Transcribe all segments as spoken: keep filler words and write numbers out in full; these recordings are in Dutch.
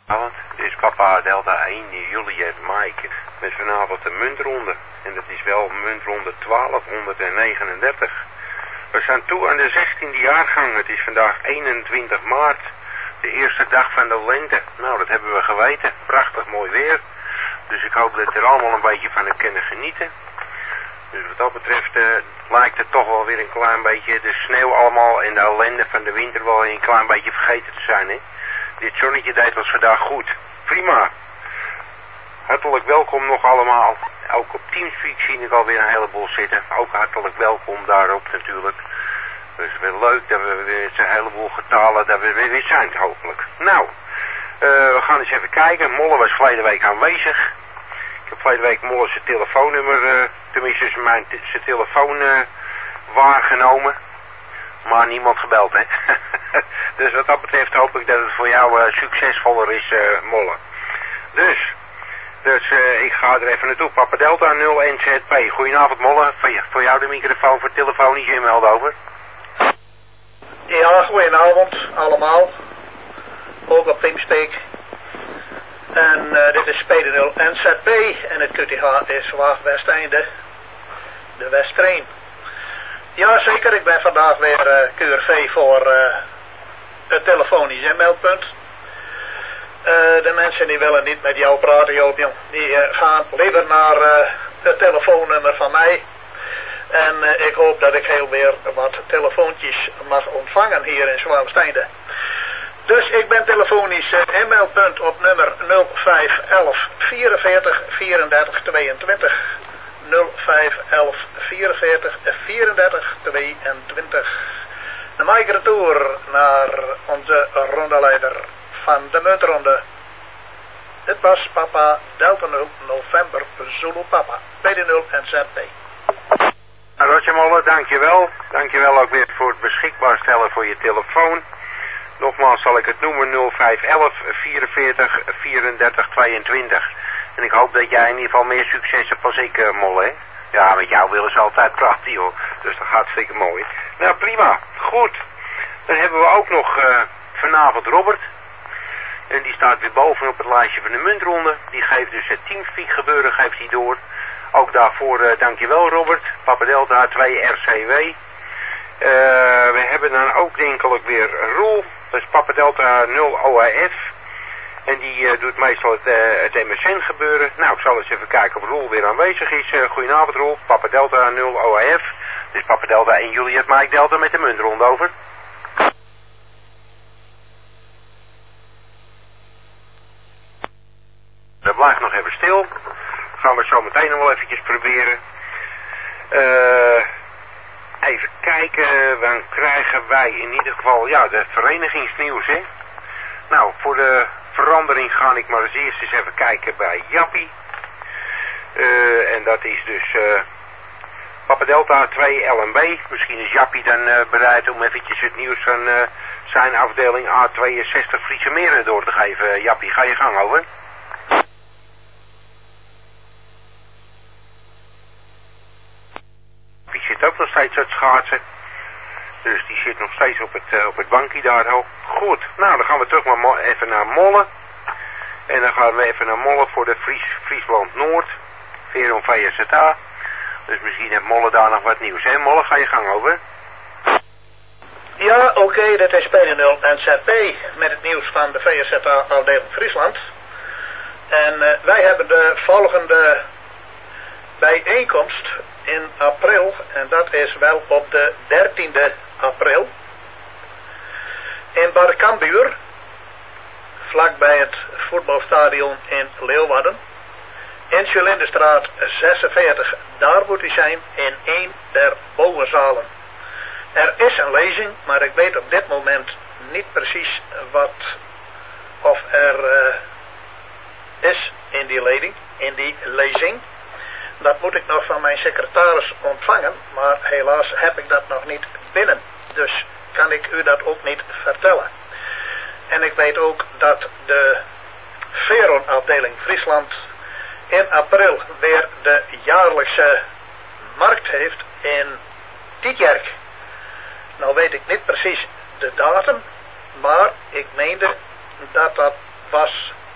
Dit is papa Delta één, Juliet Mike, met vanavond de muntronde. En dat is wel muntronde twaalfhonderdnegenendertig. We zijn toe aan de zestiende jaargang. Het is vandaag eenentwintig maart, de eerste dag van de lente. Nou, dat hebben we geweten. Prachtig mooi weer. Dus ik hoop dat er allemaal een beetje van kunnen genieten. Dus wat dat betreft uh, lijkt het toch wel weer een klein beetje de sneeuw allemaal en de ellende van de winter wel een klein beetje vergeten te zijn, hè. Dit zonnetje deed ons vandaag goed. Prima. Hartelijk welkom nog allemaal. Ook op Teamspeak zie ik alweer een heleboel zitten. Ook hartelijk welkom daarop natuurlijk. Dus het is wel leuk dat we weer een heleboel getalen, dat we weer weer zijn hopelijk. Nou, uh, we gaan eens even kijken. Molle was verleden week aanwezig. Ik heb verleden week Molle zijn telefoonnummer, uh, tenminste mijn zijn telefoon uh, waargenomen. Maar niemand gebeld, hè. Dus wat dat betreft hoop ik dat het voor jou uh, succesvoller is, uh, Molle. Dus, dus uh, ik ga er even naartoe. Papa Delta nul N Z P. Goedenavond, Molle. Voor, voor jou de microfoon voor telefonisch inmeld over. Ja, goedenavond allemaal. Ook op Teamspeak. En uh, dit is P nul N Z P en het Q T H is Waag Westeinde, de Westtrain. Ja, zeker. Ik ben vandaag weer uh, Q R V voor uh, het telefonisch inmeldpunt. Uh, de mensen die willen niet met jou praten, Joop, jong, die uh, gaan liever naar uh, het telefoonnummer van mij. En uh, ik hoop dat ik heel weer wat telefoontjes mag ontvangen hier in Zwaagwesteinde. Dus ik ben telefonisch uh, inmeldpunt op nummer nul vijf elf vierenveertig vierendertig tweeëntwintig. nul vijf elf vierenveertig vierendertig tweeëntwintig. De migratour naar onze rondeleider van de muntronde. Dit was Papa Delta nul November Zulu Papa. P nul N Z P. Roger Molle, dankjewel. Dankjewel ook weer voor het beschikbaar stellen voor je telefoon. Nogmaals zal ik het noemen nul vijf elf vierenveertig vierendertig tweeëntwintig. En ik hoop dat jij in ieder geval meer succes hebt als ik, uh, Molle, hè? Ja, met jou willen ze altijd praten, joh. Dus dat gaat hartstikke mooi. Nou, prima. Goed. Dan hebben we ook nog uh, vanavond Robert. En die staat weer bovenop het lijstje van de muntronde. Die geeft dus het Teamspeak gebeuren, geeft hij door. Ook daarvoor uh, dankjewel, Robert. Papa Delta twee R C W. Uh, we hebben dan ook denkelijk weer Roel. Dat is Papa Delta nul O A F. En die uh, doet meestal het, uh, het M S N gebeuren. Nou, ik zal eens even kijken of Roel weer aanwezig is. Uh, goedenavond, Roel. Papa Delta nul O A F. Dus Papa Delta en Juliet Mike Delta met de muntronde over. Dat blijft nog even stil. Gaan we zo meteen nog wel eventjes proberen. Uh, even kijken. Dan krijgen wij in ieder geval, ja, de verenigingsnieuws, hè. Nou, voor de verandering ga ik maar eens eerst eens even kijken bij Jappie. Uh, en dat is dus uh, Papa Delta twee L M B. Misschien is Jappie dan uh, bereid om eventjes het nieuws van uh, zijn afdeling A tweeënzestig Friese Meren door te geven. Jappie, ga je gang over. Die zit ook nog steeds uit schaatsen. Dus die zit nog steeds op het, uh, op het bankje daar. Goed, nou dan gaan we terug maar mo even naar Molle. En dan gaan we even naar Molle voor de Fries, Friesland Noord. Veron V S Z A. Dus misschien heeft Molle daar nog wat nieuws. Hè Molle, ga je gang over. Ja, oké, okay, dat is P nul N Z P met het nieuws van de V S Z A afdeling Friesland. En uh, wij hebben de volgende bijeenkomst in april. En dat is wel op de dertiende april. In Barkambuur. Vlakbij het voetbalstadion in Leeuwarden. In Cilinderstraat zesenveertig. Daar moet u zijn in een der bovenzalen. Er is een lezing, maar ik weet op dit moment niet precies wat of er uh, is in die lezing, in die lezing. Dat moet ik nog van mijn secretaris ontvangen, maar helaas heb ik dat nog niet binnen. Dus kan ik u dat ook niet vertellen. En ik weet ook dat de Veron afdeling Friesland in april weer de jaarlijkse markt heeft in Tietjerk. Nou weet ik niet precies de datum, maar ik meende dat dat was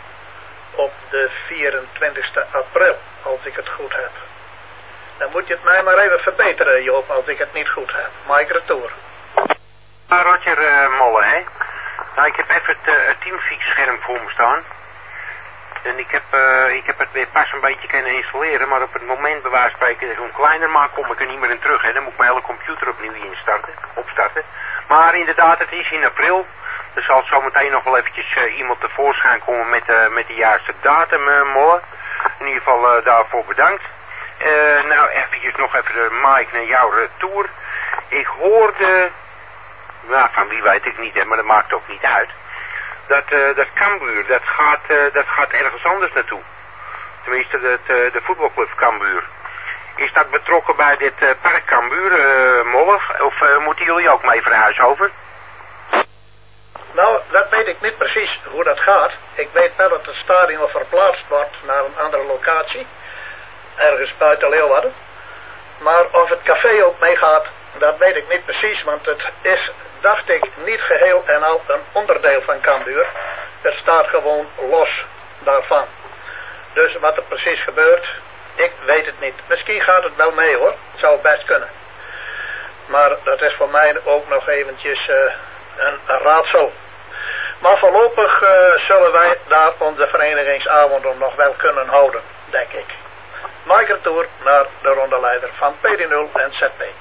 vierentwintigste april, als ik het goed heb. Dan moet je het mij maar even verbeteren, Joop, als ik het niet goed heb. Mike Retour. Ah, Roger uh, Molle, hè? Nou, ik heb even het, uh, het Teamfix-scherm voor me staan. En ik heb, uh, ik heb het weer pas een beetje kunnen installeren, maar op het moment bij wijze van spreken dat ik hem kleiner maak, kom ik er niet meer in terug. Hè. Dan moet ik mijn hele computer opnieuw instarten, opstarten. Maar inderdaad, het is in april. Er zal zo meteen nog wel eventjes uh, iemand tevoorschijn komen met, uh, met de juiste datum, uh, Molle. In ieder geval uh, daarvoor bedankt. Uh, nou, eventjes nog even de Mike naar jouw retour. Ik hoorde, nou, van wie weet ik niet, hè, maar dat maakt ook niet uit. Dat, uh, dat Cambuur, dat gaat, uh, dat gaat ergens anders naartoe. Tenminste, dat, uh, de voetbalclub Cambuur. Is dat betrokken bij dit uh, park Cambuur, uh, Molle? Of uh, moeten jullie ook mee verhuizen over? Nou, dat weet ik niet precies hoe dat gaat. Ik weet wel dat het stadion verplaatst wordt naar een andere locatie. Ergens buiten Leeuwarden. Maar of het café ook meegaat, dat weet ik niet precies. Want het is, dacht ik, niet geheel en al een onderdeel van Cambuur. Het staat gewoon los daarvan. Dus wat er precies gebeurt, ik weet het niet. Misschien gaat het wel mee hoor. Het zou best kunnen. Maar dat is voor mij ook nog eventjes uh, een, een raadsel. Maar voorlopig uh, zullen wij daar onze verenigingsavonden nog wel kunnen houden, denk ik. Mike Retour naar de rondeleider van P D nul en Z P.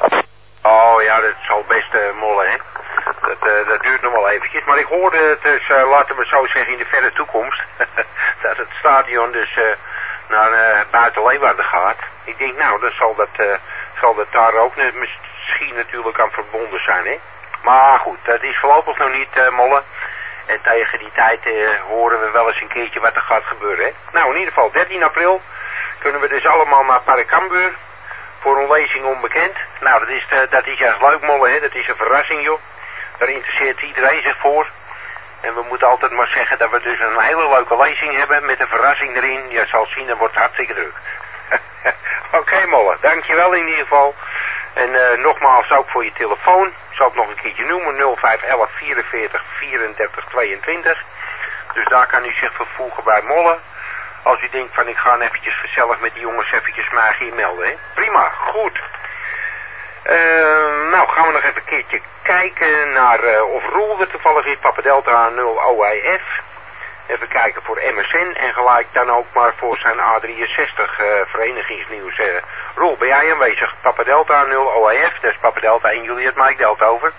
Oh ja, dat zal best uh, Molle, hè. Dat, uh, dat duurt nog wel eventjes. Maar ik hoorde het dus, uh, laten we zo zeggen, in de verre toekomst. dat het stadion dus uh, naar uh, buiten Leeuwarden gaat. Ik denk, nou, dan zal dat, uh, zal dat daar ook net, misschien natuurlijk aan verbonden zijn, hè. Maar goed, dat is voorlopig nog niet, uh, Molle. En tegen die tijd uh, horen we wel eens een keertje wat er gaat gebeuren, hè. Nou, in ieder geval, dertien april kunnen we dus allemaal naar Park Cambuur. Voor een lezing onbekend. Nou, dat is, uh, dat is juist leuk, Molle, hè. Dat is een verrassing, joh. Daar interesseert iedereen zich voor. En we moeten altijd maar zeggen dat we dus een hele leuke lezing hebben met een verrassing erin. Je zal zien, dat wordt hartstikke druk. Oké, okay, Molle, dankjewel in ieder geval. En uh, nogmaals ook voor je telefoon. Ik zal het nog een keertje noemen. nul vijf elf vierenveertig vierendertig tweeëntwintig. Dus daar kan u zich vervoegen bij Molle. Als u denkt van ik ga eventjes gezellig met die jongens eventjes mij hier melden. Hè? Prima, goed. Uh, nou gaan we nog even een keertje kijken naar uh, of Roel er toevallig is. Papa Delta nul O I F. Even kijken voor M S N en gelijk dan ook maar voor zijn A drieënzestig uh, verenigingsnieuws. Uh, Roel, ben jij aanwezig? Papa Delta nul O I F, dat is Papa Delta en Juliet Mike Delta over.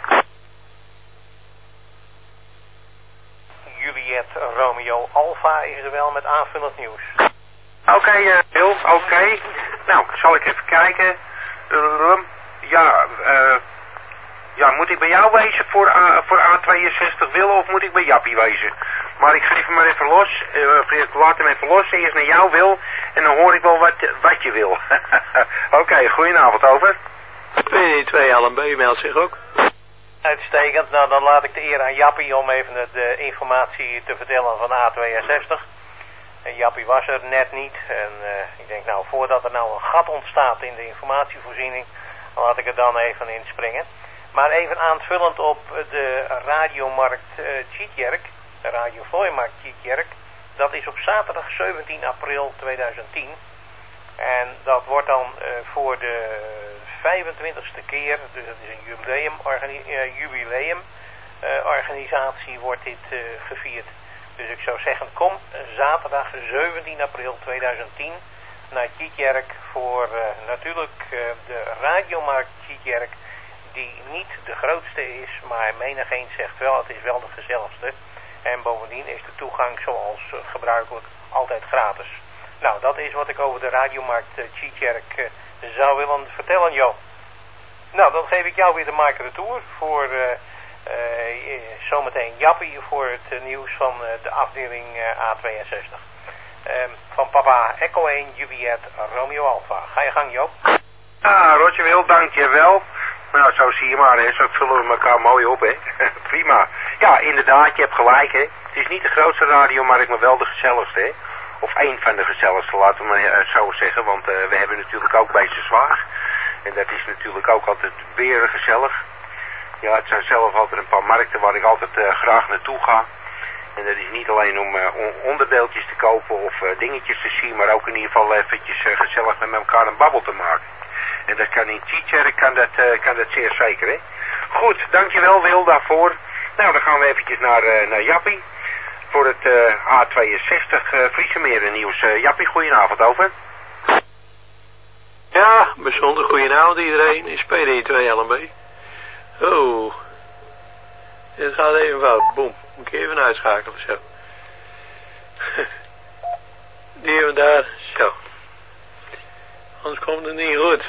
Juliet Romeo Alpha is er wel met aanvullend nieuws. Oké, okay, uh, Bill, oké. Okay. Nou, zal ik even kijken. Uh, ja, uh, ja, moet ik bij jou wezen voor, uh, voor A tweeënzestig willen of moet ik bij Jappie wezen? Maar ik geef hem maar even los, uh, ik laat hem even los, eerst naar jou wil en dan hoor ik wel wat, wat je wil. Oké, okay, goedenavond, over. twee twee L M B meldt zich ook. Uitstekend, nou dan laat ik de eer aan Jappie om even de informatie te vertellen van A tweeënzestig. En Jappie was er net niet en uh, ik denk nou voordat er nou een gat ontstaat in de informatievoorziening, laat ik er dan even inspringen. Maar even aanvullend op de radiomarkt uh, Tjitjerk, de radiovlooimarkt Tjitjerk, dat is op zaterdag zeventien april tweeduizend tien. En dat wordt dan uh, voor de vijfentwintigste keer, dus dat is een jubileum, uh, jubileum uh, organisatie, wordt dit uh, gevierd. Dus ik zou zeggen, kom zaterdag zeventien april tweeduizend tien naar Tjitjerk voor uh, natuurlijk uh, de radiomarkt Tjitjerk, die niet de grootste is, maar menigeen zegt wel, het is wel de gezelligste. En bovendien is de toegang zoals uh, gebruikelijk altijd gratis. Nou, dat is wat ik over de radiomarkt uh, Tjitjerk uh, zou willen vertellen, Jo. Nou, dan geef ik jou weer de Mike Retour voor uh, uh, zometeen Jappie voor het uh, nieuws van uh, de afdeling uh, A tweeënzestig. Uh, van papa Echo één, Juliet Romeo Alpha. Ga je gang, Joop. Ah, Roger Wil, dankjewel. Nou, zo zie je maar, hè. Zo vullen we elkaar mooi op, hè. Prima. Ja, inderdaad, je hebt gelijk, hè. Het is niet de grootste radiomarkt, maar wel de gezelligste, hè. Of één van de gezelligste, laten we maar uh, zo zeggen. Want uh, we hebben natuurlijk ook Beesterswaag. En dat is natuurlijk ook altijd weer gezellig. Ja, het zijn zelf altijd een paar markten waar ik altijd uh, graag naartoe ga. En dat is niet alleen om uh, onderdeeltjes te kopen of uh, dingetjes te zien, maar ook in ieder geval eventjes uh, gezellig met elkaar een babbel te maken. En dat kan in Tietjer, kan dat, uh, kan dat zeer zeker, hè. Goed, dankjewel Wil daarvoor. Nou, dan gaan we eventjes naar, uh, naar Jappie. Voor het uh, A tweeënzestig uh, Friesemeer nieuws. Uh, Jappie, goedenavond, over. Ja, bijzonder goedenavond iedereen. Is P D twee L M B. Oh. Het gaat even fout. Boom. Moet ik even uitschakelen, zo. Die even daar. Zo. Anders komt het niet goed.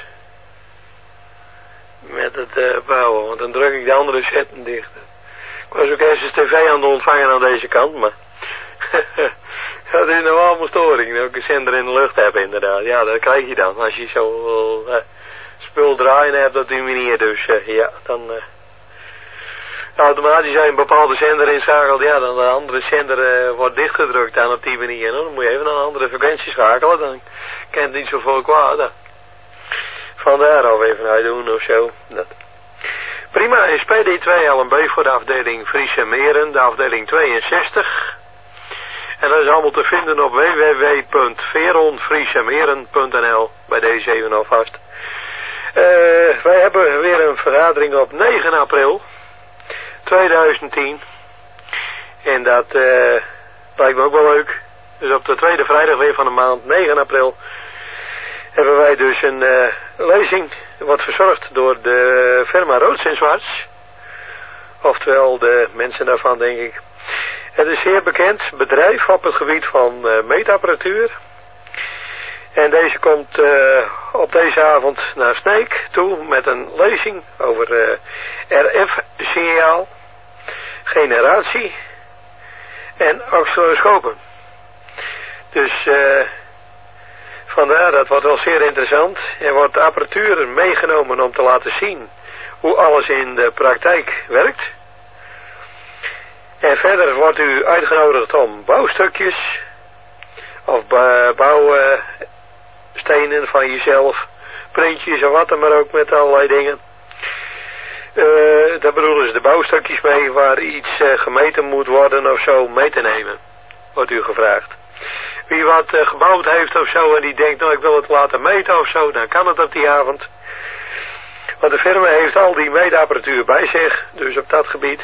Met het uh, bouwen. Want dan druk ik de andere zetten dicht. Ik was ook eerst eens tv aan het ontvangen aan deze kant, maar... dat is nou allemaal storing. Dat ik een zender in de lucht heb, inderdaad. Ja, dat krijg je dan. Als je zo uh, spul draaien hebt op die manier. Dus uh, ja, dan... Uh, automatisch als je een bepaalde zender inschakelt, ja, dan de andere zender uh, wordt dichtgedrukt dan op die manier. Dan moet je even naar een andere frequentie schakelen. Dan kan het niet zoveel kwaad. Dan. Vandaar al even uitdoen of zo. Dat. Prima, is P D twee L M B voor de afdeling Friese Meren, de afdeling tweeënzestig. En dat is allemaal te vinden op w w w punt veron friesemeren punt n l, bij deze even alvast. Uh, wij hebben weer een vergadering op negen april tweeduizend tien. En dat uh, lijkt me ook wel leuk. Dus op de tweede vrijdag weer van de maand, negen april, hebben wij dus een uh, lezing. Wordt verzorgd door de firma Roods en Zwarts. Oftewel de mensen daarvan, denk ik. Het is een zeer bekend bedrijf op het gebied van uh, meetapparatuur. En deze komt uh, op deze avond naar Sneek toe met een lezing over uh, R F-signaal, generatie en oscilloscopen. Dus uh, vandaar, dat wordt wel zeer interessant. Er wordt apparatuur meegenomen om te laten zien hoe alles in de praktijk werkt. En verder wordt u uitgenodigd om bouwstukjes of bouwstenen van jezelf, printjes en wat dan maar ook met allerlei dingen. Uh, daar bedoelen ze de bouwstukjes mee waar iets uh, gemeten moet worden of zo mee te nemen, wordt u gevraagd. Wie wat uh, gebouwd heeft of zo en die denkt, nou ik wil het laten meten of zo, dan kan het op die avond. Want de firma heeft al die meetapparatuur bij zich, dus op dat gebied.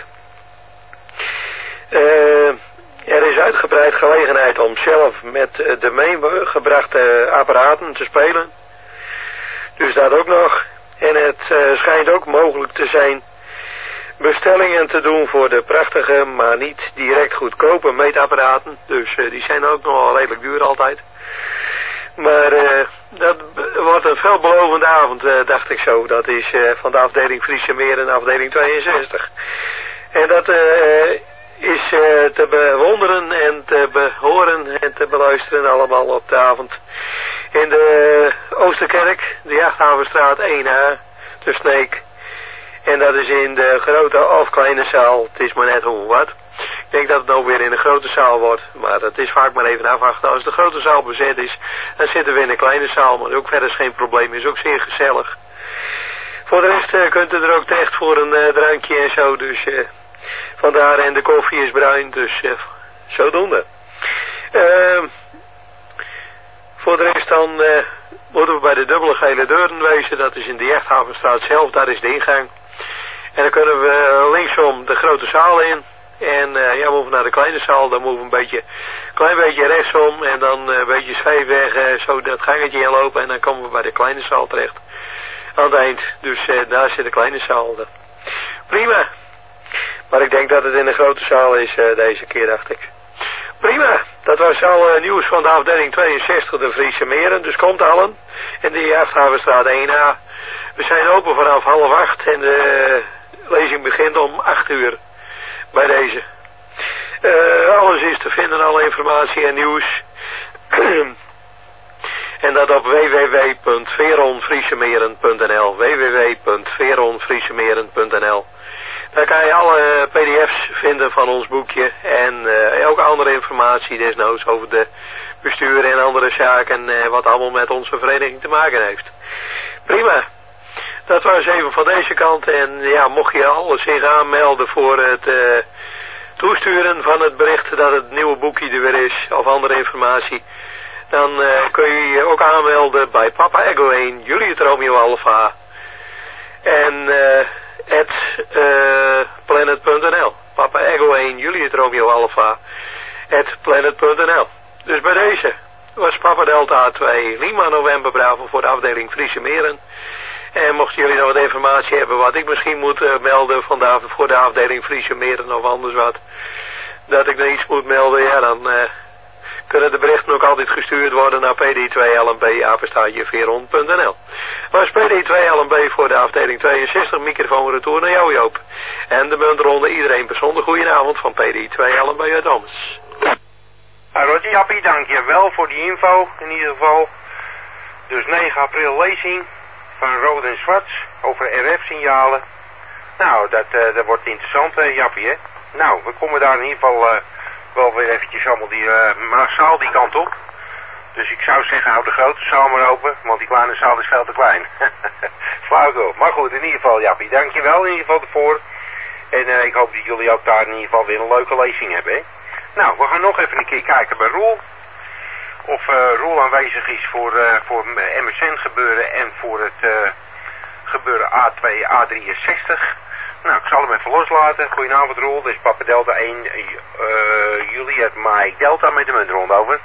Uh, er is uitgebreid gelegenheid om zelf met uh, de meegebrachte apparaten te spelen. Dus dat ook nog. En het uh, schijnt ook mogelijk te zijn bestellingen te doen voor de prachtige, maar niet direct goedkope meetapparaten. Dus uh, die zijn ook nog wel redelijk duur altijd. Maar uh, dat wordt een veelbelovende avond, uh, dacht ik zo. Dat is uh, van de afdeling Friese Meren, afdeling tweeënzestig. En dat uh, is uh, te bewonderen en te behoren en te beluisteren allemaal op de avond. In de Oosterkerk, de Jachthavenstraat één A, de Sneek. En dat is in de grote of kleine zaal. Het is maar net hoe wat. Ik denk dat het nou weer in de grote zaal wordt. Maar dat is vaak maar even afwachten. Als de grote zaal bezet is, dan zitten we in de kleine zaal. Maar ook verder is geen probleem. Is ook zeer gezellig. Voor de rest uh, kunt u er ook terecht voor een uh, drankje en zo. Dus uh, vandaar, en de koffie is bruin. Dus uh, zodoende. Uh, voor de rest dan uh, moeten we bij de dubbele gele deuren wezen. Dat is in de Jachthavenstraat zelf. Daar is de ingang. En dan kunnen we linksom de grote zaal in. En uh, ja, we hoeven naar de kleine zaal. Dan moeten we een beetje, klein beetje rechtsom. En dan uh, een beetje scheefweg, uh, zo dat gangetje inlopen. En dan komen we bij de kleine zaal terecht. Aan het eind. Dus uh, daar zit de kleine zaal. Prima. Maar ik denk dat het in de grote zaal is uh, deze keer, dacht ik. Prima. Dat was al uh, nieuws van de afdeling tweeënzestig, de Friese Meren. Dus komt allen. In de Jachthavenstraat één A. We zijn open vanaf half acht. En de uh, lezing begint om acht uur. Bij deze. Uh, alles is te vinden, alle informatie en nieuws. En dat op w w w punt veron friesemeren punt n l. w w w punt veron friesemeren punt n l. Daar kan je alle P D F's vinden van ons boekje. En uh, ook andere informatie desnoods over de bestuur en andere zaken. Uh, wat allemaal met onze vereniging te maken heeft. Prima. Dat was even van deze kant. En ja, mocht je alles zich aanmelden voor het uh, toesturen van het bericht dat het nieuwe boekje er weer is, of andere informatie, dan uh, kun je je ook aanmelden bij Papa Echo één, Juliet Romeo Alpha en uh, at uh, planet punt n l. Papa Echo één, Juliet Romeo Alpha at planet punt n l. Dus bij deze was Papa Delta twee, Lima November Bravo voor de afdeling Friese Meren. En mochten jullie nog wat informatie hebben wat ik misschien moet uh, melden van de, voor de afdeling Friese Meren of anders wat, dat ik er iets moet melden, ja dan uh, kunnen de berichten ook altijd gestuurd worden naar P D twee L M B, apenstaartje veerhonderd punt n l. Was P D twee L M B voor de afdeling tweeënzestig, microfoon retour naar jou Joop. En de muntronde iedereen bijzonder goedenavond van P D twee L M B uit Dammers. Roger Jappie, dank je wel voor die info in ieder geval. Dus negen april lezing van rood en zwart over R F-signalen. Nou, dat, uh, dat wordt interessant, uh, Jappie, hè. Nou, we komen daar in ieder geval uh, wel weer eventjes allemaal die, uh, massaal die kant op. Dus ik zou zeggen, hou de grote zaal maar open, want die kleine zaal is veel te klein. Flauwkul. Maar goed, in ieder geval, Jappie, dank je wel in ieder geval ervoor. En uh, ik hoop dat jullie ook daar in ieder geval weer een leuke lezing hebben, hè. Nou, we gaan nog even een keer kijken bij Roel. Of uh, Roel aanwezig is voor, uh, voor M S N gebeuren en voor het uh, gebeuren A twee A drieënzestig. Nou, ik zal hem even loslaten. Goedenavond Roel, dit is Papa Delta één, uh, Juliet Mike Delta met de muntronde over.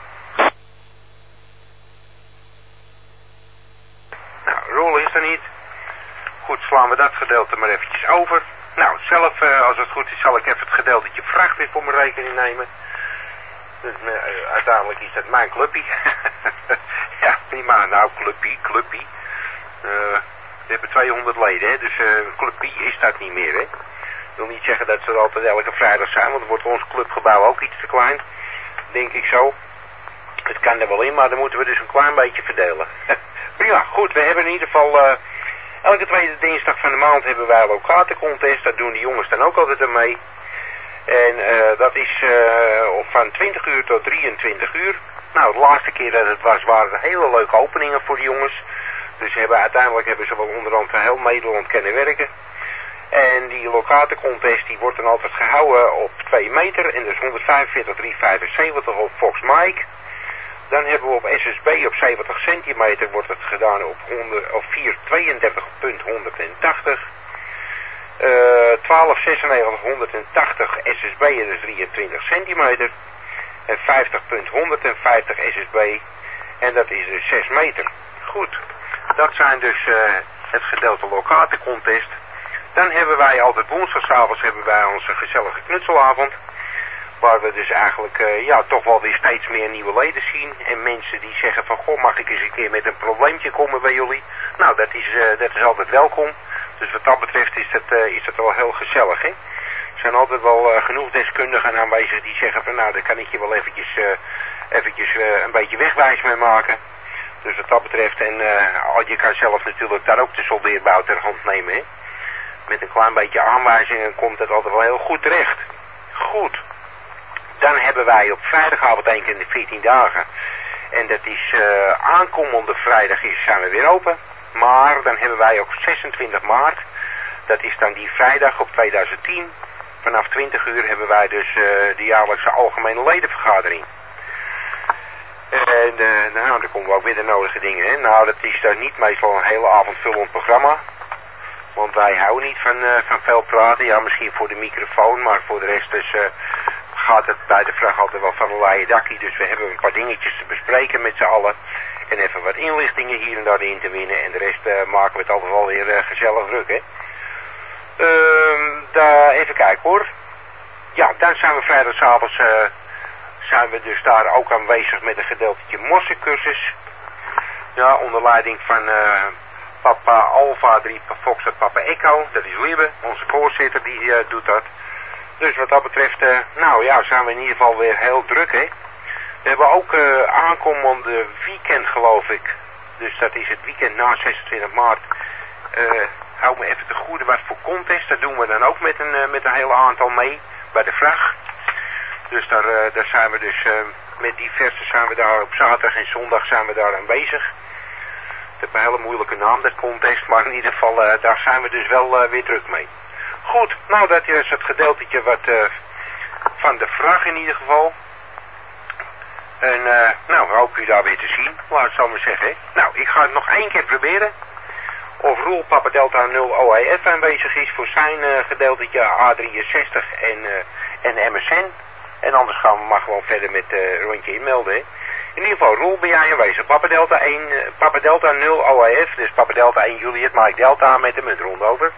Nou, Roel is er niet. Goed, slaan we dat gedeelte maar eventjes over. Nou, zelf, uh, als het goed is, zal ik even het gedeeltetje vracht weer voor mijn rekening nemen. Dus, uh, uiteindelijk is dat mijn clubpie. Ja, prima. Nou, clubpie, clubpie. Uh, we hebben tweehonderd leden, hè. Dus uh, clubpie is dat niet meer, hè. Ik wil niet zeggen dat ze er altijd elke vrijdag zijn, want dan wordt ons clubgebouw ook iets te klein. Denk ik zo. Het kan er wel in, maar dan moeten we dus een klein beetje verdelen. Prima, goed. We hebben in ieder geval... Uh, elke tweede dinsdag van de maand hebben wij een locatencontest. Dat doen de jongens dan ook altijd aan mee. En uh, dat is uh, van twintig uur tot drieëntwintig uur. Nou, de laatste keer dat het was, waren er hele leuke openingen voor de jongens. Dus hebben, uiteindelijk hebben ze wel onderhand heel Nederland kunnen werken. En die locatencontest die wordt dan altijd gehouden op twee meter. En dus honderdvijfenveertig driehonderdvijfenzeventig op Fox Mike. Dan hebben we op S S B op zeventig centimeter wordt het gedaan op, honderd, op vierhonderdtweeëndertig punt honderdtachtig. Uh, twaalf zesennegentig honderdtachtig S S B, dat is drieëntwintig centimeter. En vijftig punt honderdvijftig S S B. En dat is dus zes meter. Goed. Dat zijn dus uh, het gedeelte locatencontest. Dan hebben wij altijd woensdagavond hebben wij onze gezellige knutselavond. Waar we dus eigenlijk uh, ja, toch wel weer steeds meer nieuwe leden zien. En mensen die zeggen van, goh, mag ik eens een keer met een probleempje komen bij jullie? Nou, dat is, uh, dat is altijd welkom. Dus wat dat betreft is het, uh, is het wel heel gezellig, hè. Er zijn altijd wel uh, genoeg deskundigen aanwezig die zeggen van, nou, daar kan ik je wel eventjes, uh, eventjes uh, een beetje wegwijs mee maken. Dus wat dat betreft, en uh, je kan zelf natuurlijk daar ook de soldeerbouw ter hand nemen, hè. Met een klein beetje aanwijzingen komt het altijd wel heel goed terecht. Goed. Dan hebben wij op vrijdagavond één keer in de veertien dagen. En dat is uh, aankomende vrijdag is, zijn we weer open. Maar dan hebben wij ook zesentwintig maart. Dat is dan die vrijdag op tweeduizend tien. Vanaf twintig uur hebben wij dus uh, de jaarlijkse algemene ledenvergadering. En uh, nou, dan komen we ook weer de nodige dingen in. Nou, dat is dan niet meestal een hele avondvullend programma. Want wij houden niet van, uh, van veel praten. Ja, misschien voor de microfoon, maar voor de rest dus... Uh, gaat het bij de vraag altijd wel van een laaie dakkie. Dus we hebben een paar dingetjes te bespreken met z'n allen. En even wat inlichtingen hier en daar in te winnen. En de rest uh, maken we het altijd wel weer uh, gezellig druk, hè. Uh, daar, even kijken hoor. Ja, dan zijn we vrijdagavond uh, zijn we dus daar ook aanwezig met een gedeeltetje mossencursus. Ja, onder leiding van uh, Papa Alpha drie Fox en Papa Echo. Dat is Liebe, onze voorzitter, die uh, doet dat. Dus wat dat betreft, uh, nou ja, zijn we in ieder geval weer heel druk, hè. We hebben ook uh, aankomende weekend, geloof ik. Dus dat is het weekend na zesentwintig maart. Uh, hou me even te goede wat voor contest. Dat doen we dan ook met een, uh, met een hele aantal mee bij de vraag. Dus daar, uh, daar zijn we dus uh, met diverse zijn we daar op zaterdag en zondag zijn we daar aanwezig. Het heeft een hele moeilijke naam, dat contest. Maar in ieder geval, uh, daar zijn we dus wel uh, weer druk mee. Goed, nou dat is het gedeeltetje wat, uh, van de vraag in ieder geval. En uh, nou, hoop u daar weer te zien, laat het zo maar zeggen. Hè. Nou, ik ga het nog één keer proberen. Of Roel Papa Delta nul O I F aanwezig is voor zijn uh, gedeeltetje A drieënzestig en, uh, en M S N. En anders gaan we maar gewoon verder met uh, rondje inmelden. Hè. In ieder geval, Roel, ben jij aanwezig? Papa Delta één, uh, Papa Delta nul O I F, dus Papa Delta één Juliet, Mike Delta met de muntronde over.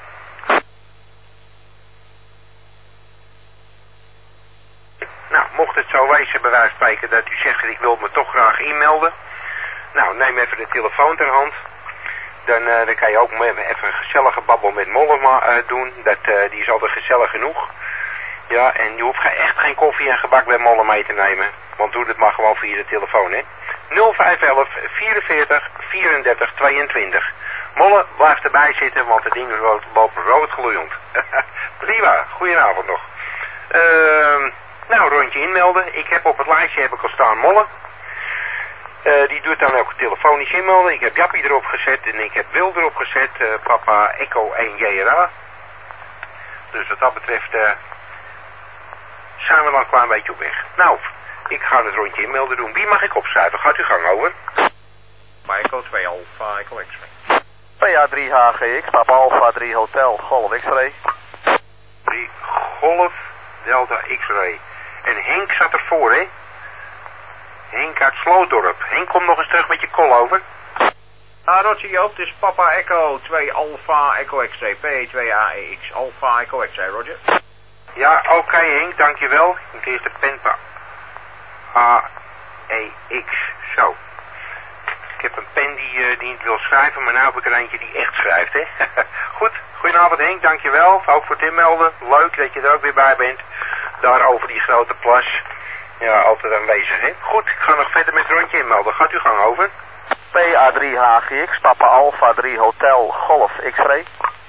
Nou, mocht het zo wezen bij wijze van spreken dat u zegt, ik wil me toch graag inmelden. Nou, neem even de telefoon ter hand. Dan, uh, dan kan je ook even een gezellige babbel met Mollema uh, doen. Dat, uh, die is altijd gezellig genoeg. Ja, en je hoeft ge echt geen koffie en gebak bij Molle mee te nemen. Want doe het maar gewoon via de telefoon, hè. nul vijf een een vierenveertig vierendertig tweeëntwintig. Molle, blijf erbij zitten, want het ding is rood, lopen rood gloeiend. Prima, goedenavond nog. Uh, nou, rondje inmelden. Ik heb op het lijstje heb ik al staan Molle. Uh, die doet dan ook telefonisch inmelden. Ik heb Jappie erop gezet en ik heb Wil erop gezet. Uh, papa Echo één J R A. Dus wat dat betreft uh, zijn we dan een klein beetje op weg. Nou, ik ga het rondje inmelden doen. Wie mag ik opschrijven? Gaat u gang over. Echo twee Alpha Echo X-ray. P A drie H G X, Papa Alpha drie Hotel, Golf X-ray. drie Golf Delta X-ray. En Henk zat ervoor, hè? Henk uit Slootdorp. Henk, kom nog eens terug met je call over. Ah, Roger Joop, het is Papa Echo twee Alpha Echo X-ray, P twee A E X, Alpha Echo X-ray, Roger. Ja, oké okay, Henk, dankjewel. Ik moet eerst de pen pakken. A E X, zo. Ik heb een pen die, uh, die niet wil schrijven, maar nu heb ik er eentje die echt schrijft, hè. Goed, goedenavond Henk, dankjewel. Ook voor het inmelden. Leuk dat je er ook weer bij bent. Daar over die grote plas. Ja, altijd aanwezig, hè. Goed, ik ga nog verder met het rondje inmelden. Gaat u gang over. P A drie H G X, Papa Alpha drie Hotel, Golf X-ray.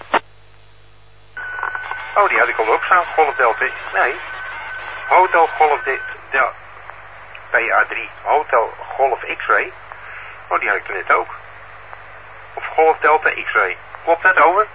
Oh, die had ik al op staan. Golf Delta. Nee. Hotel Golf de, de, P A drie Hotel Golf X-ray. Oh, die had ik er net ook. Of Golf Delta X-ray. Klopt dat over?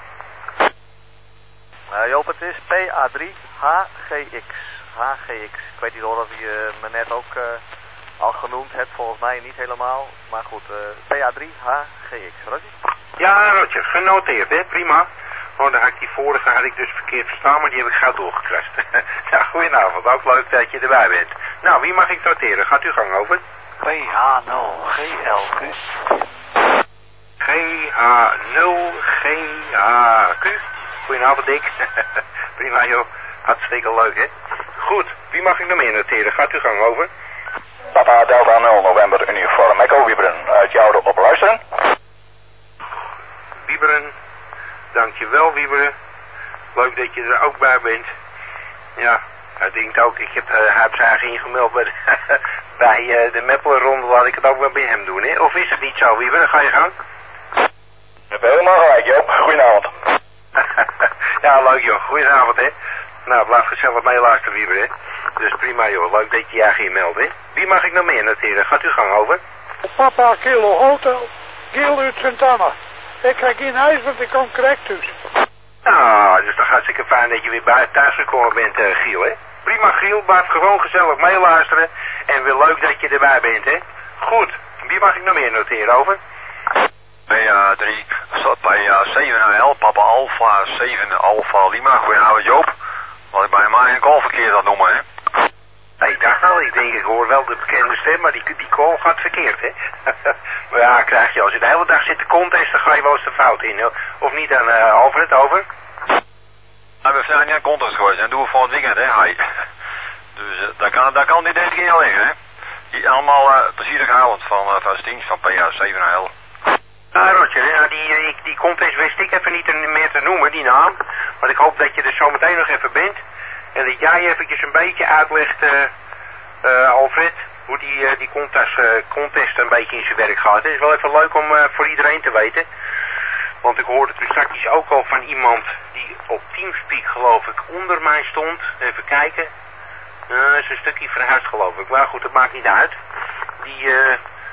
Uh, Joop, het is P A drie H G X. H G X. Ik weet niet hoor of je uh, me net ook uh, al genoemd hebt. Volgens mij niet helemaal. Maar goed, uh, P A drie H G X. Roger? Ja, Roger. Genoteerd, hè. Prima. Oh, dan had ik die vorige had ik dus verkeerd verstaan, maar die heb ik gauw doorgekrast. Ja, goedenavond. Ook leuk dat je erbij bent. Nou, wie mag ik noteren? Gaat u gang over. P H nul G L Q. G H nul G H Q. Goedenavond, Dick. Prima, joh. Hartstikke leuk, hè? Goed, wie mag ik nog meer noteren? Gaat u gang over. Papa Delta nul November Uniform Echo Wieberen. Uit jou op luisteren. Wieberen. Dankjewel, Wieberen. Leuk dat je er ook bij bent. Ja, hij denkt ook, ik heb, uh, hij heeft zich eigenlijk ingemeld bij de, bij, uh, de Meppelenronde. Laat ik het ook wel bij hem doen, hè? Of is het niet zo, Wieberen? Ga je gang. Je hebt helemaal gelijk, Joop. Goedenavond. Ja, leuk, joh. Goedenavond, hè? Nou, blijf gezellig mee luisteren, Wieber, hè? Dus prima, joh. Leuk dat je je eigen meldt, hè? Wie mag ik nog meer noteren? Gaat u gang over. Papa Kilo Hotel, Gil uit Santana. Ik ga geen huis, want ik kom correct dus. Nou, dus toch hartstikke fijn dat je weer bij thuis gekomen bent, uh, Giel, hè? Prima, Giel. Blijf gewoon gezellig meeluisteren. En weer leuk dat je erbij bent, hè? Goed. Wie mag ik nog meer noteren, over? P A drie, P A zeven L, Papa Alpha zeven Alpha Lima. Goedenavond, Joop. Wat ik bij mij een call verkeerd had noemen, hè? Ik dacht al, ik denk, ik hoor wel de bekende stem, maar die, die call gaat verkeerd, hè? Maar ja, krijg je, als je de hele dag zit te contesten, ga je wel eens de fout in, hoor. Of niet dan, uh, Alfred, over? Nou, we zijn niet aan contest geweest, en doen we voor het weekend, hè, hij. Dus uh, daar kan, daar kan die deze keer al liggen, hè? Die allemaal uh, plezierige avond van, uh, van Stiens van P A zeven L. Nou, Roger, ja, die, die, die contest wist ik even niet meer te noemen, die naam. Maar ik hoop dat je er zo meteen nog even bent. En dat jij eventjes een beetje uitlegt, uh, uh, Alfred, hoe die, uh, die contest, uh, contest een beetje in zijn werk gaat. Het is wel even leuk om uh, voor iedereen te weten. Want ik hoorde toen straks ook al van iemand die op Teamspeak, geloof ik, onder mij stond. Even kijken. Uh, dat is een stukje verhuisd, geloof ik. Maar goed, dat maakt niet uit. Die, uh,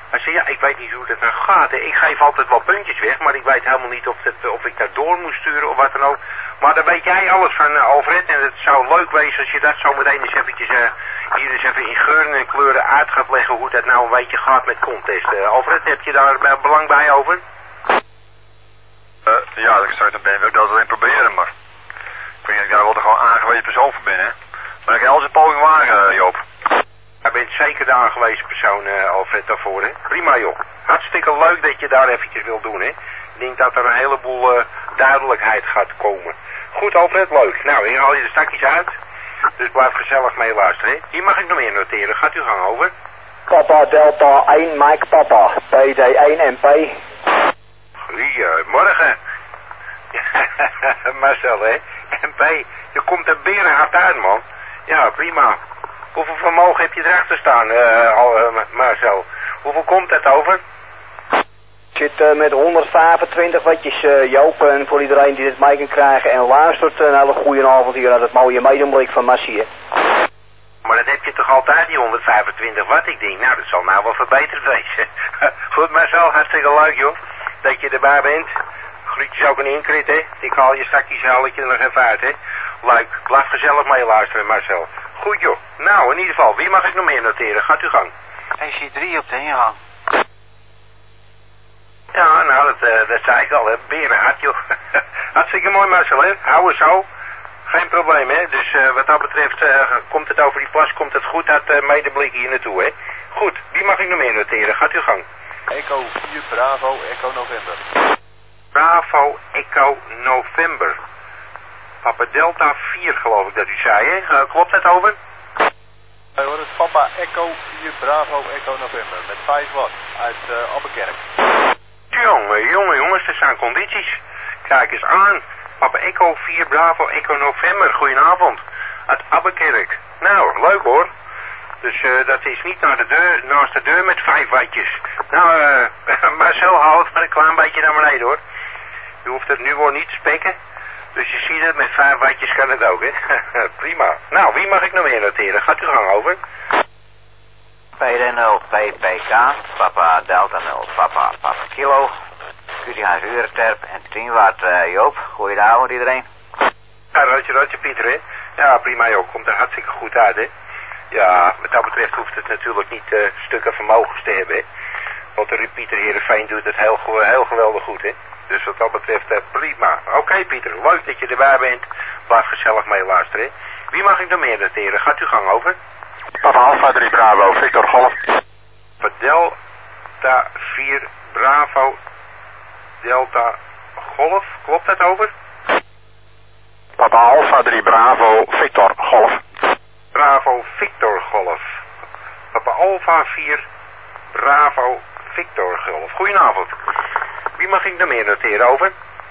Hij zei, ja, ik weet niet hoe dat nou gaat. Hè. Ik geef altijd wel puntjes weg, maar ik weet helemaal niet of, het, of ik dat door moet sturen of wat dan ook. Maar daar weet jij alles van, uh, Alfred. En het zou leuk wezen als je dat zo meteen eens eventjes uh, hier eens even in geuren en kleuren uit gaat leggen hoe dat nou een beetje gaat met contest. Uh, Alfred, heb je daar uh, belang bij over? Uh, ja, ik zou het ben, wil ik dat alleen proberen, maar ik vind dat ik daar wel toch gewoon aangewezen persoon voor ben, hè. Maar ik kan alles een poging wagen, uh, Joop. Je bent zeker de aangewezen persoon, uh, Alfred, daarvoor, hè? Prima, joh. Hartstikke leuk dat je daar eventjes wil doen, hè? Ik denk dat er een heleboel uh, duidelijkheid gaat komen. Goed, Alfred, leuk. Nou, hier haal je de stakjes uit. Dus blijf gezellig mee luisteren, hè? Hier mag ik nog meer noteren. Gaat uw gang over. Papa Delta één, Mike Papa. P D één M P. Goedemorgen. Marcel, hè? M P, je komt er berenhard uit, man. Ja, prima. Hoeveel vermogen heb je erachter staan, uh, al, uh, Marcel? Hoeveel komt het over? Ik zit uh, met honderdvijfentwintig wattjes, uh, Joop. En voor iedereen die dit mee kan krijgen en luistert, een hele goede avond hier aan het mooie medemblik van Massie, hè? Maar dat heb je toch altijd, die honderdvijfentwintig watt? Ik denk, nou, dat zal nou wel verbeterd wezen. Goed, Marcel, hartstikke leuk, joh. Dat je erbij bent. Groetjes ook een inkrit, hè. Ik haal je stakjes, haal ik je er nog even uit, hè. Leuk. Blijf gezellig mee luisteren, Marcel. Goed, joh. Nou, in ieder geval, wie mag ik nog meer noteren? Gaat uw gang. Hij zit drie op de ingang. Ja, nou, dat, uh, dat zei ik al, hè. Berenhard, joh. Hartstikke mooi, Marcel, hè. Hou er zo. Geen probleem, hè. Dus uh, wat dat betreft, uh, komt het over die plas, komt het goed uit uh, medeblik hier naartoe, hè. Goed, wie mag ik nog meer noteren? Gaat uw gang. Echo vier, Bravo, Echo November. Bravo, Echo November. Papa Delta vier, geloof ik dat u zei, hè? Uh, klopt het over? Wij horen het Papa Echo vier, Bravo, Echo November. Met vijf watt uit uh, Albuquerque. Jongen, jongen, jongens, dat zijn condities. Kijk eens aan. Papa Echo vier, Bravo, Echo November. Goedenavond. Uit Albuquerque. Nou, leuk hoor. Dus uh, dat is niet naar de deur, naast de deur met vijf wattjes. Nou, uh, Marcel, haal het maar een klein beetje naar beneden hoor. Je hoeft het nu wel niet te spekken. Dus je ziet het, met vijf wattjes kan het ook, hè. Prima. Nou, wie mag ik nog meer noteren? Gaat uw gang over. P D nul P P K, Papa Delta nul, Papa Papa Kilo. Q T H Urenterp en tien watt, uh, Joop. Goedenavond iedereen. Ja, rotje, rotje, Pieter, hè. Ja, prima, Joop. Komt er hartstikke goed uit, hè. Ja, wat dat betreft hoeft het natuurlijk niet uh, stukken vermogens te hebben, hè. Want de repeater Heerenveen doet het heel, heel geweldig goed, hè. Dus wat dat betreft, uh, prima. Oké, okay, Pieter, leuk dat je erbij bent. Blijf gezellig mee luisteren, hè. Wie mag ik nog meer noteren? Gaat uw gang over. Papa Alpha drie Bravo, Victor Golf. Papa Delta vier, Bravo, Delta Golf. Klopt dat over? Papa Alpha drie Bravo, Victor Golf. Bravo, Victor Golf. Papa Alpha vier, Bravo, Victor Golf. Goedenavond. Wie mag ik nog meer noteren, over?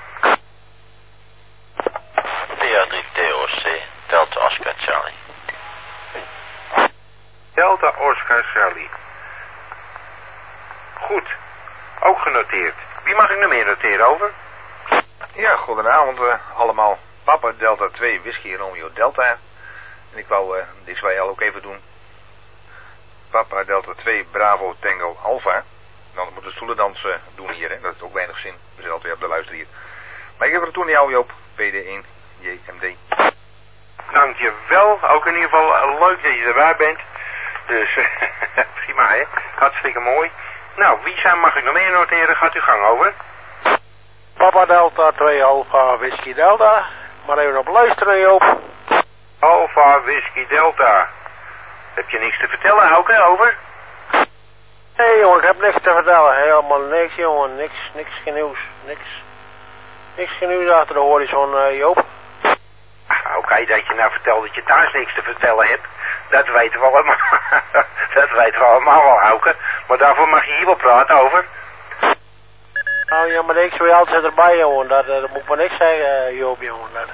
P A drie T O C, Delta Oscar Charlie. Delta Oscar Charlie. Goed. Ook genoteerd. Wie mag ik nog meer noteren, over? Ja, goedenavond uh, allemaal. Papa Delta twee, Whisky Romeo Delta. En ik wou uh, dit wij al ook even doen. Papa Delta twee, Bravo Tango Alpha. Dan moeten we stoelendans uh, doen hier, hè. Dat is ook weinig zin. We zijn altijd op de luister hier. Maar ik heb er toen jou, Joop. P D één, J M D. Dankjewel. Ook in ieder geval uh, leuk dat je erbij bent. Dus prima, hè. Hartstikke mooi. Nou, wie zijn mag ik nog meer noteren? Gaat uw gang over. Papa Delta twee Alpha Whisky Delta. Maar even op luisteren, Joop. Alpha Whisky Delta. Heb je niks te vertellen, Hauke, over? Nee, hey, jongen, ik heb niks te vertellen. Helemaal niks, jongen. Niks, niks, geen nieuws. Niks. Niks, geen nieuws achter de horizon, uh, Joop. Oké, okay, dat je nou vertelt dat je thuis niks te vertellen hebt. Dat weten we allemaal. Dat weten we allemaal wel, Hauke. Maar daarvoor mag je hier wel praten, over. Nou ja, maar niks wil je altijd erbij, jongen. Dat, dat moet maar niks zeggen, uh, Joop, jongen. Dat,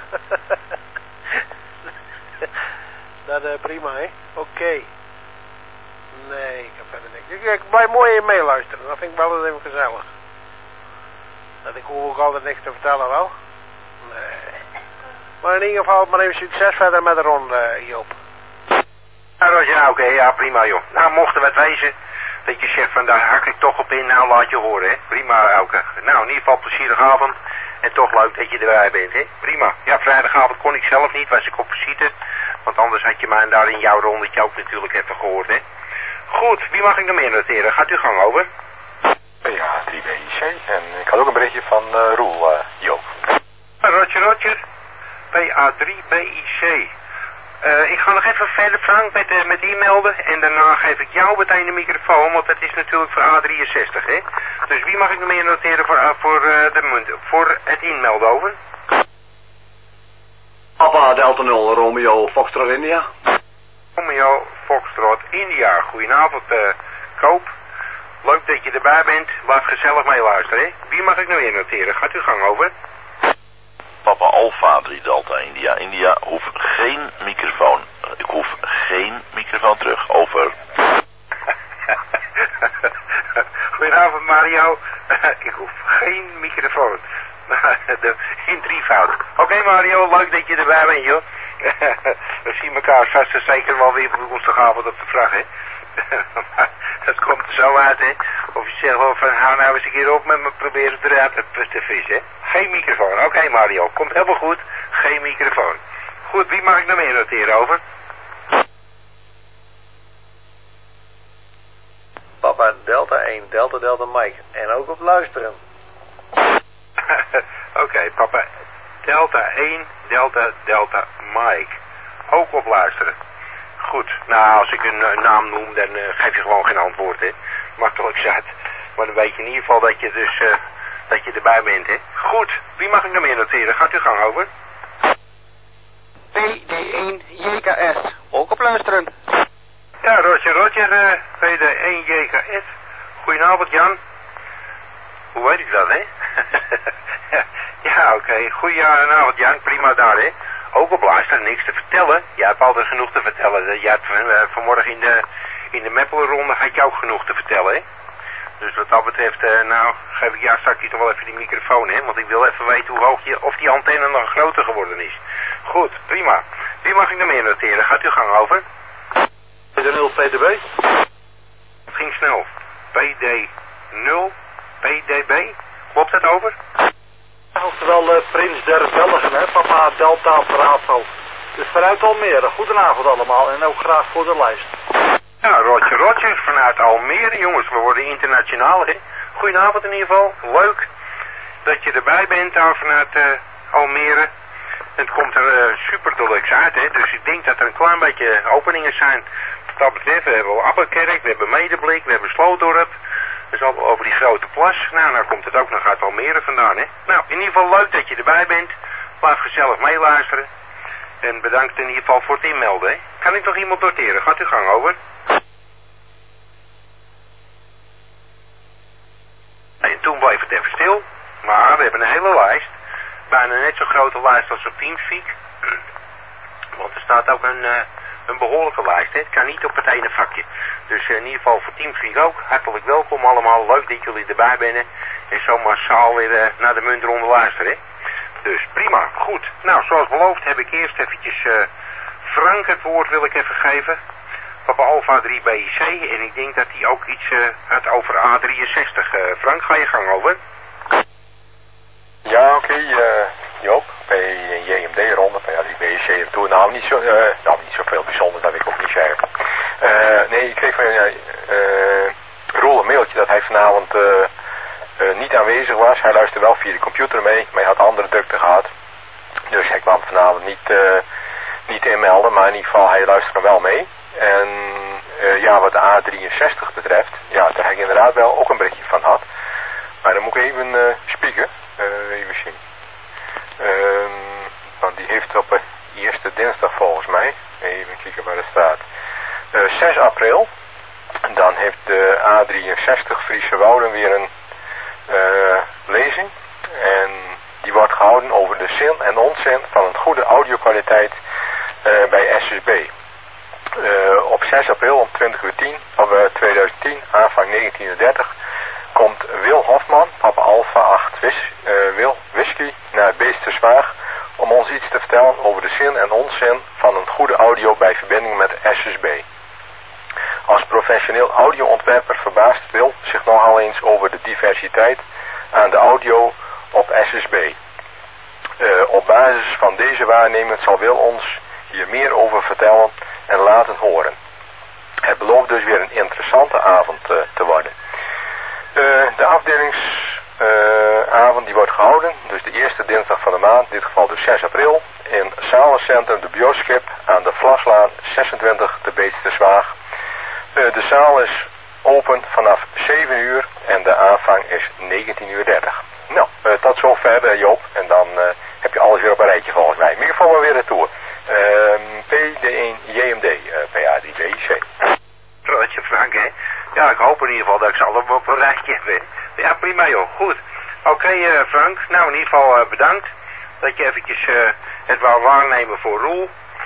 dat uh, prima, hè. Oké. Okay. Nee, ik heb verder niks. Ik, ik blijf mooi in meeluisteren. Dat vind ik wel eens even gezellig. Dat ik hoef ook altijd niks te vertellen, wel. Nee. Maar in ieder geval, maar even succes verder met de ronde, uh, Joop. Nou, ja, oké, okay, ja, prima, joh. Nou, mocht er wat wezen, Dat je zegt van daar hak ik toch op in, nou laat je horen, hè. Prima, Elke. Nou, in ieder geval plezierige avond. En toch leuk dat je erbij bent, hè. Prima. Ja, vrijdagavond kon ik zelf niet, was ik op visite. Want anders had je mij daar in jouw rondetje ook natuurlijk even gehoord, hè. Goed, wie mag ik nog meer noteren? Gaat uw gang over. P A drie B I C. En ik had ook een berichtje van uh, Roel, uh, Joop. Roger, Roger. P A drie B I C. Uh, ik ga nog even verder, Frank, met, uh, met e-mailden. En daarna geef ik jou meteen de microfoon, want dat is natuurlijk voor A drieënzestig, hè. Dus wie mag ik nog meer noteren voor, uh, voor, uh, de munt, voor het e-mailden over? Papa Delta nul, Romeo Foxtrot India. Romeo Foxtrot India. Goedenavond, uh, Koop. Leuk dat je erbij bent. Blijf gezellig mee luisteren, hè. Wie mag ik nog meer noteren? Gaat uw gang over. Papa Alpha drie Delta India. India hoeft geen microfoon. Ik hoef geen microfoon terug. Over. Goedenavond Mario. Ik hoef geen microfoon. In drievoud. Oké okay, Mario, leuk dat je erbij bent, joh. We zien elkaar vast en zeker wel weer op woensdagavond op de vracht, hè. Dat komt er zo uit, hè. Of je zegt wel van, hou nou eens een keer op met me proberen eruit te, te vissen, hè. Geen microfoon. Oké okay, Mario, komt helemaal goed. Geen microfoon. Goed, wie mag ik nog meer noteren over? Papa Delta één, Delta Delta Mike. En ook op luisteren. Oké, okay, papa Delta één, Delta Delta Mike. Ook op luisteren. Goed, nou als ik een uh, naam noem, dan uh, geef je gewoon geen antwoord, hè. Makkelijk zat. Maar dan weet je in ieder geval dat je dus, uh, dat je erbij bent, hè. Goed, wie mag ik nog meer noteren? Gaat uw gang over. P D één J K S, ook op luisteren. Ja, Roger, Roger, uh, P D één J K S. Goedenavond, Jan. Hoe weet ik dat, hè? Ja, oké. Okay. Goedenavond, Jan. Prima daar, hè. Ook op luisteren, niks te vertellen. Jij hebt altijd genoeg te vertellen. Jij hebt uh, vanmorgen in de, in de Meppelenronde had je ook genoeg te vertellen, hè. Dus wat dat betreft, uh, nou, geef ik jou straks nog wel even die microfoon, hè. Want ik wil even weten hoe hoog je, of die antenne nog groter geworden is. Goed, prima. Wie mag ik nog meer noteren? Gaat uw gang over. P D nul P D B. Het ging snel. P D nul P D B. Klopt het over? Oftewel uh, Prins der Belgen, hè, Papa Delta Bravo. Dus vanuit Almere. Goedenavond allemaal en ook graag voor de lijst. Ja, Roger, Roger, vanuit Almere, jongens. We worden internationaal, hè. Goedenavond in ieder geval. Leuk dat je erbij bent daar vanuit uh, Almere. Het komt er uh, super deluxe uit, hè. Dus ik denk dat er een klein beetje openingen zijn. Wat dat betreft, we hebben Appelkerk, we hebben Medeblik, we hebben Slootdorp. Dus al over die grote plas. Nou, nou komt het ook nog uit Almere vandaan, hè. Nou, in ieder geval leuk dat je erbij bent. Blijf gezellig meeluisteren. En bedankt in ieder geval voor het inmelden, hè. Kan ik nog iemand noteren? Gaat uw gang over. En toen bleef het even stil. Maar we hebben een hele lijst. Bijna net zo'n grote lijst als op Teamspeak. Want er staat ook een... Uh, Een behoorlijke lijst, hè. Het kan niet op het ene vakje. Dus uh, in ieder geval voor Teamspeak ook. Hartelijk welkom allemaal. Leuk dat jullie erbij zijn. En zo massaal weer uh, naar de muntronde luisteren, hè. Dus prima. Goed. Nou, zoals beloofd heb ik eerst eventjes uh, Frank het woord wil ik even geven. Papa Alpha drie B I C. En ik denk dat hij ook iets uh, had over A drieënzestig. Uh, Frank, ga je gang over. Ja, oké. Okay, uh, Joop. Bij J M D-ronde, bij A drie B I C en toen. Nou, niet, zo, uh, nou, niet zoveel bijzonder, dat wil ik ook niet zeggen. Uh, nee, ik kreeg van uh, uh, Roel een mailtje dat hij vanavond uh, uh, niet aanwezig was. Hij luisterde wel via de computer mee, maar hij had andere drukte gehad. Dus hij kwam vanavond niet, uh, niet inmelden, maar in ieder geval hij luisterde wel mee. En uh, ja, wat de A drieënzestig betreft, ja, daar heb ik inderdaad wel ook een berichtje van had. Maar dan moet ik even uh, spieken, uh, even zien. Um, want die heeft op de eerste dinsdag volgens mij, even kijken waar het staat, uh, zes april, dan heeft de A drieënzestig Friese Wouden weer een uh, lezing. En die wordt gehouden over de zin en onzin van een goede audiokwaliteit uh, bij S S B. Uh, op zes april om twintig uur tien, of uh, tweeduizend tien, aanvang negentien dertig, komt Wil Hofman, Papa Alpha acht Wis, uh, Wil Whisky, naar Beesterswaag om ons iets te vertellen over de zin en onzin van een goede audio bij verbinding met S S B. Als professioneel audioontwerper verbaast Wil zich nogal eens over de diversiteit aan de audio op S S B. Uh, op basis van deze waarneming zal Wil ons hier meer over vertellen en laten horen. Het belooft dus weer een interessante avond uh, te worden. Uh, de afdelingsavond uh, die wordt gehouden, dus de eerste dinsdag van de maand, in dit geval dus zes april, in Zalencentrum de Bioskip aan de Vlaslaan zesentwintig te Beesterswaag. Uh, de zaal is open vanaf zeven uur en de aanvang is negentien uur dertig. Nou, uh, tot zover uh, Joop. En dan uh, heb je alles weer op een rijtje volgens mij. In ieder geval maar weer retour. Uh, P D één J M D, uh, P A drie B C. Roodje Frank, hè? Ja, ik hoop in ieder geval dat ik ze allemaal op een rijtje heb, hè? Ja, prima joh, goed. Oké okay, uh, Frank, nou in ieder geval uh, bedankt dat je eventjes uh, het wou waarnemen voor Roel.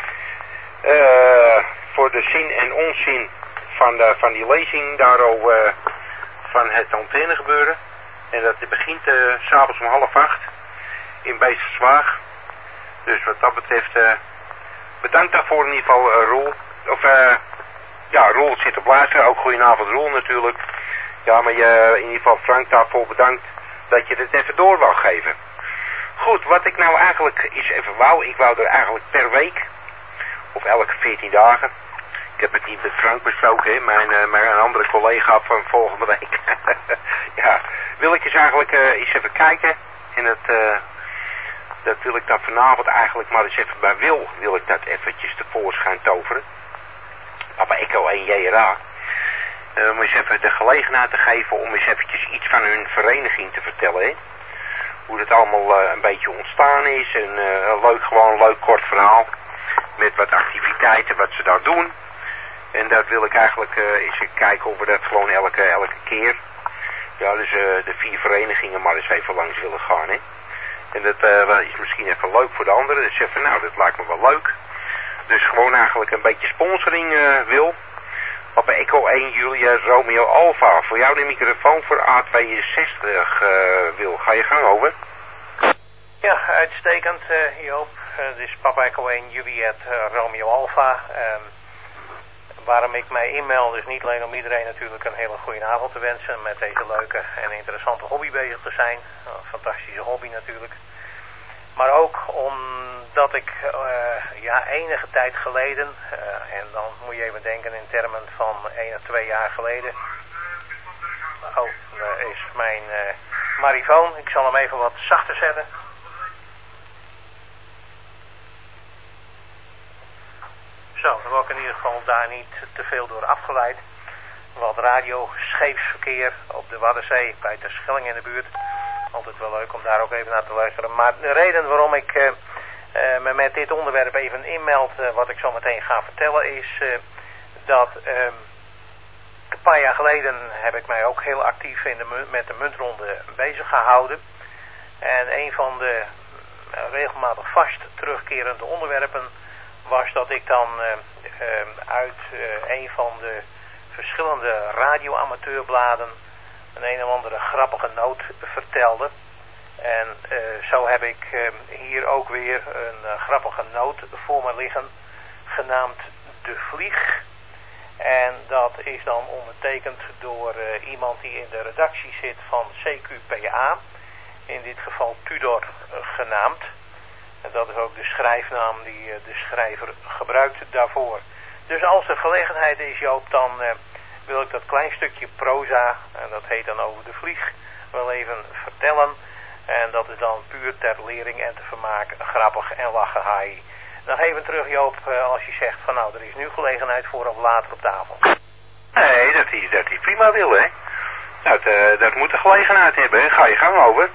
Uh, voor de zin en onzin van, de, van die lezing daarover uh, van het antenne gebeuren. En dat begint uh, s'avonds om half acht in Beesterswaag. Dus wat dat betreft, uh, bedankt daarvoor in ieder geval uh, Roel. Of uh, ja, Roel zit op luisteren. Ook goedenavond Roel natuurlijk. Ja, maar je, in ieder geval Frank daarvoor bedankt dat je dit even door wou geven. Goed, wat ik nou eigenlijk eens even wou. Ik wou er eigenlijk per week, of elke veertien dagen. Ik heb het niet met Frank besproken, hè, mijn, uh, mijn andere collega van volgende week. Ja, wil ik eens eigenlijk uh, eens even kijken. En dat, uh, dat wil ik dan vanavond eigenlijk maar eens even bij Wil, wil ik dat eventjes tevoorschijn toveren. Papa Echo en J R A. Uh, om eens even de gelegenheid te geven om eens eventjes iets van hun vereniging te vertellen, hè. Hoe het allemaal uh, een beetje ontstaan is. En uh, een leuk, gewoon een leuk kort verhaal. Met wat activiteiten, wat ze daar doen. En dat wil ik eigenlijk uh, eens kijken of we dat gewoon elke, elke keer. Ja, dus uh, de vier verenigingen maar eens even langs willen gaan, hè. En dat uh, is misschien even leuk voor de anderen. Dus even, nou, dat lijkt me wel leuk. Dus gewoon eigenlijk een beetje sponsoring uh, wil. Papa Echo één Julia Romeo Alpha. Voor jou de microfoon voor A tweeënzestig uh, Wil. Ga je gang over. Ja, uitstekend uh, Joop. Uh, dit is Papa Echo één Juliet uh, Romeo Alpha. Um, waarom ik mij inmeld is niet alleen om iedereen natuurlijk een hele goede avond te wensen. Met deze leuke en interessante hobby bezig te zijn. Een fantastische hobby natuurlijk. Maar ook omdat ik uh, ja, enige tijd geleden, uh, en dan moet je even denken in termen van één of twee jaar geleden. Oh, daar is mijn uh, marifoon. Ik zal hem even wat zachter zetten. Zo, dan word ik in ieder geval daar niet te veel door afgeleid. Wat radio, scheepsverkeer op de Waddenzee bij Terschelling in de buurt. Altijd wel leuk om daar ook even naar te luisteren. Maar de reden waarom ik uh, uh, me met dit onderwerp even inmeld, uh, wat ik zo meteen ga vertellen, is uh, dat uh, een paar jaar geleden heb ik mij ook heel actief in de, met de muntronde bezig gehouden. En een van de uh, regelmatig vast terugkerende onderwerpen was dat ik dan uh, uh, uit uh, een van de verschillende radioamateurbladen een een of andere grappige noot vertelde. En uh, zo heb ik uh, hier ook weer een uh, grappige noot voor me liggen, genaamd De Vlieg. En dat is dan ondertekend door uh, iemand die in de redactie zit van C Q P A, in dit geval Tudor uh, genaamd. En dat is ook de schrijfnaam die uh, de schrijver gebruikt daarvoor. Dus als er gelegenheid is, Joop, dan uh, wil ik dat klein stukje proza, en dat heet dan Over de Vlieg, wel even vertellen. En dat is dan puur ter lering en te vermaak, grappig en lachen, haai. Nog even terug, Joop, uh, als je zegt van nou, er is nu gelegenheid voor of later op de avond. Nee, dat is, dat is prima wil, hè. Dat, uh, dat moet de gelegenheid hebben, hè. Ga je gang over.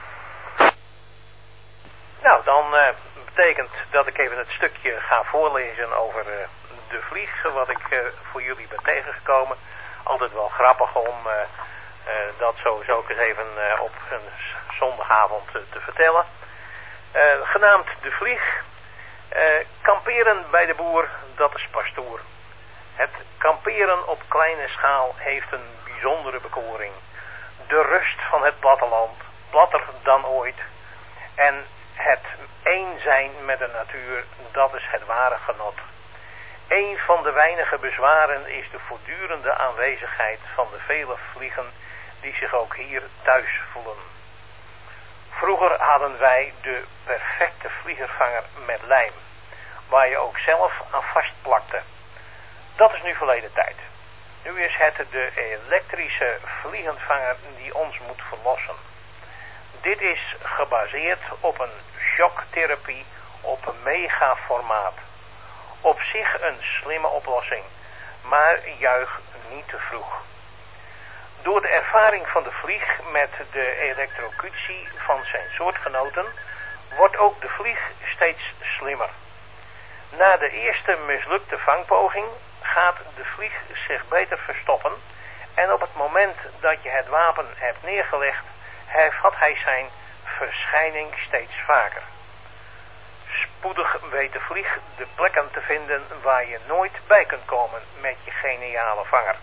Nou, dan uh, betekent dat ik even het stukje ga voorlezen over uh, De Vlieg, wat ik uh, voor jullie ben tegengekomen. Altijd wel grappig om uh, uh, dat sowieso ook eens even uh, op een zondagavond uh, te vertellen. Uh, genaamd De Vlieg. Uh, kamperen bij de boer, dat is pastoor. Het kamperen op kleine schaal heeft een bijzondere bekoring. De rust van het platteland, platter dan ooit. En het één zijn met de natuur, dat is het ware genot. Eén van de weinige bezwaren is de voortdurende aanwezigheid van de vele vliegen die zich ook hier thuis voelen. Vroeger hadden wij de perfecte vliegervanger met lijm, waar je ook zelf aan vastplakte. Dat is nu verleden tijd. Nu is het de elektrische vliegenvanger die ons moet verlossen. Dit is gebaseerd op een shocktherapie op een megaformaat. Op zich een slimme oplossing, maar juich niet te vroeg. Door de ervaring van de vlieg met de elektrocutie van zijn soortgenoten wordt ook de vlieg steeds slimmer. Na de eerste mislukte vangpoging gaat de vlieg zich beter verstoppen en op het moment dat je het wapen hebt neergelegd, hervat hij zijn verschijning steeds vaker. Spoedig weet de vlieg de plekken te vinden waar je nooit bij kunt komen met je geniale vanger.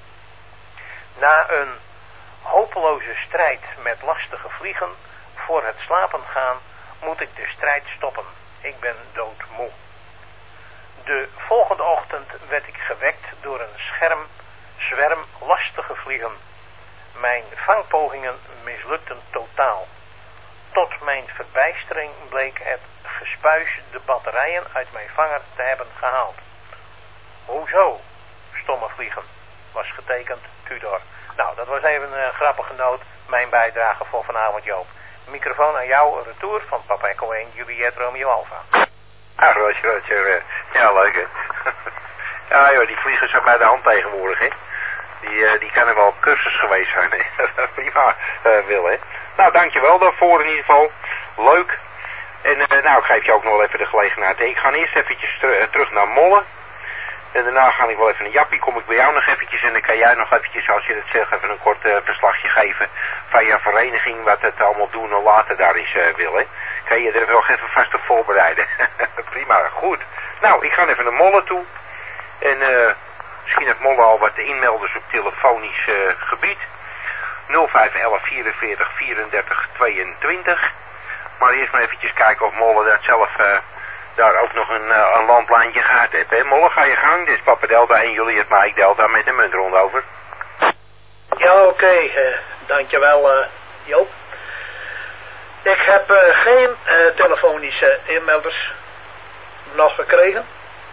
Na een hopeloze strijd met lastige vliegen voor het slapen gaan, moet ik de strijd stoppen. Ik ben doodmoe. De volgende ochtend werd ik gewekt door een scherm, zwerm lastige vliegen. Mijn vangpogingen mislukten totaal. Tot mijn verbijstering bleek het gespuis de batterijen uit mijn vanger te hebben gehaald. Hoezo? Stomme vliegen. Was getekend Tudor. Nou, dat was even een grappige noot. Mijn bijdrage voor vanavond, Joop. Microfoon aan jou, retour van Papa Echo één, Juliet Romeo Alpha. Ah, Roger, Roger. Ja, leuk hè. Ja joh, die vliegen zijn bij de hand tegenwoordig hè. Die, uh, die kan er wel cursus geweest zijn hè. Prima, uh, Wil hè. Nou, dankjewel daarvoor in ieder geval. Leuk. En uh, nou, ik geef je ook nog wel even de gelegenheid. Ik ga eerst eventjes ter uh, terug naar Molle. En daarna ga ik wel even een jappie, kom ik bij jou nog eventjes en dan kan jij nog eventjes, als je het zegt, even een kort uh, verslagje geven van je vereniging, wat het allemaal doen en later daar is, uh, Wil, hè. Kan je er wel even vast op voorbereiden. Prima, goed. Nou, ik ga even naar Molle toe. En uh, misschien heeft Molle al wat inmelders op telefonisch uh, gebied. nul vijf elf vierenveertig vierendertig tweeëntwintig. Maar eerst maar eventjes kijken of Molle dat zelf... Uh, daar ook nog een, uh, een landlijntje gehad heb. Hè? Molle, ga je gang. Dit is Papa Delta en Juliet Mike Delta met de muntronde over. Ja, oké. Okay. Uh, dankjewel, uh, Joop. Ik heb uh, geen uh, telefonische inmelders nog gekregen.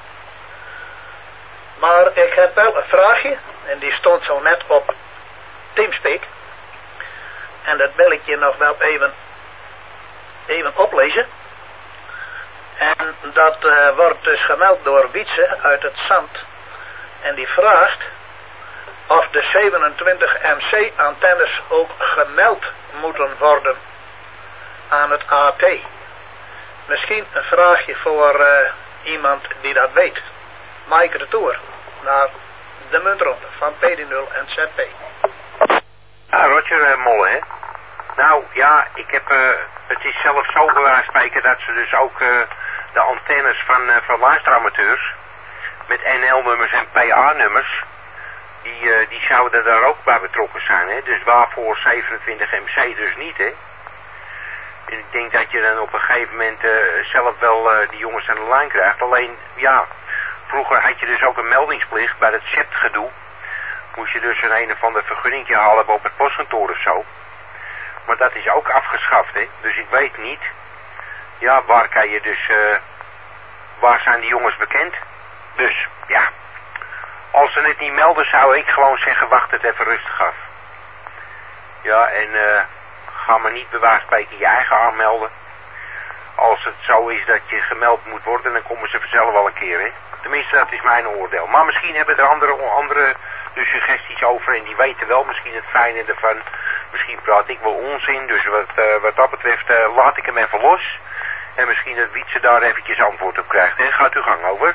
Maar ik heb wel een vraagje. En die stond zo net op Teamspeak. En dat wil ik je nog wel even, even oplezen. En dat uh, wordt dus gemeld door Wietse uit het Zand. En die vraagt of de zevenentwintig M C antennes ook gemeld moeten worden aan het A T. Misschien een vraagje voor uh, iemand die dat weet. Mike de Tour naar de muntronde van P D nul en Z P. Ah, Roger uh, Molle, hè? Nou, ja, ik heb, uh, het is zelfs zo bij wijze van spreken dat ze dus ook uh, de antennes van, uh, van luisteramateurs met N L-nummers en P A-nummers, die, uh, die zouden daar ook bij betrokken zijn, hè. Dus waarvoor zevenentwintig M C dus niet, hè. En ik denk dat je dan op een gegeven moment uh, zelf wel uh, die jongens aan de lijn krijgt. Alleen, ja, vroeger had je dus ook een meldingsplicht bij het C E P-gedoe. Moest je dus een een of ander vergunningje halen op het postkantoor of zo. Maar dat is ook afgeschaft, hè. Dus ik weet niet, ja, waar kan je dus, uh, waar zijn die jongens bekend? Dus, ja, als ze het niet melden, zou ik gewoon zeggen, wacht het even rustig af. Ja, en uh, ga maar niet bij wijze van spreken je eigen aanmelden. Als het zo is dat je gemeld moet worden, dan komen ze vanzelf wel een keer, hè. Tenminste, dat is mijn oordeel. Maar misschien hebben er andere, andere dus suggesties over en die weten wel misschien het fijne ervan. Misschien praat ik wel onzin, dus wat, uh, wat dat betreft uh, laat ik hem even los. En misschien dat Wietse daar eventjes antwoord op krijgt. En gaat uw gang over.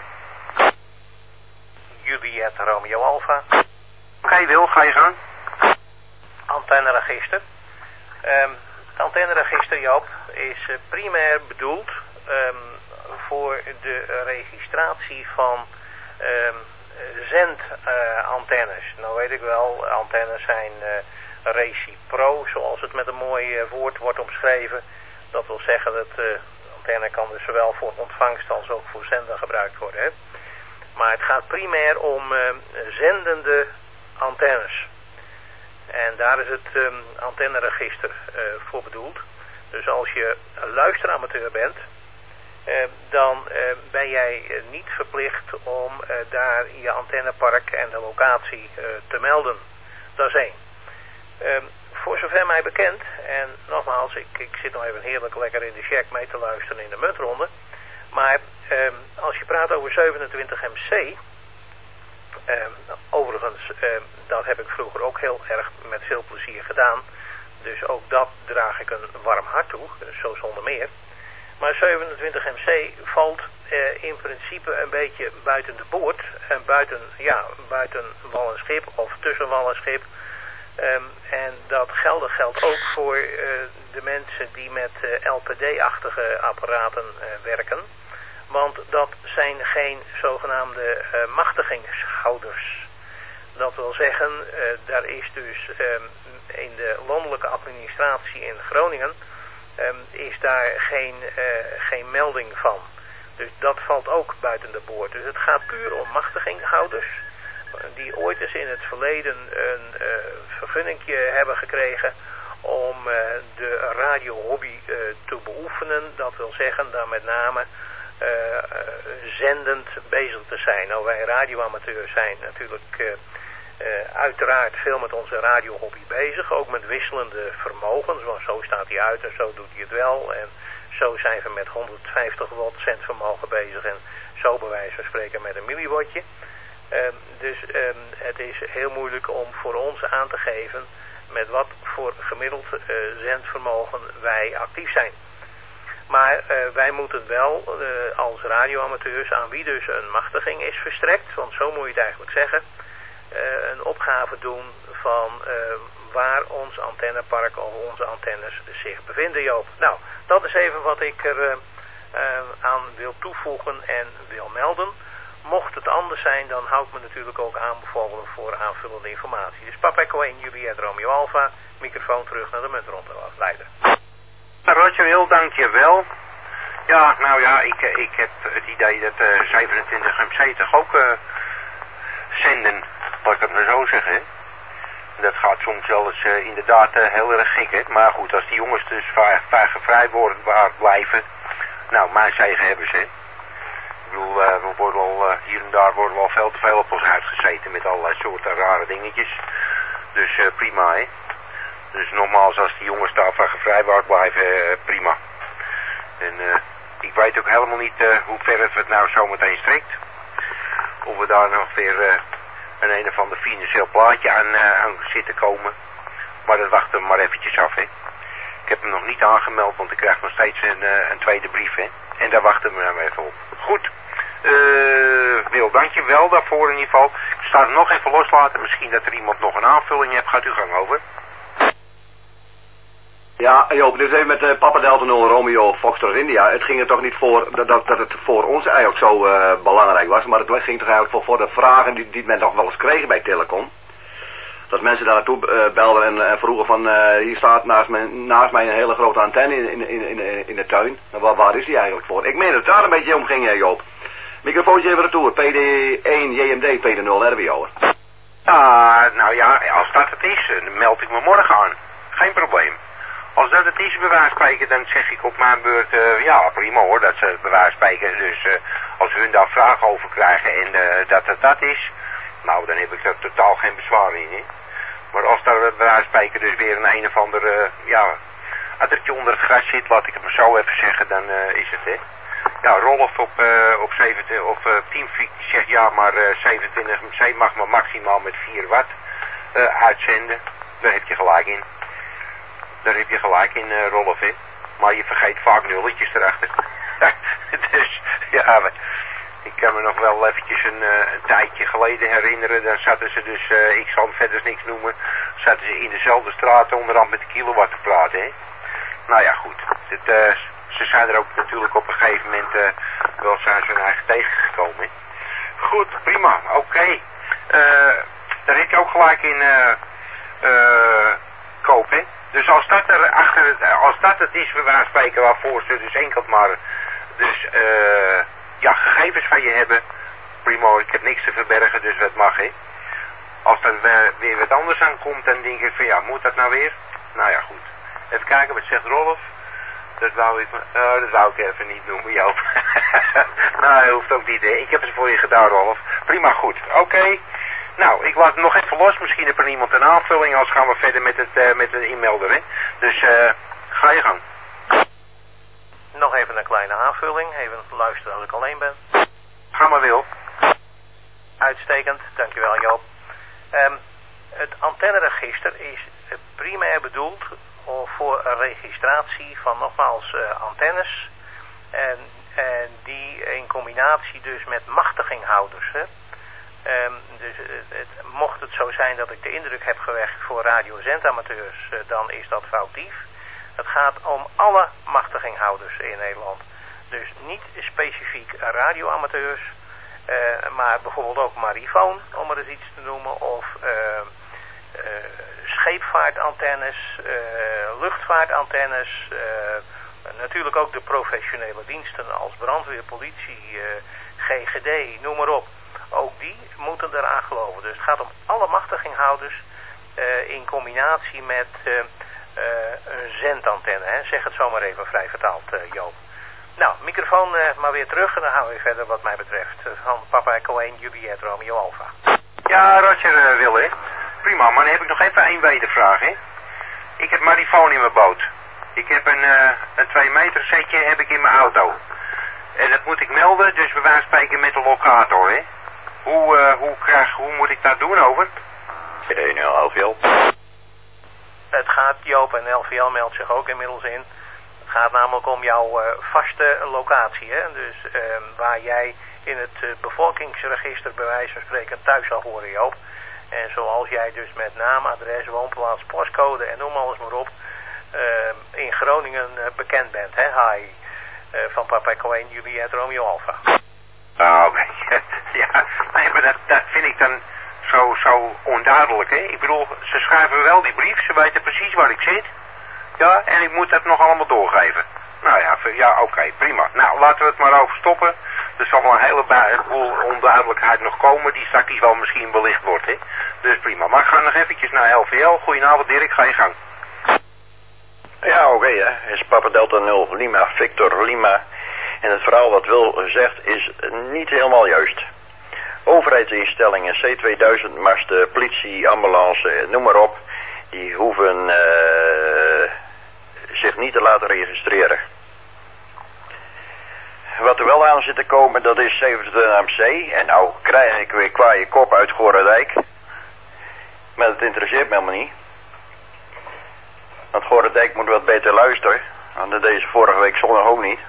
Juliet Romeo Alpha. Oké, okay, Wil, ga je gang. Antenneregister. Um, het antenneregister, Joop, is uh, primair bedoeld um, voor de registratie van um, zendantennes. Uh, nou weet ik wel, antennes zijn uh, recipro, zoals het met een mooi uh, woord wordt omschreven. Dat wil zeggen dat de uh, antenne kan dus zowel voor ontvangst als ook voor zender gebruikt worden. Hè? Maar het gaat primair om uh, zendende antennes. En daar is het um, antenneregister uh, voor bedoeld. Dus als je een luisteramateur bent, uh, dan uh, ben jij uh, niet verplicht om uh, daar je antennepark en de locatie uh, te melden. Dat is één. Um, voor zover mij bekend, en nogmaals, ik, ik zit nog even heerlijk lekker in de shack mee te luisteren in de muntronde. Maar um, als je praat over zevenentwintig M C, um, overigens, um, dat heb ik vroeger ook heel erg met veel plezier gedaan. Dus ook dat draag ik een warm hart toe, zo zonder meer. Maar zevenentwintig M C valt uh, in principe een beetje buiten de boord. En buiten, ja, buiten wal en schip of tussen wal en schip. Um, en dat geldig geldt ook voor uh, de mensen die met uh, L P D-achtige apparaten uh, werken. Want dat zijn geen zogenaamde uh, machtigingshouders. Dat wil zeggen, uh, daar is dus um, in de landelijke administratie in Groningen um, is daar geen, uh, geen melding van. Dus dat valt ook buiten de boord. Dus het gaat puur om machtiginghouders die ooit eens in het verleden een uh, vergunningje hebben gekregen om uh, de radiohobby uh, te beoefenen. Dat wil zeggen daar met name uh, uh, zendend bezig te zijn. Nou, wij radioamateurs zijn natuurlijk uh, uh, uiteraard veel met onze radiohobby bezig. Ook met wisselende vermogens, want zo staat hij uit en zo doet hij het wel. En zo zijn we met honderdvijftig watt zendvermogen bezig en zo bij wijze van spreken met een milliwattje. Um, dus um, het is heel moeilijk om voor ons aan te geven met wat voor gemiddeld uh, zendvermogen wij actief zijn. Maar uh, wij moeten wel uh, als radioamateurs, aan wie dus een machtiging is verstrekt, want zo moet je het eigenlijk zeggen, uh, een opgave doen van uh, waar ons antennepark of onze antennes zich bevinden, Joop. Nou, dat is even wat ik er uh, uh, aan wil toevoegen en wil melden. Mocht het anders zijn, dan hou ik me natuurlijk ook aanbevolen voor aanvullende informatie. Dus Papa Echo één, Juliet Romeo Alpha, microfoon terug naar de muntronde leider. Roger Wil, dankjewel. Ja, nou ja, ik, ik heb het idee dat uh, zevenentwintig M C toch ook uh, zenden, laat ik het maar zo zeggen. Dat gaat soms wel eens uh, inderdaad uh, heel erg gek, hè. Maar goed, als die jongens dus vrij worden blijven, nou, mijn zegen hebben ze, hè. Ik bedoel, uh, we worden al, uh, hier en daar worden we al veel te veel op ons uitgezeten met allerlei soorten rare dingetjes. Dus uh, prima, hè. Dus nogmaals, als die jongens daarvan gevrijwaard blijven, uh, prima. En uh, ik weet ook helemaal niet uh, hoe ver het het nou zometeen strekt. Of we daar nog weer uh, een een of ander financieel plaatje aan, uh, aan zitten komen. Maar dat wachten we maar eventjes af, hè. Ik heb hem nog niet aangemeld, want ik krijg nog steeds een, uh, een tweede brief, hè. En daar wachten we nou even op. Goed. Uh, Wil, dank je wel daarvoor in ieder geval. Ik sta het nog even loslaten. Misschien dat er iemand nog een aanvulling heeft. Gaat u gang over. Ja, Joop, dit is even met uh, Papa Delta nul Romeo Foxtrot India. Het ging er toch niet voor dat, dat, dat het voor ons eigenlijk zo uh, belangrijk was. Maar het ging toch eigenlijk voor, voor de vragen die, die men nog wel eens kreeg bij Telecom. Dat mensen daar naartoe uh, belden en, en vroegen van, uh, hier staat naast mij, naast mij een hele grote antenne in, in, in, in, in de tuin. Nou, waar, waar is die eigenlijk voor? Ik meen dat het daar een beetje om ging, Joop. Microfoontje even retour, P D één, J M D, P D nul, R W O. Ah, nou ja, als dat het is, dan meld ik me morgen aan. Geen probleem. Als dat het is, bij wijze van spreken, dan zeg ik op mijn beurt, uh, ja, prima hoor, dat ze bij wijze van spreken, dus uh, als hun daar vragen over krijgen en uh, dat het dat is, nou, dan heb ik er totaal geen bezwaar in, hè. Maar als daar bij wijze van spreken dus weer een een of ander, uh, ja, addertje onder het gras zit, laat ik het maar zo even zeggen, dan uh, is het, hè. Ja, Rolf op, uh, op, zevenentwintig, of, uh, Teamfreak die zegt ja, maar uh, zevenentwintig M C mag maar maximaal met vier watt uh, uitzenden. Daar heb je gelijk in. Daar heb je gelijk in, uh, Rolf, hè. Maar je vergeet vaak nulletjes erachter. Dus, ja, ik kan me nog wel eventjes een, uh, een tijdje geleden herinneren. Dan zaten ze dus, uh, ik zal verder niks noemen, zaten ze in dezelfde straat onderhand met de kilowatt te praten, hè. Nou ja, goed. Het, uh, ze zijn er ook natuurlijk op een gegeven moment uh, wel zijn ze hun eigen tegengekomen, hè. Goed, prima, oké. Okay. Uh, daar heb je ook gelijk in uh, uh, koop, hè. Dus als dat er achter het, als dat het is, we gaan spreken waarvoor ze dus enkel maar dus uh, ja, gegevens van je hebben, prima, ik heb niks te verbergen, dus wat mag, hè. Als er uh, weer wat anders aan komt, dan denk ik van ja, moet dat nou weer? Nou ja, goed. Even kijken, wat zegt Rolf? Dat wou ik, uh, dat wou ik even niet noemen, Joop. Nou, dat hoeft ook niet, hè. Ik heb het voor je gedaan, Rolf. Prima, goed. Oké. Okay. Nou, ik laat het nog even los. Misschien heb er iemand een aanvulling, anders gaan we verder met het, uh, met het inmelden, hè. Dus, eh, uh, ga je gang. Nog even een kleine aanvulling. Even luisteren als ik alleen ben. Ga maar, Wil. Uitstekend, dankjewel Joop. Um, het antenneregister is primair bedoeld voor een registratie van nogmaals uh, antennes. En, en die in combinatie dus met machtiginghouders. Hè. Um, dus het, het, mocht het zo zijn dat ik de indruk heb gewekt voor radiozendamateurs, uh, dan is dat foutief. Het gaat om alle machtiginghouders in Nederland. Dus niet specifiek radioamateurs, uh, maar bijvoorbeeld ook marifoon, om er eens iets te noemen, of uh, uh, scheepvaartantennes, uh, luchtvaartantennes, uh, natuurlijk ook de professionele diensten als brandweer, politie, uh, G G D, noem maar op. Ook die moeten eraan geloven. Dus het gaat om alle machtiginghouders uh, in combinatie met uh, uh, een zendantenne. Hè? Zeg het zomaar even vrij vertaald, uh, Joop. Nou, microfoon uh, maar weer terug en dan gaan we weer verder wat mij betreft. Uh, van Papa Echo één, Juliet Romeo Alpha. Ja, Roger uh, wil, hè. Prima, maar dan heb ik nog even één wedervraag, hè. Ik heb marifoon in mijn boot. Ik heb een, uh, een twee meter setje heb ik in mijn auto. En dat moet ik melden, dus we gaan spreken met de locator, hè. Hoe, uh, hoe, krijg, hoe moet ik dat doen, over? één nul L V L. Het gaat, Joop, en L V L meldt zich ook inmiddels in. Het gaat namelijk om jouw uh, vaste locatie, hè. Dus uh, waar jij in het uh, bevolkingsregister bij wijze van spreken thuis zal horen, Joop. En zoals jij dus met naam, adres, woonplaats, postcode en noem alles maar op, uh, in Groningen uh, bekend bent, hè. Hi, uh, van Papa Echo één, Juliet Romeo Alpha. Nou, oké. Ja, nee, maar dat, dat vind ik dan zo, zo onduidelijk, hè. Ik bedoel, ze schrijven wel die brief, ze weten precies waar ik zit. Ja, en ik moet dat nog allemaal doorgeven. Nou ja, ja oké, okay, prima. Nou, laten we het maar over stoppen. Er zal wel een heleboel onduidelijkheid nog komen, die straks wel misschien belicht wordt, hè. Dus prima. Maar ik ga nog eventjes naar L V L. Goedenavond, Dirk, ga je gang. Ja, oké, okay, hè. Is Papa Delta nul, Lima, Victor, Lima. En het verhaal wat Wil zegt is niet helemaal juist. Overheidsinstellingen, C tweeduizend, masten, politie, ambulance, noem maar op, die hoeven uh, zich niet te laten registreren. Wat er wel aan zit te komen, dat is zevenentwintig M C. En nou krijg ik weer kwaaie kop uit Gorredijk. Maar dat interesseert me helemaal niet. Want Gorredijk moet wat beter luisteren. Want dat deze vorige week zondag ook niet.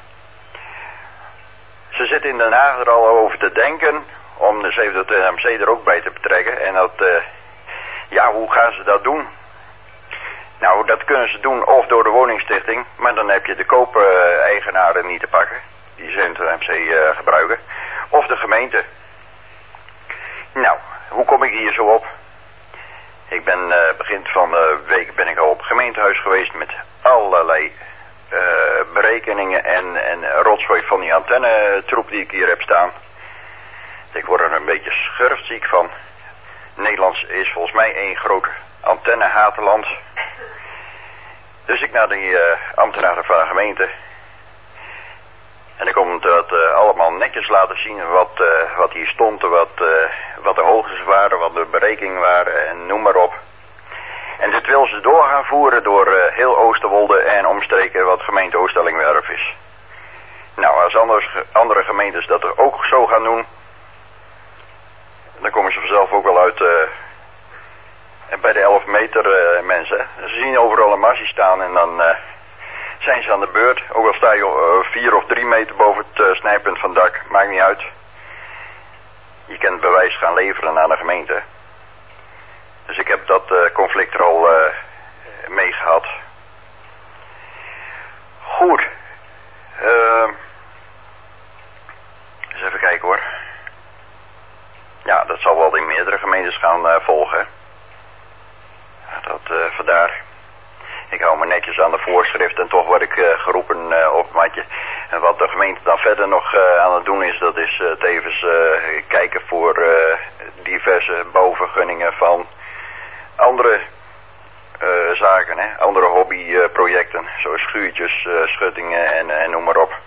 Ze zitten in Den Haag er al over te denken om de zevenentwintig M C er ook bij te betrekken. En dat, uh, ja, hoe gaan ze dat doen? Nou, dat kunnen ze doen of door de woningstichting, maar dan heb je de koop-eigenaren niet te pakken, die zevenentwintig M C uh, gebruiken, of de gemeente. Nou, hoe kom ik hier zo op? Ik ben uh, begin van de week ben ik al op het gemeentehuis geweest met allerlei uh, berekeningen en, en rotzooi van die antennetroep die ik hier heb staan. Ik word er een beetje schurftziek van. Nederlands is volgens mij één groot antennehatenland. Dus ik naar die uh, ambtenaren van de gemeente. En ik kom dat uh, allemaal netjes laten zien wat, uh, wat hier stond, wat, uh, wat de hoogtes waren, wat de berekeningen waren en noem maar op. En dit wil ze door gaan voeren door uh, heel Oosterwolde en omstreken wat gemeente Oosterlingwerf is. Nou, als anders, andere gemeentes dat er ook zo gaan doen, dan komen ze vanzelf ook wel uit uh, bij de elf meter uh, mensen. Ze zien overal een massie staan en dan uh, zijn ze aan de beurt. Ook al sta je uh, vier of drie meter boven het uh, snijpunt van het dak, maakt niet uit. Je kunt het bewijs gaan leveren aan de gemeente. Dus ik heb dat uh, conflict er al uh, mee gehad. Goed. Uh, eens even kijken hoor. Ja, dat zal wel in meerdere gemeentes gaan uh, volgen. Dat uh, vandaar. Ik hou me netjes aan de voorschrift en toch word ik uh, geroepen uh, op het matje. En wat de gemeente dan verder nog uh, aan het doen is, dat is uh, tevens uh, kijken voor uh, diverse bouwvergunningen van andere uh, zaken, hè? Andere hobbyprojecten, uh, zoals schuurtjes, uh, schuttingen en, en noem maar op.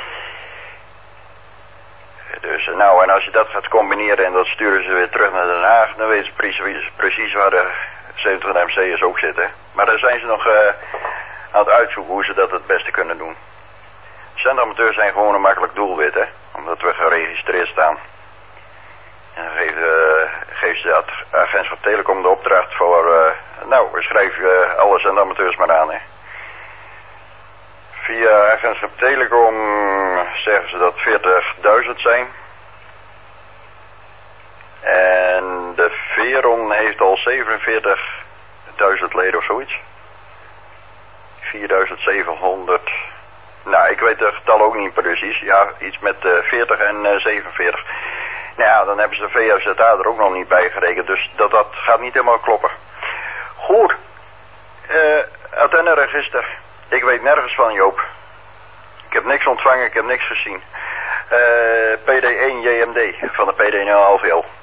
Dus nou, en als je dat gaat combineren en dat sturen ze weer terug naar Den Haag, dan weten ze precies, precies waar de zevenentwintig M C'ers ook zitten. Maar daar zijn ze nog uh, aan het uitzoeken hoe ze dat het beste kunnen doen. Zendamateurs zijn gewoon een makkelijk doelwit, hè, omdat we geregistreerd staan. En dan geeft, uh, geeft de agent van Telecom de opdracht voor, uh, nou, schrijf uh, alle zendamateurs maar aan, hè. Via agentschap Telecom zeggen ze dat veertigduizend zijn. En de Veron heeft al zevenenveertigduizend leden of zoiets. vierduizend zevenhonderd. Nou, ik weet de getal ook niet precies. Ja, iets met uh, veertig en uh, zevenenveertig. Nou ja, dan hebben ze de V F Z A er ook nog niet bij gerekend. Dus dat, dat gaat niet helemaal kloppen. Goed. Uh, Antenne-register. Ik weet nergens van, Joop. Ik heb niks ontvangen, ik heb niks gezien. Uh, P D één J M D van de P D nul L V L.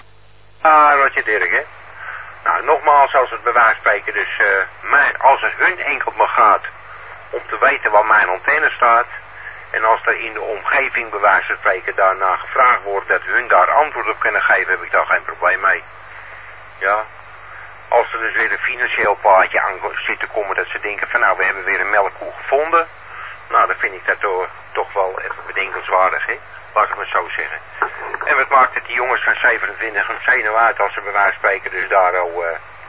Ah, Roger Dirk, hè. Nou, nogmaals, als het bij wijze van spreken dus, uh, mijn, als het hun enkel maar gaat om te weten waar mijn antenne staat, en als er in de omgeving bij wijze van spreken daarna gevraagd wordt dat hun daar antwoord op kunnen geven, heb ik daar geen probleem mee. Ja. Als er dus weer een financieel plaatje aan zit te komen dat ze denken van nou, we hebben weer een melkkoe gevonden. Nou, dan vind ik dat toch, toch wel even bedenkenswaardig, hè. Laat ik maar zo zeggen. En wat maakt het die jongens van zevenentwintig M C nou uit als ze bij wijze van spreken dus daar al uh,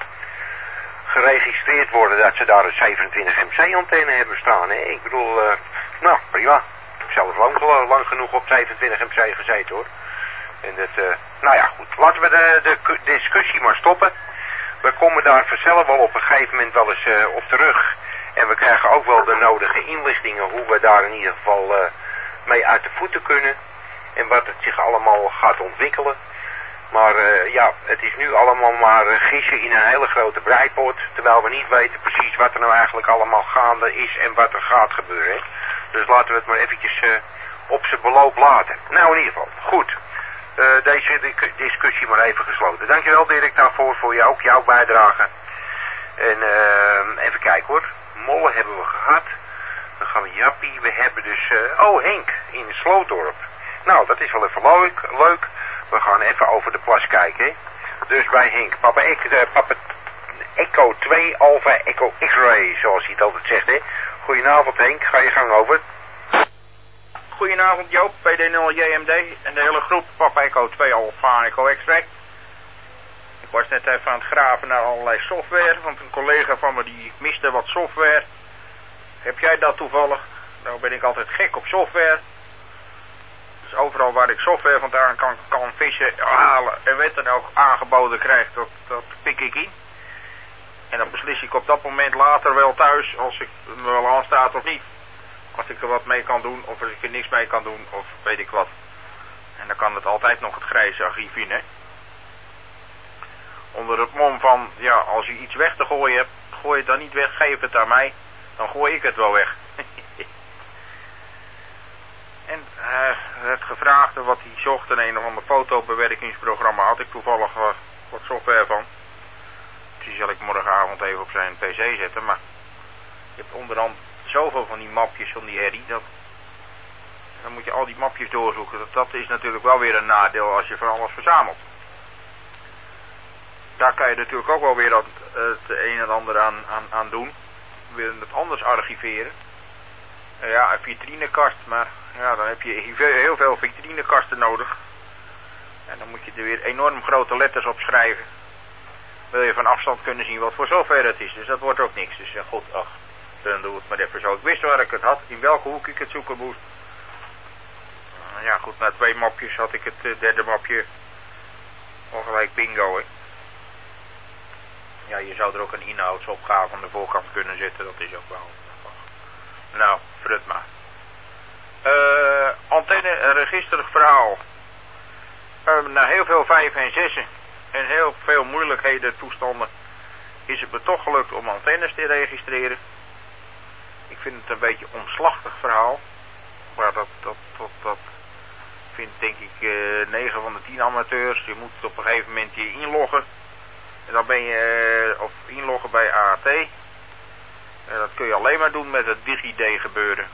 geregistreerd worden dat ze daar een zevenentwintig M C antenne hebben staan, hè. Ik bedoel, uh, nou, prima. Ik heb zelf lang, lang genoeg op zevenentwintig M C gezeten, hoor. En dat, uh, nou ja, goed. Laten we de, de discussie maar stoppen. We komen daar vanzelf wel op een gegeven moment wel eens uh, op terug. En we krijgen ook wel de nodige inlichtingen hoe we daar in ieder geval uh, mee uit de voeten kunnen. En wat het zich allemaal gaat ontwikkelen. Maar uh, ja, het is nu allemaal maar uh, gissen in een hele grote breipot. Terwijl we niet weten precies wat er nou eigenlijk allemaal gaande is en wat er gaat gebeuren. Hè? Dus laten we het maar eventjes uh, op zijn beloop laten. Nou, in ieder geval, goed. Uh, deze discussie maar even gesloten. Dankjewel Dirk daarvoor, voor jou, ook jouw bijdrage. En uh, even kijken hoor. Molle hebben we gehad. Dan gaan we Jappie. We hebben dus... Uh, oh, Henk in Slootdorp. Nou, dat is wel even leuk. leuk. We gaan even over de plas kijken. Hè? Dus bij Henk. Papa, ik, uh, papa Echo twee Alpha Echo X-Ray, zoals hij het altijd zegt. Hè? Goedenavond Henk, ga je gang over. Goedenavond Joop, P D nul J M D en de hele groep Papa Echo twee Alpha Echo X-Ray. Ik was net even aan het graven naar allerlei software, want een collega van me die miste wat software. Heb jij dat toevallig? Nou ben ik altijd gek op software. Dus overal waar ik software vandaan kan, kan vissen, halen en wat dan ook aangeboden krijg, dat, dat pik ik in. En dan beslis ik op dat moment later wel thuis, als ik me wel aanstaat of niet. Als ik er wat mee kan doen, of als ik er niks mee kan doen, of weet ik wat. En dan kan het altijd nog het grijze archief in, hè. Onder het mom van, ja, als je iets weg te gooien hebt, gooi het dan niet weg, geef het aan mij. Dan gooi ik het wel weg. En uh, het gevraagde wat hij zocht in een of ander fotobewerkingsprogramma, had ik toevallig uh, wat software van. Die zal ik morgenavond even op zijn pc zetten, maar je hebt onderhand zoveel van die mapjes van die herrie, dat dan moet je al die mapjes doorzoeken. Dat, dat is natuurlijk wel weer een nadeel als je van alles verzamelt. Daar kan je natuurlijk ook wel weer dat, het een en ander aan, aan, aan doen. Weer het anders archiveren. Uh, ja, een vitrinekast, maar ja, dan heb je heel veel vitrinekasten nodig. En dan moet je er weer enorm grote letters op schrijven. Wil je van afstand kunnen zien wat voor software het is. Dus dat wordt ook niks. Dus ja, goed, ach, dan doe het maar even zo. Ik wist waar ik het had, in welke hoek ik het zoeken moest. Uh, ja, goed, na twee mapjes had ik het uh, derde mapje al gelijk bingo, hè. Ja, je zou er ook een inhoudsopgave aan de voorkant kunnen zetten, dat is ook wel. Nou, frut maar. Uh, antenne, een registerig verhaal. Uh, na heel veel vijf en zessen en heel veel moeilijkheden, toestanden, is het me toch gelukt om antennes te registreren. Ik vind het een beetje een omslachtig verhaal. Maar dat, dat, dat, dat vindt denk ik uh, negen van de tien amateurs. Je moet op een gegeven moment je inloggen. En dan ben je, uh, of inloggen bij A T. En dat kun je alleen maar doen met het DigiD gebeuren.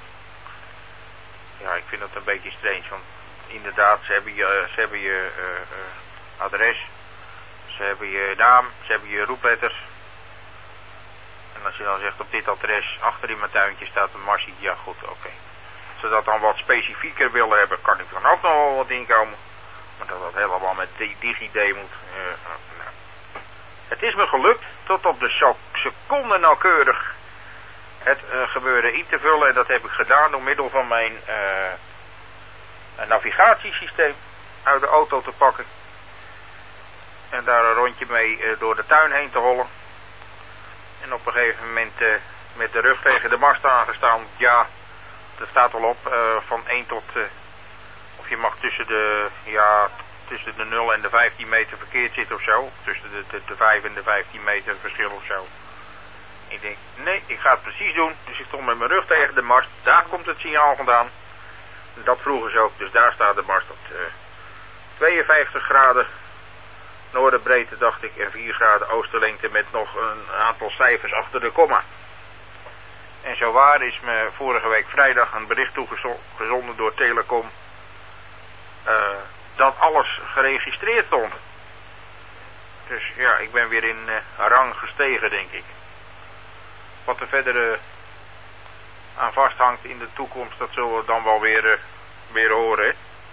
Ja, ik vind dat een beetje strange. Want inderdaad, ze hebben je, ze hebben je uh, uh, adres. Ze hebben je naam, ze hebben je roepletters. En als je dan zegt op dit adres, achter in mijn tuintje staat een Marsie, ja goed, oké. Okay. Als ze dat dan wat specifieker willen hebben, kan ik dan ook nog wel wat inkomen. Maar dat dat helemaal met DigiD moet. Uh, nou. Het is me gelukt tot op de seconde nauwkeurig het uh, gebeuren in te vullen. En dat heb ik gedaan door middel van mijn uh, navigatiesysteem uit de auto te pakken. En daar een rondje mee uh, door de tuin heen te hollen. En op een gegeven moment uh, met de rug tegen de mast aangestaan. Ja, er staat al op uh, van één tot... Uh, of je mag tussen de... Ja, tussen de nul en de vijftien meter verkeerd zitten of zo. Tussen de, de, de vijf en de vijftien meter verschil of zo. Ik denk, nee, ik ga het precies doen. Dus ik stond met mijn rug tegen de mast. Daar komt het signaal vandaan. Dat vroegen ze ook. Dus daar staat de mast op uh, tweeënvijftig graden noordenbreedte, dacht ik, en vier graden oosterlengte met nog een aantal cijfers achter de komma. En zowaar is me vorige week vrijdag een bericht toegezonden door Telecom uh, dat alles geregistreerd stond. Dus ja, ik ben weer in uh, rang gestegen, denk ik. Wat er verder uh, aan vasthangt in de toekomst, dat zullen we dan wel weer, uh, weer horen, hè?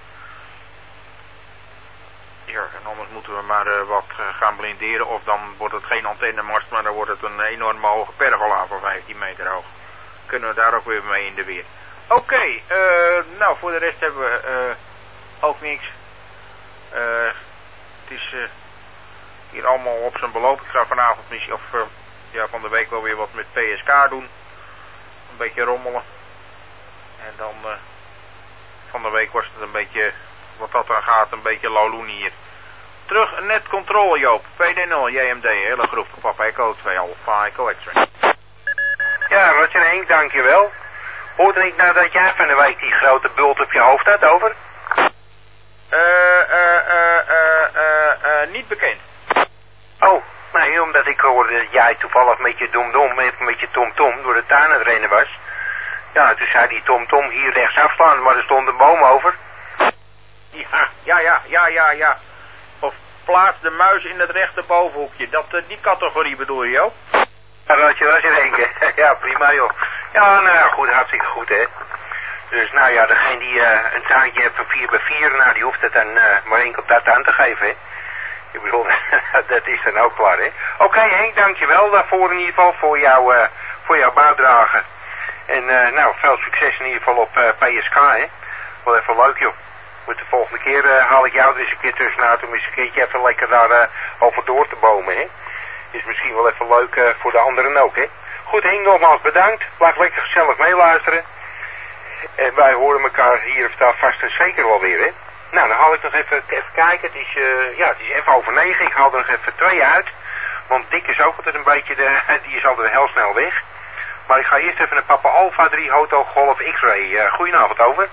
Ja, en anders moeten we maar uh, wat uh, gaan blinderen. Of dan wordt het geen antennemast, maar dan wordt het een enorme hoge pergola van vijftien meter hoog. Kunnen we daar ook weer mee in de weer. Oké, okay, uh, nou voor de rest hebben we uh, ook niks. Uh, het is uh, hier allemaal op zijn beloop. Ik ga vanavond misschien, of uh, ja, van de week wel weer wat met P S K doen. Een beetje rommelen. En dan uh, van de week was het een beetje... Wat dat dan gaat, een beetje laloen hier. Terug, net controle Joop. P D nul, J M D, hele groep. Papa Echo twee Alpha Echo X-ray. Ja, Roger Henk, dankjewel. Hoorde ik nou dat jij van de week die grote bult op je hoofd had over? Eh, eh, eh, eh, eh, niet bekend. Oh, nee, omdat ik hoorde dat jij toevallig met je dom-dom, met je tom-tom door de tuin aan het rennen was. Ja, toen zei die tom-tom hier rechts afslaan, maar er stond een boom over. Ja, ja, ja, ja, ja, ja. Of plaats de muis in het rechterbovenhoekje. Dat, uh, die categorie bedoel je, joh? Ja, dat je wel eens denken. Ja, prima, joh. Ja, nou ja, goed, hartstikke goed, hè. Dus, nou ja, degene die uh, een tuintje heeft van vier bij vier, nou, die hoeft het dan uh, maar enkel dat aan te geven, hè. Ik bedoel, dat is dan ook klaar, hè. Oké, okay, Henk, dankjewel daarvoor in ieder geval, voor, jou, uh, voor jouw bijdrage. En, uh, nou, veel succes in ieder geval op uh, P S K, hè. Wel even leuk, joh. Moet de volgende keer uh, haal ik jou er eens een keer tussenuit om eens een keertje even lekker daar uh, over door te bomen, hè. Is misschien wel even leuk uh, voor de anderen ook, hè. Goed, Henk, nogmaals bedankt. Blijf lekker gezellig meeluisteren. En wij horen elkaar hier of daar vast en zeker wel weer, hè. Nou, dan haal ik nog even, even kijken. Het is, uh, ja, het is even over negen. Ik haal er nog even twee uit. Want Dick is ook altijd een beetje, de, die is altijd heel snel weg. Maar ik ga eerst even naar Papa Alpha drie Hotel Golf X-Ray. Uh, goedenavond, over.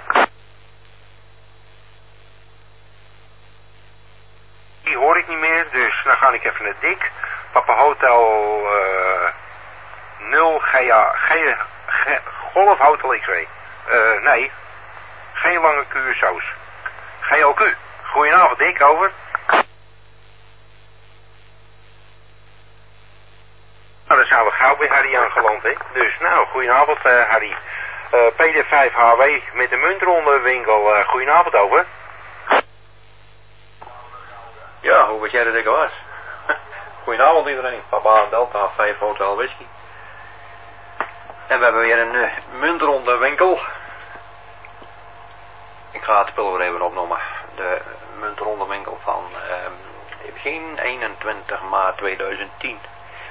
Die hoor ik niet meer, dus dan ga ik even naar Dick. Papa Hotel uh, nul G A G, G, Golf Hotel X-Ray. Uh, nee, geen lange Q So's. G L Q. Goedenavond Dick, over. Nou, dan zijn we gauw bij Harry aangeland, hè. Dus, nou, goedenavond uh, Harry. Uh, P D vijf H W met de muntronde winkel. Uh, goedenavond, over. Ja, hoe weet jij dat ik er was? Goedenavond iedereen, Papa Delta vijf Hotel Whisky. En we hebben weer een uh, muntronde winkel. Ik ga het spul weer even opnoemen. De muntronde winkel van uh, begin eenentwintig maart tweeduizend tien.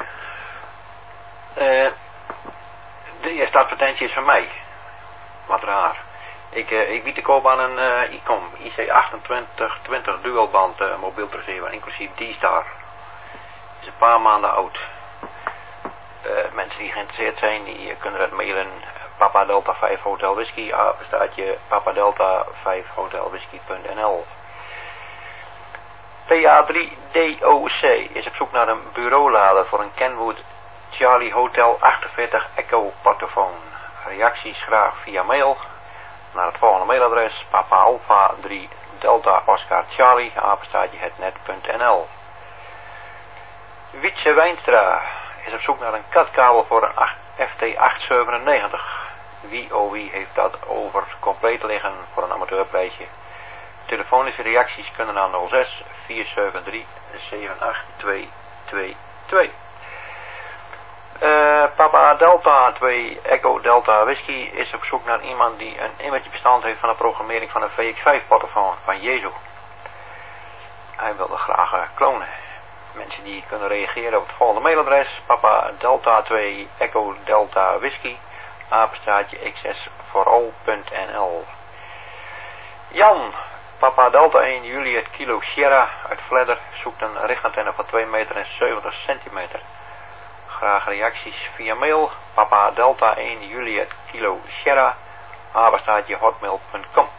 Uh, de eerste advertentie is van mij. Wat raar. Ik, uh, ik bied te koop aan een uh, I C O M I C achtentwintig twintig dualband uh, mobiel teruggever, inclusief D-Star. Het is een paar maanden oud. Uh, mensen die geïnteresseerd zijn, die kunnen dat mailen. Papa Delta vijf Hotel Whisky, apenstaartje Papa Delta vijf Hotel Whisky punt n l. P A drie D O C is op zoek naar een bureaulader voor een Kenwood Charlie Hotel achtenveertig Echo portofoon. Reacties graag via mail naar het volgende mailadres: Papa Alpha drie Delta Oscar Charlie, apenstaartje hetnet punt n l. Wietse Wijnstra is op zoek naar een katkabel voor een F T achthonderdzevenennegentig. Wie oh wie heeft dat over compleet liggen voor een amateurprijsje? Telefonische reacties kunnen naar nul zes vier zeven drie zeven acht twee twee twee. Uh, Papa Delta twee Echo Delta Whisky is op zoek naar iemand die een image bestand heeft van de programmering van een V X vijf portofoon van Jezu. Hij wilde graag uh, klonen. Mensen die kunnen reageren op het volgende mailadres: Papa Delta twee Echo Delta Whisky, apenstaartje x s vooral punt n l. Jan, Papa Delta één Juliet Kilo Sierra uit Vledder, zoekt een richtantenne van twee meter en zeventig centimeter. Graag reacties via mail: Papa Delta één Juliet Kilo Sierra, apenstaartje hotmail punt com.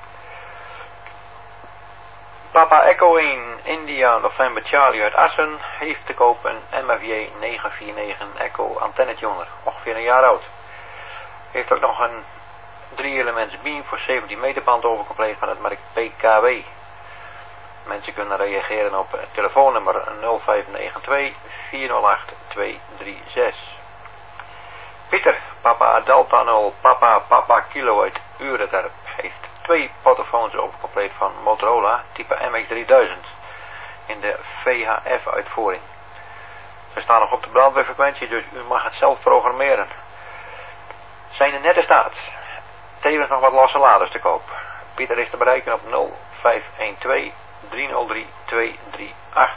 Papa Echo één India November Charlie uit Assen heeft te koop een M F J negen vier negen Echo antennetuner, ongeveer een jaar oud. Heeft ook nog een drie elements beam voor zeventien meter band overcompleet van het merk P K W. Mensen kunnen reageren op telefoonnummer nul vijf negen twee vier nul acht twee drie zes. Pieter, Papa Delta nul Papa Papa Kilo uit Urenderp, heeft twee portofoons overcompleet van Motorola type M X drieduizend in de V H F uitvoering. Ze staan nog op de brandweerfrequentie, dus u mag het zelf programmeren. Zijn in nette staat. Tevens nog wat losse laders te koop. Pieter is te bereiken op nul vijf een twee drie nul drie twee drie acht.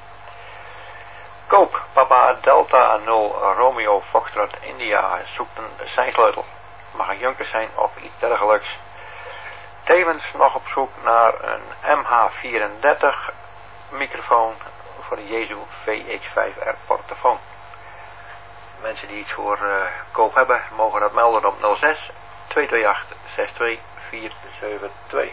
Koop Papa Delta nul Romeo Foxtrot India zoekt een seinsleutel. Mag een junker zijn of iets dergelijks. Tevens nog op zoek naar een M H vierendertig microfoon voor de Jezu V X vijf R portofoon. Mensen die iets voor uh, koop hebben, mogen dat melden op nul zes twee twee acht zes twee vier zeven twee.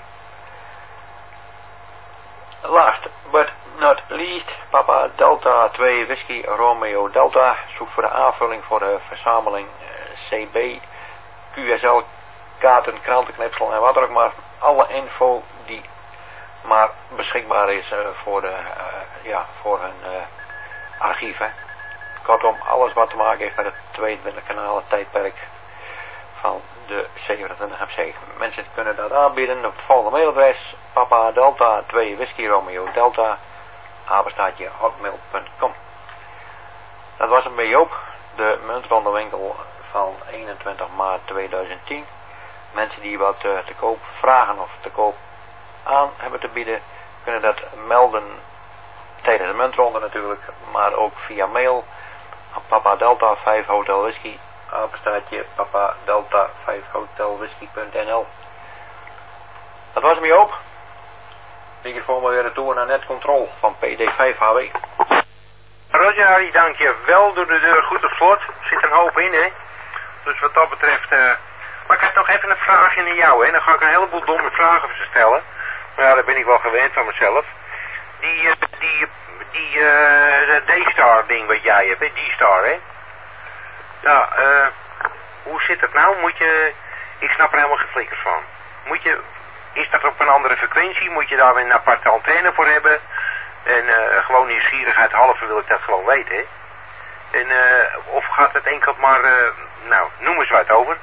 Last but not least, Papa Delta twee Whisky Romeo Delta zoekt voor de aanvulling voor de verzameling uh, C B, Q S L, kaarten, krantenknipsel en wat dan ook maar. Alle info die maar beschikbaar is uh, voor, de, uh, ja, voor hun uh, archief. Hè. Kortom, alles wat te maken heeft met het tweeëntwintig kanalen tijdperk van de zevenentwintig M C. Mensen kunnen dat aanbieden op het volgende mailadres: Papa Delta twee Whisky Romeo Delta, apenstaartje hotmail punt com. Dat was een beetje Joop, de muntrondenwinkel van eenentwintig maart tweeduizend tien. Mensen die wat uh, te koop vragen of te koop aan hebben te bieden, kunnen dat melden tijdens de muntronde natuurlijk, maar ook via mail aan Papa Delta vijf Hotel Whisky, apenstaartje Papa Delta vijf Hotel Whisky punt n l. Dat was hem Joop. Microfoon maar weer retour naar Netcontrol van P D vijf H W. Roger Harry, dank je wel. Doe de deur goed op slot. Er zit een hoop in, hè. Dus wat dat betreft... Uh... Maar ik heb nog even een vraagje naar jou, hè. Dan ga ik een heleboel domme vragen stellen. Maar ja, daar ben ik wel gewend van mezelf. Die, uh, die, die, uh, D-Star ding wat jij hebt, hè. D-Star, hè. Ja, eh... Uh, hoe zit het nou? Moet je... Ik snap er helemaal geen flikkers van. Moet je... Is dat op een andere frequentie? Moet je daar weer een aparte antenne voor hebben? En uh, gewoon nieuwsgierigheid halve wil ik dat gewoon weten, hè. En, uh, of gaat het enkel maar... Uh, nou, noem eens wat over.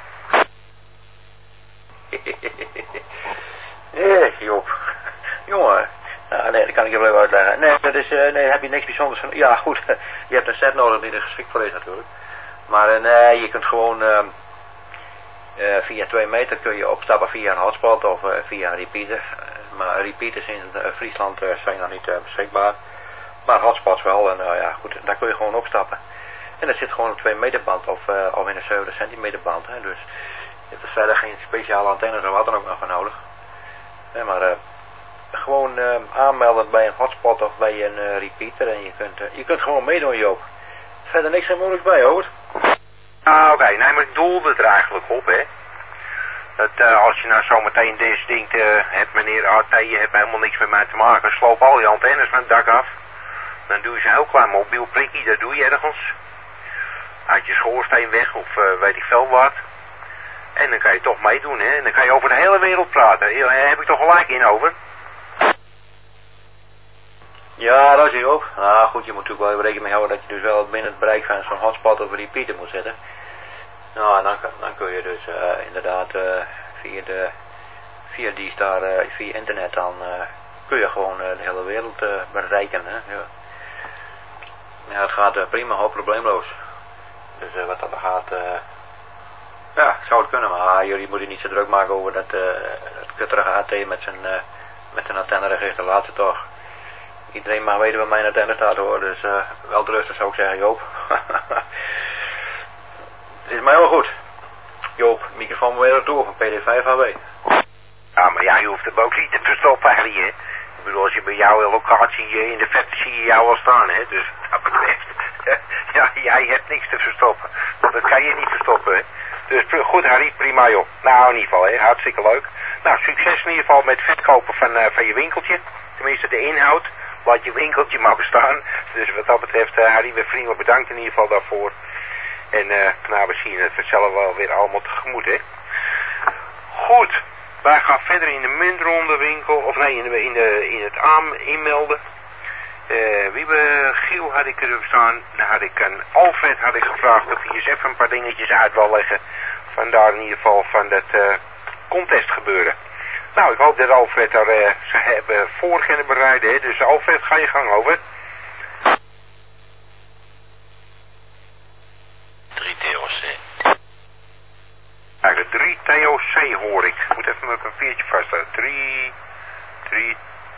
Nee, Joop. Jongen. Nou, nee, dat kan ik je wel even uitleggen. Nee, dat is, uh, nee, heb je niks bijzonders van. Ja, goed. Je hebt een set nodig die er geschikt voor is natuurlijk. Maar uh, nee, je kunt gewoon... Uh, Uh, via twee meter kun je opstappen via een hotspot of uh, via een repeater. Uh, maar repeaters in uh, Friesland uh, zijn nog niet uh, beschikbaar. Maar hotspots wel. En uh, ja, goed, daar kun je gewoon opstappen. En dat zit gewoon op twee meter band of, uh, of in een zeventig centimeter band. Hè. Dus je hebt er verder geen speciale antennes of wat dan ook nog voor nodig. Nee, maar uh, gewoon uh, aanmelden bij een hotspot of bij een uh, repeater en je kunt, uh, je kunt gewoon meedoen, Joop. Verder niks en moeilijks bij, hoor. Ah, oké. Okay. Nee, maar ik doelde het er eigenlijk op, hè. Dat uh, als je nou zometeen deze denkt, uh, het meneer A T, je hebt helemaal niks met mij te maken. Sloop al je antennes van het dak af. Dan doe je zo'n heel klein mobiel prikkie, dat doe je ergens. Uit je schoorsteen weg of uh, weet ik veel wat. En dan kan je toch meedoen, hè. En dan kan je over de hele wereld praten. Daar heb ik toch gelijk in over. Ja, dat is hij ook. Nou goed, je moet natuurlijk wel even rekening mee houden dat je dus wel binnen het bereik van zo'n hotspot of repeater moet zetten. Nou, dan, dan kun je dus uh, inderdaad uh, via de via die star, uh, via internet dan uh, kun je gewoon uh, de hele wereld uh, bereiken. Hè? Ja. Ja, het gaat uh, prima, heel probleemloos. Dus uh, wat dat gaat, uh, ja, zou het kunnen, maar jullie moeten niet zo druk maken over dat, uh, dat kutterige A T met zijn uh, met zijn antenneregister, laat ze toch. Iedereen mag weten waar mijn antenne staat, hoor, dus uh, wel rustig zou ik zeggen, Joop. Het is mij wel goed. Joop, microfoon weer retour van P D vijf H W. Ja, maar ja, je hoeft hem ook niet te verstoppen eigenlijk, hè. Ik bedoel, als je bij jouw locatie in de verte zie je jou al staan, hè. Dus dat betreft, ja, jij hebt niks te verstoppen. Dat kan je niet verstoppen, hè. Dus goed, Harry, prima, joh. Nou, in ieder geval, hè, hartstikke leuk. Nou, succes in ieder geval met het verkopen van, uh, van je winkeltje. Tenminste, de inhoud. Laat je winkeltje maar bestaan. Dus wat dat betreft, uh, Harry, weer vriendelijk bedankt in ieder geval daarvoor. En uh, nou, we zien het vanzelf wel weer allemaal tegemoet, hè. Goed, wij gaan verder in de muntronde winkel, of nee, in, de, in, de, in het aan inmelden. Uh, wie we, Giel had ik erop staan, dan had ik een Alfred had ik gevraagd of hij eens even een paar dingetjes uit wil leggen. Vandaar in ieder geval van dat uh, contest gebeuren. Nou, ik hoop dat Alfred daar uh, ze hebben voor kunnen bereiden, hè. Dus Alfred, ga je gang over. drie T O C. Ja, de drie T O C hoor ik. Ik moet even mijn papiertje vasthouden. drie, drie,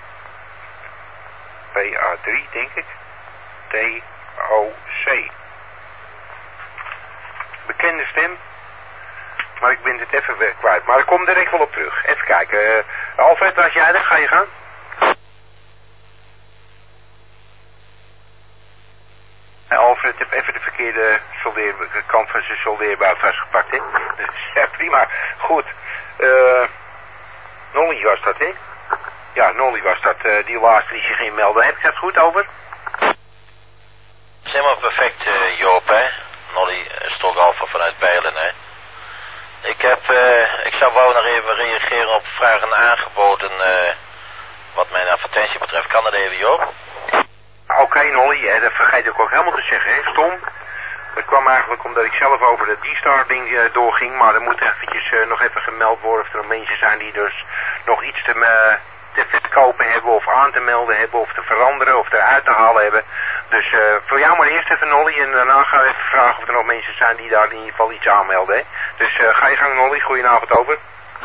P A drie denk ik. T O C. Bekende stem. Maar ik ben het even weer kwijt. Maar ik kom direct wel op terug. Even kijken. Uh, Alfred, als jij er, ga je gaan. Uh, Alfred heeft even de verkeerde soldeer, de kant van zijn soldeerbout vastgepakt, hè. Dus ja, prima. Goed. Uh, Nolly was dat, hè? Ja, Nolly was dat. Uh, die laatste die zich inmeldde. Heb ik dat goed over? Het is helemaal perfect, uh, Joop, hè. Nolly uh, Stok Alpha vanuit Bijlen, hè. Ik heb, uh, ik zou wou nog even reageren op vragen en aangeboden, uh, wat mijn advertentie betreft. Kan dat even, Joop? Oké, okay, Nolly, hè, dat vergeet ik ook helemaal te zeggen, hè, stom. Dat kwam eigenlijk omdat ik zelf over de D-Star ding uh, doorging, maar er moet eventjes uh, nog even gemeld worden of er nog mensen zijn die dus nog iets te, uh, te verkopen hebben of aan te melden hebben of te veranderen of eruit te halen hebben. Dus uh, voor jou maar eerst even, Nolly, en daarna gaan we even vragen of er nog mensen zijn die daar in ieder geval iets aanmelden, hè. Dus uh, ga je gang, Nolly, goedenavond over.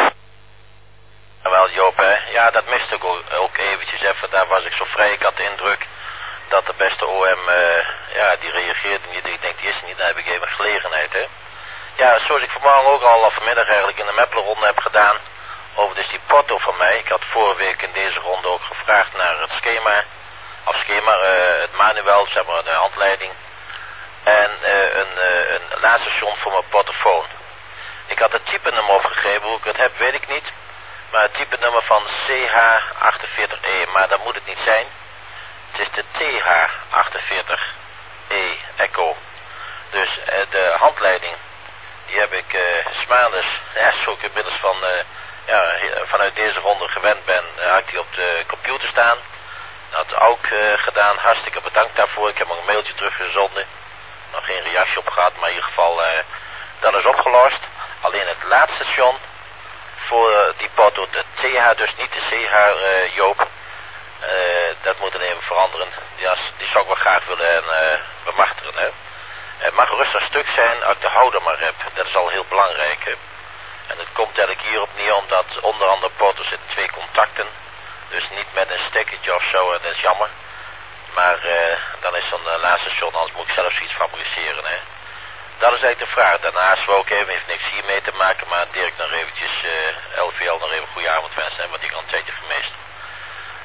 Wel, Joop, hè. Ja, dat miste ik ook, ook eventjes even, daar was ik zo vrij. Ik had de indruk dat de beste O M, uh, ja, die reageerde niet. Ik denk, die is er niet, dan heb ik even gelegenheid, hè. Ja, zoals ik vanmorgen ook al vanmiddag eigenlijk in de Meppeler-ronde heb gedaan, over dus die porto van mij. Ik had vorige week in deze ronde ook gevraagd naar het schema, of schema, uh, het manuel, zeg maar, de handleiding. En uh, een, uh, een laadstation voor mijn portofoon. Ik had het type nummer opgegeven, hoe ik het heb weet ik niet. Maar het type nummer van C H achtenveertig E, maar dat moet het niet zijn. Het is de T H achtenveertig E Echo. Dus uh, de handleiding, die heb ik uh, smaandes, ja, zo ik inmiddels van, uh, ja, vanuit deze ronde gewend ben, uh, had ik die op de computer staan. Dat ook uh, gedaan, hartstikke bedankt daarvoor. Ik heb nog een mailtje teruggezonden. Nog geen reactie op gehad, maar in ieder geval, uh, dat is opgelost. Alleen het laadstation voor uh, die porto, de T H, dus niet de C H, uh, Joop. Uh, dat moet dan even veranderen. Ja, die zou ik wel graag willen uh, bemachtigen, hè. Het mag rustig stuk zijn als ik de houder maar heb. Dat is al heel belangrijk, hè. En het komt eigenlijk hierop neer omdat onder andere porto zitten twee contacten. Dus niet met een stekkertje of zo, en dat is jammer. Maar uh, dan is zo'n uh, laadstation, anders moet ik zelf zoiets fabriceren, hè. Dat is eigenlijk de vraag. Daarnaast wou ik even, heeft niks hiermee te maken, maar Dirk nog eventjes, uh, L V L nog even goede avond wensen, want die kan een tijdje gemist.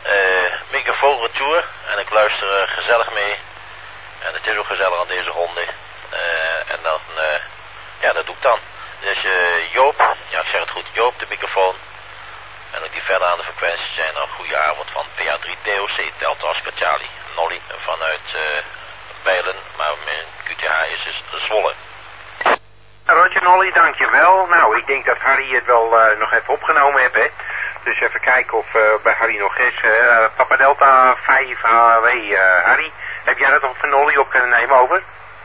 Uh, microfoon retour en ik luister uh, gezellig mee. En het is ook gezellig aan deze ronde. Uh, en dan, uh, ja, dat doe ik dan. Dus uh, Joop, ja ik zeg het goed, Joop de microfoon. En ook die verder aan de frequenties zijn een goede avond van P A drie T O C, Delta Oscar Charlie, Nolly vanuit uh, Bijlen, maar mijn Q T H is dus Zwolle. Roger Nolly, dankjewel. Nou, ik denk dat Harry het wel uh, nog even opgenomen heeft, hè. Dus even kijken of uh, bij Harry nog is. Uh, Papa Delta vijf H W, uh, Harry, heb jij dat nog van Nolly op kunnen nemen, over?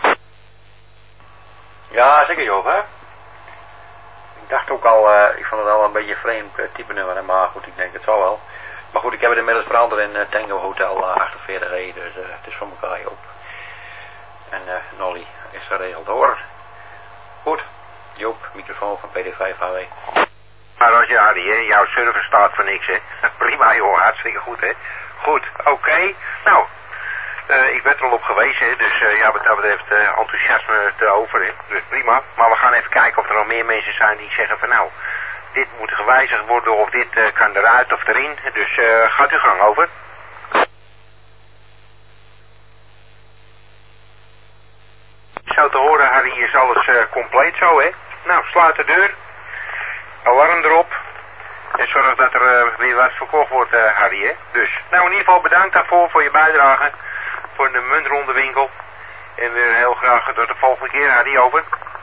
Ja, zeker Joop, hè. Ik dacht ook al, uh, ik vond het al een beetje vreemd uh, type nummer, maar goed, ik denk het zal wel. Maar goed, ik heb het inmiddels veranderd in uh, Tango Hotel uh, achtenveertig E, dus uh, het is van elkaar Joop. En uh, Nolly is geregeld hoor. Goed, Joop, microfoon van P D vijf H W. Maar Roger, Harry, hè, jouw server staat voor niks, hè. Prima joh, hartstikke goed, hè. Goed, oké. Okay. Nou, uh, ik werd er al op gewezen, hè, dus uh, ja, wat dat betreft uh, enthousiasme te over, hè. Dus prima. Maar we gaan even kijken of er nog meer mensen zijn die zeggen van nou, dit moet gewijzigd worden of dit uh, kan eruit of erin. Dus uh, gaat uw gang over. Zo te horen, Harry, is alles uh, compleet zo, hè. Nou, sluit de deur. Alarm erop. En zorg dat er uh, weer wat verkocht wordt, uh, Harry, hè. Dus, nou in ieder geval bedankt daarvoor, voor je bijdrage. Voor de muntronde winkel. En weer heel graag tot de volgende keer, Harry, over.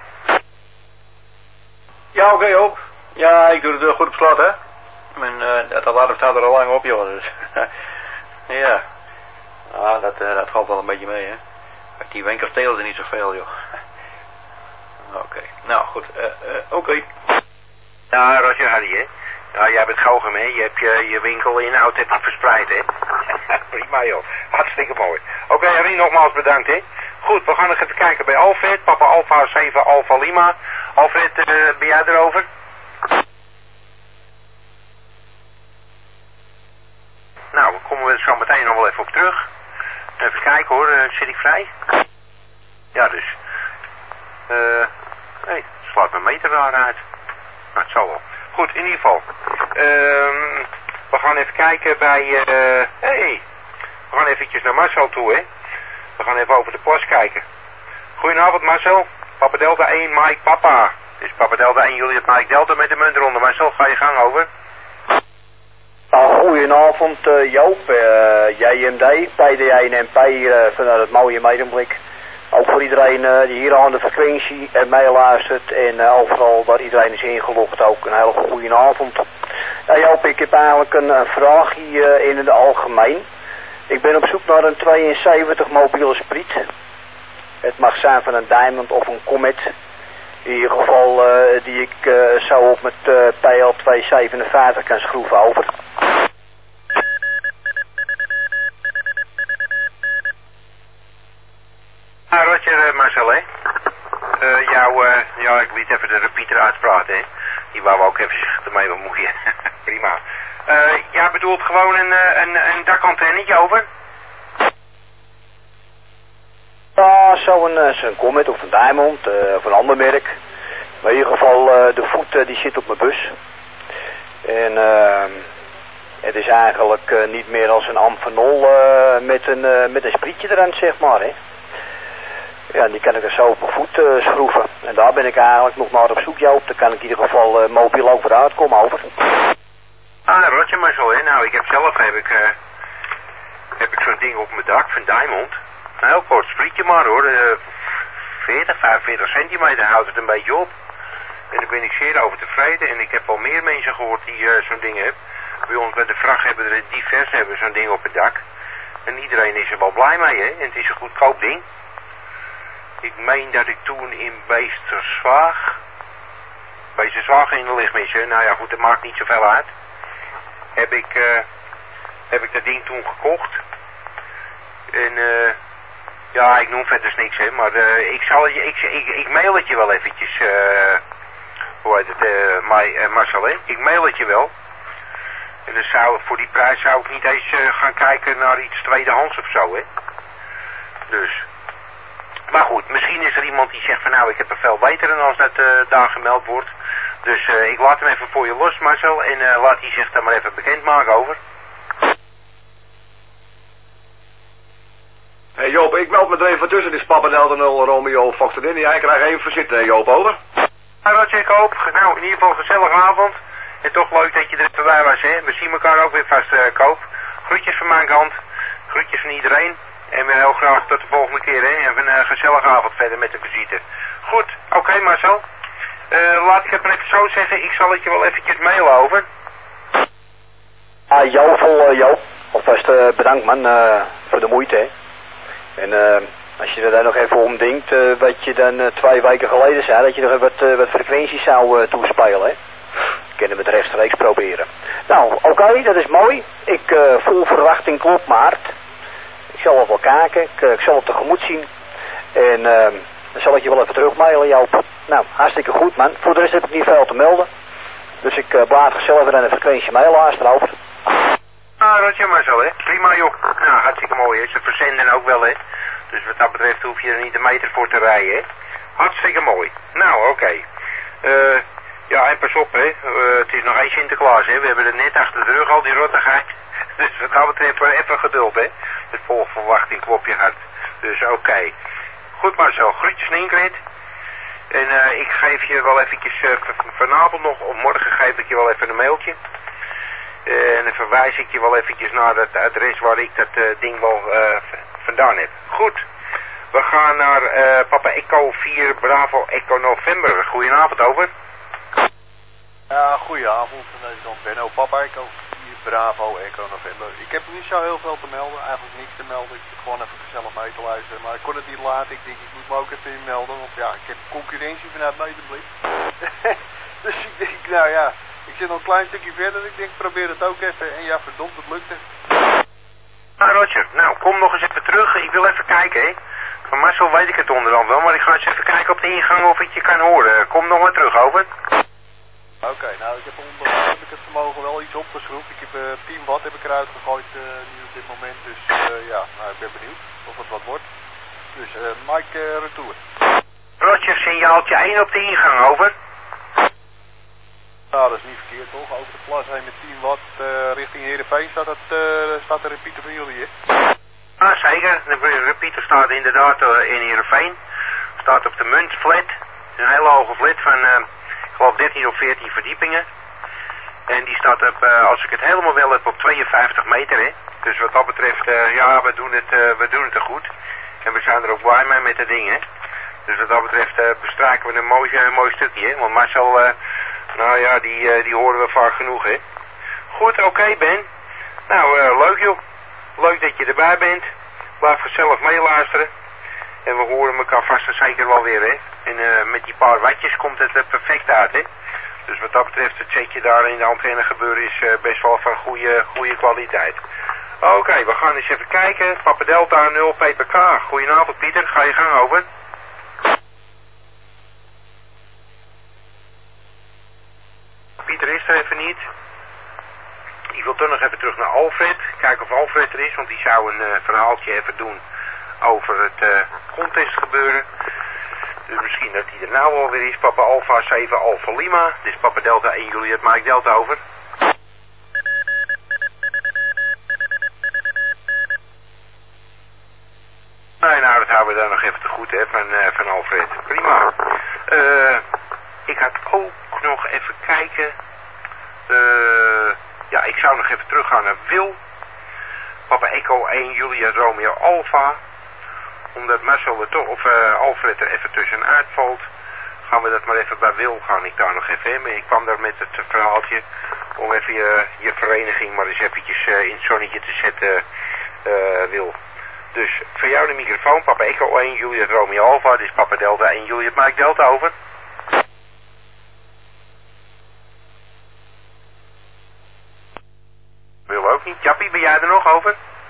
Ja, oké, okay, Joop. Ja, ik doe het uh, goed op slot, hè. Mijn, uh, dat alarm staat er al lang op, joh, dus. Ja. Ah, dat, uh, dat valt wel een beetje mee, hè. Die winkel stelen er niet zoveel, joh. Oké, okay. Nou goed, uh, uh, oké. Okay. Ja, Roger, Harry, hè. Ja, jij bent gauw mee. Je hebt je, je winkel inhoud hebt verspreid, hè. Prima, joh. Hartstikke mooi. Oké, okay, Harry, nogmaals bedankt, hè. Goed, we gaan nog even kijken bij Alfred. Papa Alpha zeven Alpha Lima. Alfred, uh, ben jij erover? Nou, dan komen we er zo meteen nog wel even op terug. Even kijken hoor, uh, zit ik vrij? Ja, dus. Eh, uh, nee, slaat mijn meter daar uit. Nou, het zal wel. Goed, in ieder geval. Uh, we gaan even kijken bij, eh, uh, hey, we gaan eventjes naar Marcel toe, hè. We gaan even over de plas kijken. Goedenavond, Marcel. Papa Delta één, Mike Papa. Dus Papa Delta één, Juliet Mike Delta met de muntronde. Marcel, ga je gang over. Nou, goedenavond uh, Joop, uh, J M D, P D één en P uh, vanuit het mooie Medemblik. Ook voor iedereen uh, die hier aan de frequentie uh, meeluistert en uh, overal waar iedereen is ingelogd ook een hele goede avond. Nou Joop, ik heb eigenlijk een, een vraagje uh, in het algemeen. Ik ben op zoek naar een tweeënzeventig mobiele spriet. Het mag zijn van een Diamond of een Comet. In ieder geval uh, die ik uh, zo op met uh, P L tweehonderdzevenenvijftig kan schroeven over. Ah, Roger, uh, Marcel, hè. Uh, jou, uh, ja, ik liet even de repeater uitpraten, hè. Die wou we ook even ermee bemoeien. Prima. Uh, jij bedoelt gewoon een, een, een dakantennetje over? Ja, zo'n zo'n Comet of een Diamond uh, of een ander merk. Maar in ieder geval, uh, de voet uh, die zit op mijn bus. En uh, het is eigenlijk uh, niet meer als een Amphenol uh, met, een, uh, met een sprietje eraan, zeg maar, hè. Ja, die kan ik er zo op mijn voet uh, schroeven. En daar ben ik eigenlijk nog naar op zoek, Joop. Daar kan ik in ieder geval uh, mobiel over uitkomen, over. Ah, Roger, maar zo, hè. Nou, ik heb zelf, heb ik, uh, heb ik zo'n ding op mijn dak van Diamond. Een heel kort sprietje maar, hoor. Uh, veertig, vijfenveertig centimeter houdt het een beetje op. En daar ben ik zeer over tevreden. En ik heb al meer mensen gehoord die uh, zo'n ding hebben. Bij ons bij de vracht hebben er divers hebben zo'n ding op het dak. En iedereen is er wel blij mee, hè. En het is een goedkoop ding. Ik meen dat ik toen in Beesterswaag... Beesterswaag in de lichtmis, hè. Nou ja, goed, dat maakt niet zoveel uit. Heb ik, uh, heb ik dat ding toen gekocht. En, eh... Uh, ja, ik noem verder niks, hè, maar uh, ik zal je, ik, ik, ik mail het je wel eventjes, uh, hoe heet het, uh, my, uh, Marcel, hè? Ik mail het je wel. En dan zou, voor die prijs zou ik niet eens uh, gaan kijken naar iets tweedehands of zo, hè. Dus. Maar goed, misschien is er iemand die zegt van nou, ik heb er veel beter dan als dat uh, daar gemeld wordt. Dus uh, ik laat hem even voor je los, Marcel, en uh, laat hij zich daar maar even bekend maken over. Joop, ik meld me er even tussen. Dit is Papa Delta nul Romeo Foxtrot India. Jij krijgt even verzit, Joop, over. Ja, Roger, ik hoop. Nou, in ieder geval een gezellige avond. En toch leuk dat je er bij was, hè. We zien elkaar ook weer vast, uh, Koop. Groetjes van mijn kant. Groetjes van iedereen. En weer heel graag tot de volgende keer, hè. En een uh, gezellige avond verder met de visite. Goed, oké, okay, Marcel. Uh, laat ik het maar even zo zeggen. Ik zal het je wel eventjes mailen over. Ah, jou vol, uh, jou. Alvast uh, bedankt, man, uh, voor de moeite, hè. En uh, als je er dan nog even om denkt, uh, wat je dan uh, twee weken geleden zei, dat je nog wat, uh, wat frequenties zou uh, toespelen, hè. Kunnen we het rechtstreeks proberen. Nou, oké, okay, dat is mooi. Ik uh, vol verwachting klopt maart. Ik zal het wel kijken, ik, uh, ik zal het tegemoet zien. En uh, dan zal ik je wel even terugmailen, Joop. Nou, hartstikke goed, man. Voor de rest heb ik niet veel te melden. Dus ik uh, blaad zelf weer een frequentie mailaars erover. Ah, Roger, maar zo, hè. Prima, joh. Nou, hartstikke mooi, hè. Ze verzenden ook wel, hè. Dus wat dat betreft hoef je er niet een meter voor te rijden, hè. Hartstikke mooi. Nou, oké. Okay. Uh, ja, en pas op, hè. Uh, het is nog één Sinterklaas, hè. We hebben het net achter de rug, al die rottigheid. Dus wat dat betreft even geduld, hè. Het vol verwachting klopt je hart. Dus oké. Okay. Goed, maar zo. Groetjes en Ingrid. En uh, ik geef je wel eventjes uh, vanavond nog, of morgen geef ik je wel even een mailtje. Uh, en dan verwijs ik je wel eventjes naar het adres waar ik dat uh, ding wel uh, vandaan heb. Goed. We gaan naar uh, Papa Echo vier Bravo Echo November. Goedenavond, over. Ja, goedenavond. Deze kant Benno. Papa Echo vier Bravo Echo November. Ik heb niet zo heel veel te melden. Eigenlijk niks te melden. Ik zit gewoon even gezellig mee te luisteren. Maar ik kon het niet laten. Ik denk, ik moet me ook even inmelden. Want ja, ik heb concurrentie vanuit Nederland. Dus ik denk, nou ja. Ik zit nog een klein stukje verder. Ik denk, probeer het ook even. En ja, verdomd, het lukte. Nou, Roger. Nou, kom nog eens even terug. Ik wil even kijken, hè. Van Marcel weet ik het onderhand wel. Maar ik ga eens even kijken op de ingang of ik je kan horen. Kom nog maar terug, over. Oké, okay, nou, ik heb onderhand heb ik het vermogen wel iets opgeschroefd. Ik heb uh, tien watt heb ik eruit gegooid uh, nu op dit moment. Dus uh, ja, nou, ik ben benieuwd of het wat wordt. Dus, uh, Mike, uh, retour. Roger, signaaltje één op de ingang, over. Nou, dat is niet verkeerd, toch? Over de plas heen met tien watt uh, richting Heerenveen staat, dat, uh, staat de repeater van jullie, hè? Ah, zeker. De repeater staat inderdaad uh, in Heerenveen. Staat op de Munt flat. Een hele hoge flat van, uh, ik geloof dertien of veertien verdiepingen. En die staat op, uh, als ik het helemaal wel heb, op tweeënvijftig meter, hè. Dus wat dat betreft, uh, ja, we doen, het, uh, we doen het er goed. En we zijn er ook blij mee met de dingen. Dus wat dat betreft uh, bestrijken we een mooi, een mooi stukje, hè. Want Marcel, uh, nou ja, die, uh, die horen we vaak genoeg, hè. Goed, oké, okay, Ben. Nou, uh, leuk joh. Leuk dat je erbij bent. Blijf gezellig meeluisteren. En we horen elkaar vast en zeker wel weer, hè. En uh, met die paar wattjes komt het er perfect uit, hè. Dus wat dat betreft, het setje daar in de antenne gebeuren is uh, best wel van goede, goede kwaliteit. Oké, okay, we gaan eens even kijken. Papa Delta nul P P K. Goedenavond, Pieter. Ga je gang, over. Pieter is er even niet. Ik wil toch nog even terug naar Alfred. Kijken of Alfred er is, want die zou een uh, verhaaltje even doen over het uh, contest gebeuren. Dus misschien dat hij er nou alweer is. Papa Alpha zeven Alpha Lima. Dit is Papa Delta één Juliet Mike Delta, over. Nee, nou dat houden we daar nog even te goed, hè, van, uh, van Alfred. Prima. Uh, ik had ook nog even kijken. Uh, ja, ik zou nog even teruggaan naar Wil. Papa Echo één Juliet Romeo Alpha. Omdat Marcel er toch, of uh, Alfred er even tussenuit valt, gaan we dat maar even bij Wil, gaan ik daar nog even heen. Ik kwam daar met het verhaaltje om even je, je vereniging maar eens eventjes uh, in het zonnetje te zetten, uh, Wil. Dus voor jou de microfoon, Papa Echo één Juliet Romeo Alpha, dit is Papa Delta één Juliet Mike Delta, over. Wil ook niet. Jappie, ben jij er nog, over?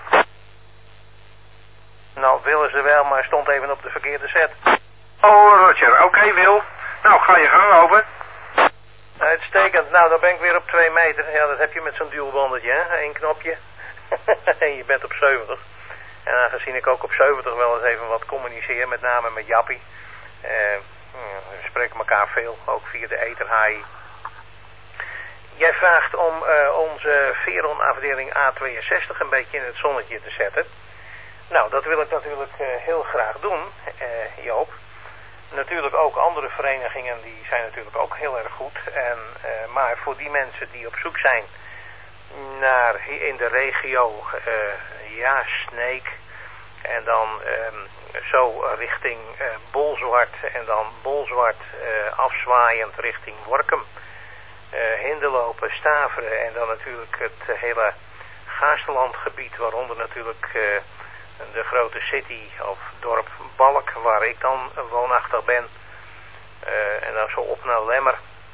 Nou, Wil is er wel, maar stond even op de verkeerde set. Oh, Roger. Oké, okay, Wil. Nou, ga je gang, over. Uitstekend. Nou, dan ben ik weer op twee meter. Ja, dat heb je met zo'n dualbandetje, hè. Eén knopje. En je bent op zeventig. En aangezien ik ook op zeventig wel eens even wat communiceer, met name met Jappie. Uh, we spreken elkaar veel, ook via de ether H I. Jij vraagt om uh, onze Veron afdeling A tweeënzestig een beetje in het zonnetje te zetten. Nou, dat wil ik natuurlijk uh, heel graag doen, uh, Joop. Natuurlijk ook andere verenigingen, die zijn natuurlijk ook heel erg goed. En, uh, maar voor die mensen die op zoek zijn naar in de regio, uh, ja, Sneek. En dan um, zo richting uh, Bolzwart en dan Bolzwart uh, afzwaaiend richting Workum. Uh, Hinderlopen, Staveren en dan natuurlijk het uh, hele Gaasterlandgebied, waaronder natuurlijk uh, de grote city of dorp Balk, waar ik dan uh, woonachtig ben. Uh, en dan zo op naar Lemmer.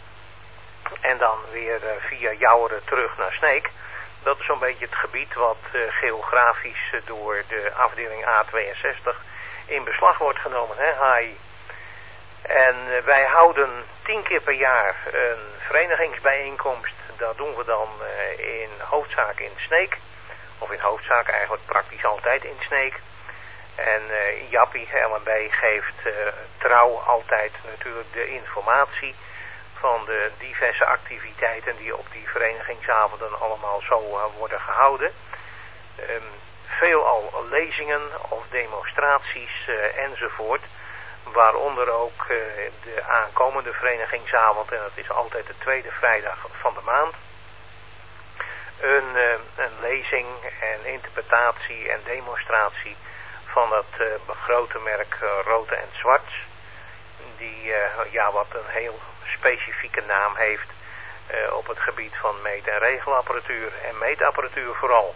En dan weer uh, via Jouweren terug naar Sneek. Dat is zo'n beetje het gebied wat uh, geografisch uh, door de afdeling A tweeënzestig in beslag wordt genomen, hè, H I. En uh, wij houden tien keer per jaar een verenigingsbijeenkomst. Dat doen we dan uh, in hoofdzaak in Sneek. Of in hoofdzaak eigenlijk praktisch altijd in Sneek. En uh, Jappie, L M B, geeft uh, trouw altijd natuurlijk de informatie van de diverse activiteiten die op die verenigingsavonden allemaal zo uh, worden gehouden. Um, veelal lezingen of demonstraties uh, enzovoort. Waaronder ook uh, de aankomende verenigingsavond, en dat is altijd de tweede vrijdag van de maand. Een, uh, een lezing en interpretatie en demonstratie van het uh, grote merk uh, Rote en Zwarts. Die uh, ja, wat een heel specifieke naam heeft uh, op het gebied van meet- en regelapparatuur en meetapparatuur vooral.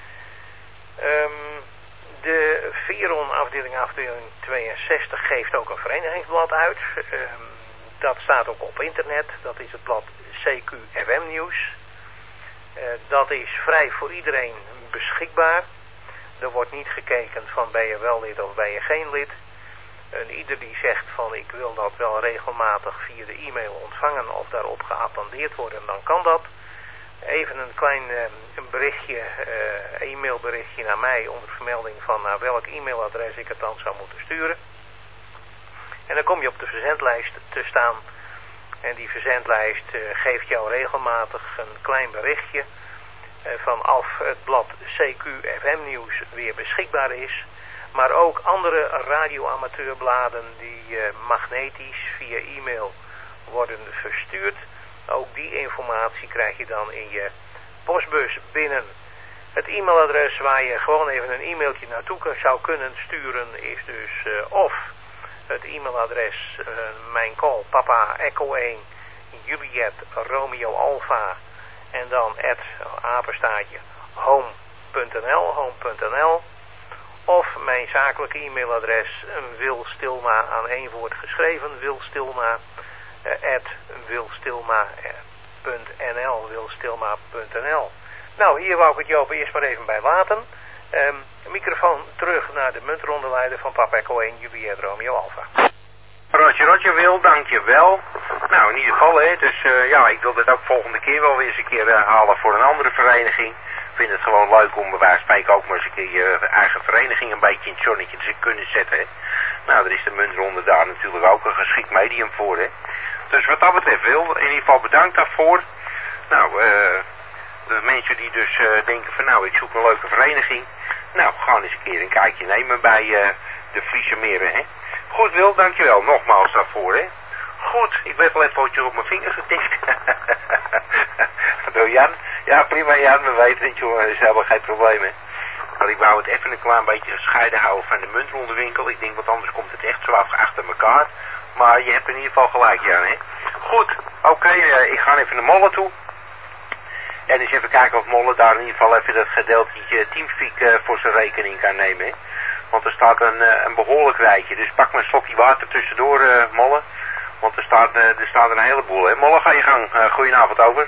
Um, de Veron afdeling, afdeling tweeënzestig geeft ook een verenigingsblad uit. Um, dat staat ook op internet. Dat is het blad C Q F M Nieuws. Uh, dat is vrij voor iedereen beschikbaar. Er wordt niet gekeken van ben je wel lid of ben je geen lid. En ieder die zegt van ik wil dat wel regelmatig via de e-mail ontvangen of daarop geattendeerd worden, dan kan dat. Even een klein uh, een berichtje, uh, e-mailberichtje naar mij onder vermelding van naar welk e-mailadres ik het dan zou moeten sturen. En dan kom je op de verzendlijst te staan. En die verzendlijst uh, geeft jou regelmatig een klein berichtje uh, van af het blad C Q F M Nieuws weer beschikbaar is. Maar ook andere radioamateurbladen die uh, magnetisch via e-mail worden verstuurd. Ook die informatie krijg je dan in je postbus binnen. Het e-mailadres waar je gewoon even een e-mailtje naartoe zou kunnen sturen is dus uh, of het e-mailadres uh, mijn call papa echo één Juliet Romeo Alpha en dan at apenstaartje home.nl home.nl of mijn zakelijke e-mailadres wilstilma aan één woord geschreven wilstilma uh, at wilstilma.nl wilstilma.nl. Nou, hier wou ik het Joop eerst maar even bij laten. Um, microfoon terug naar de muntrondelijder van Papa Echo één Juliet Romeo Alpha. Roger, Roger Wil, dankjewel. Nou, in ieder geval, hè, dus uh, ja, ik wil dit ook volgende keer wel weer eens een keer uh, halen voor een andere vereniging. Ik vind het gewoon leuk om bij wijze van spreken ook maar eens een keer je eigen vereniging een beetje in het zonnetje te kunnen zetten, hè. Nou, daar is de muntronde daar natuurlijk ook een geschikt medium voor, hè. Dus wat dat betreft, Wil, in ieder geval bedankt daarvoor. Nou, eh... Uh, de mensen die dus uh, denken van nou, ik zoek een leuke vereniging. Nou, gewoon eens een keer een kijkje nemen bij uh, de Friese Meren, hè. Goed Wil, dankjewel nogmaals daarvoor, hè. Goed, ik ben wel even op mijn vinger getikt. Door Jan. Ja, prima Jan, we weten het jongen, dat is helemaal geen probleem, hè. Maar ik wou het even een klein beetje gescheiden houden van de muntrondewinkel. Ik denk, want anders komt het echt zo af achter elkaar. Maar je hebt in ieder geval gelijk, Jan, hè. Goed, oké, okay, uh, ik ga even naar Molle toe. En eens even kijken of Molle daar in ieder geval even dat gedeeltje Teamspeak uh, voor zijn rekening kan nemen. Hè? Want er staat een, uh, een behoorlijk rijtje. Dus pak maar een slokje water tussendoor, uh, Molle. Want er staat, uh, er staat een heleboel. Hè? Molle, ga je gang. Uh, goedenavond, over.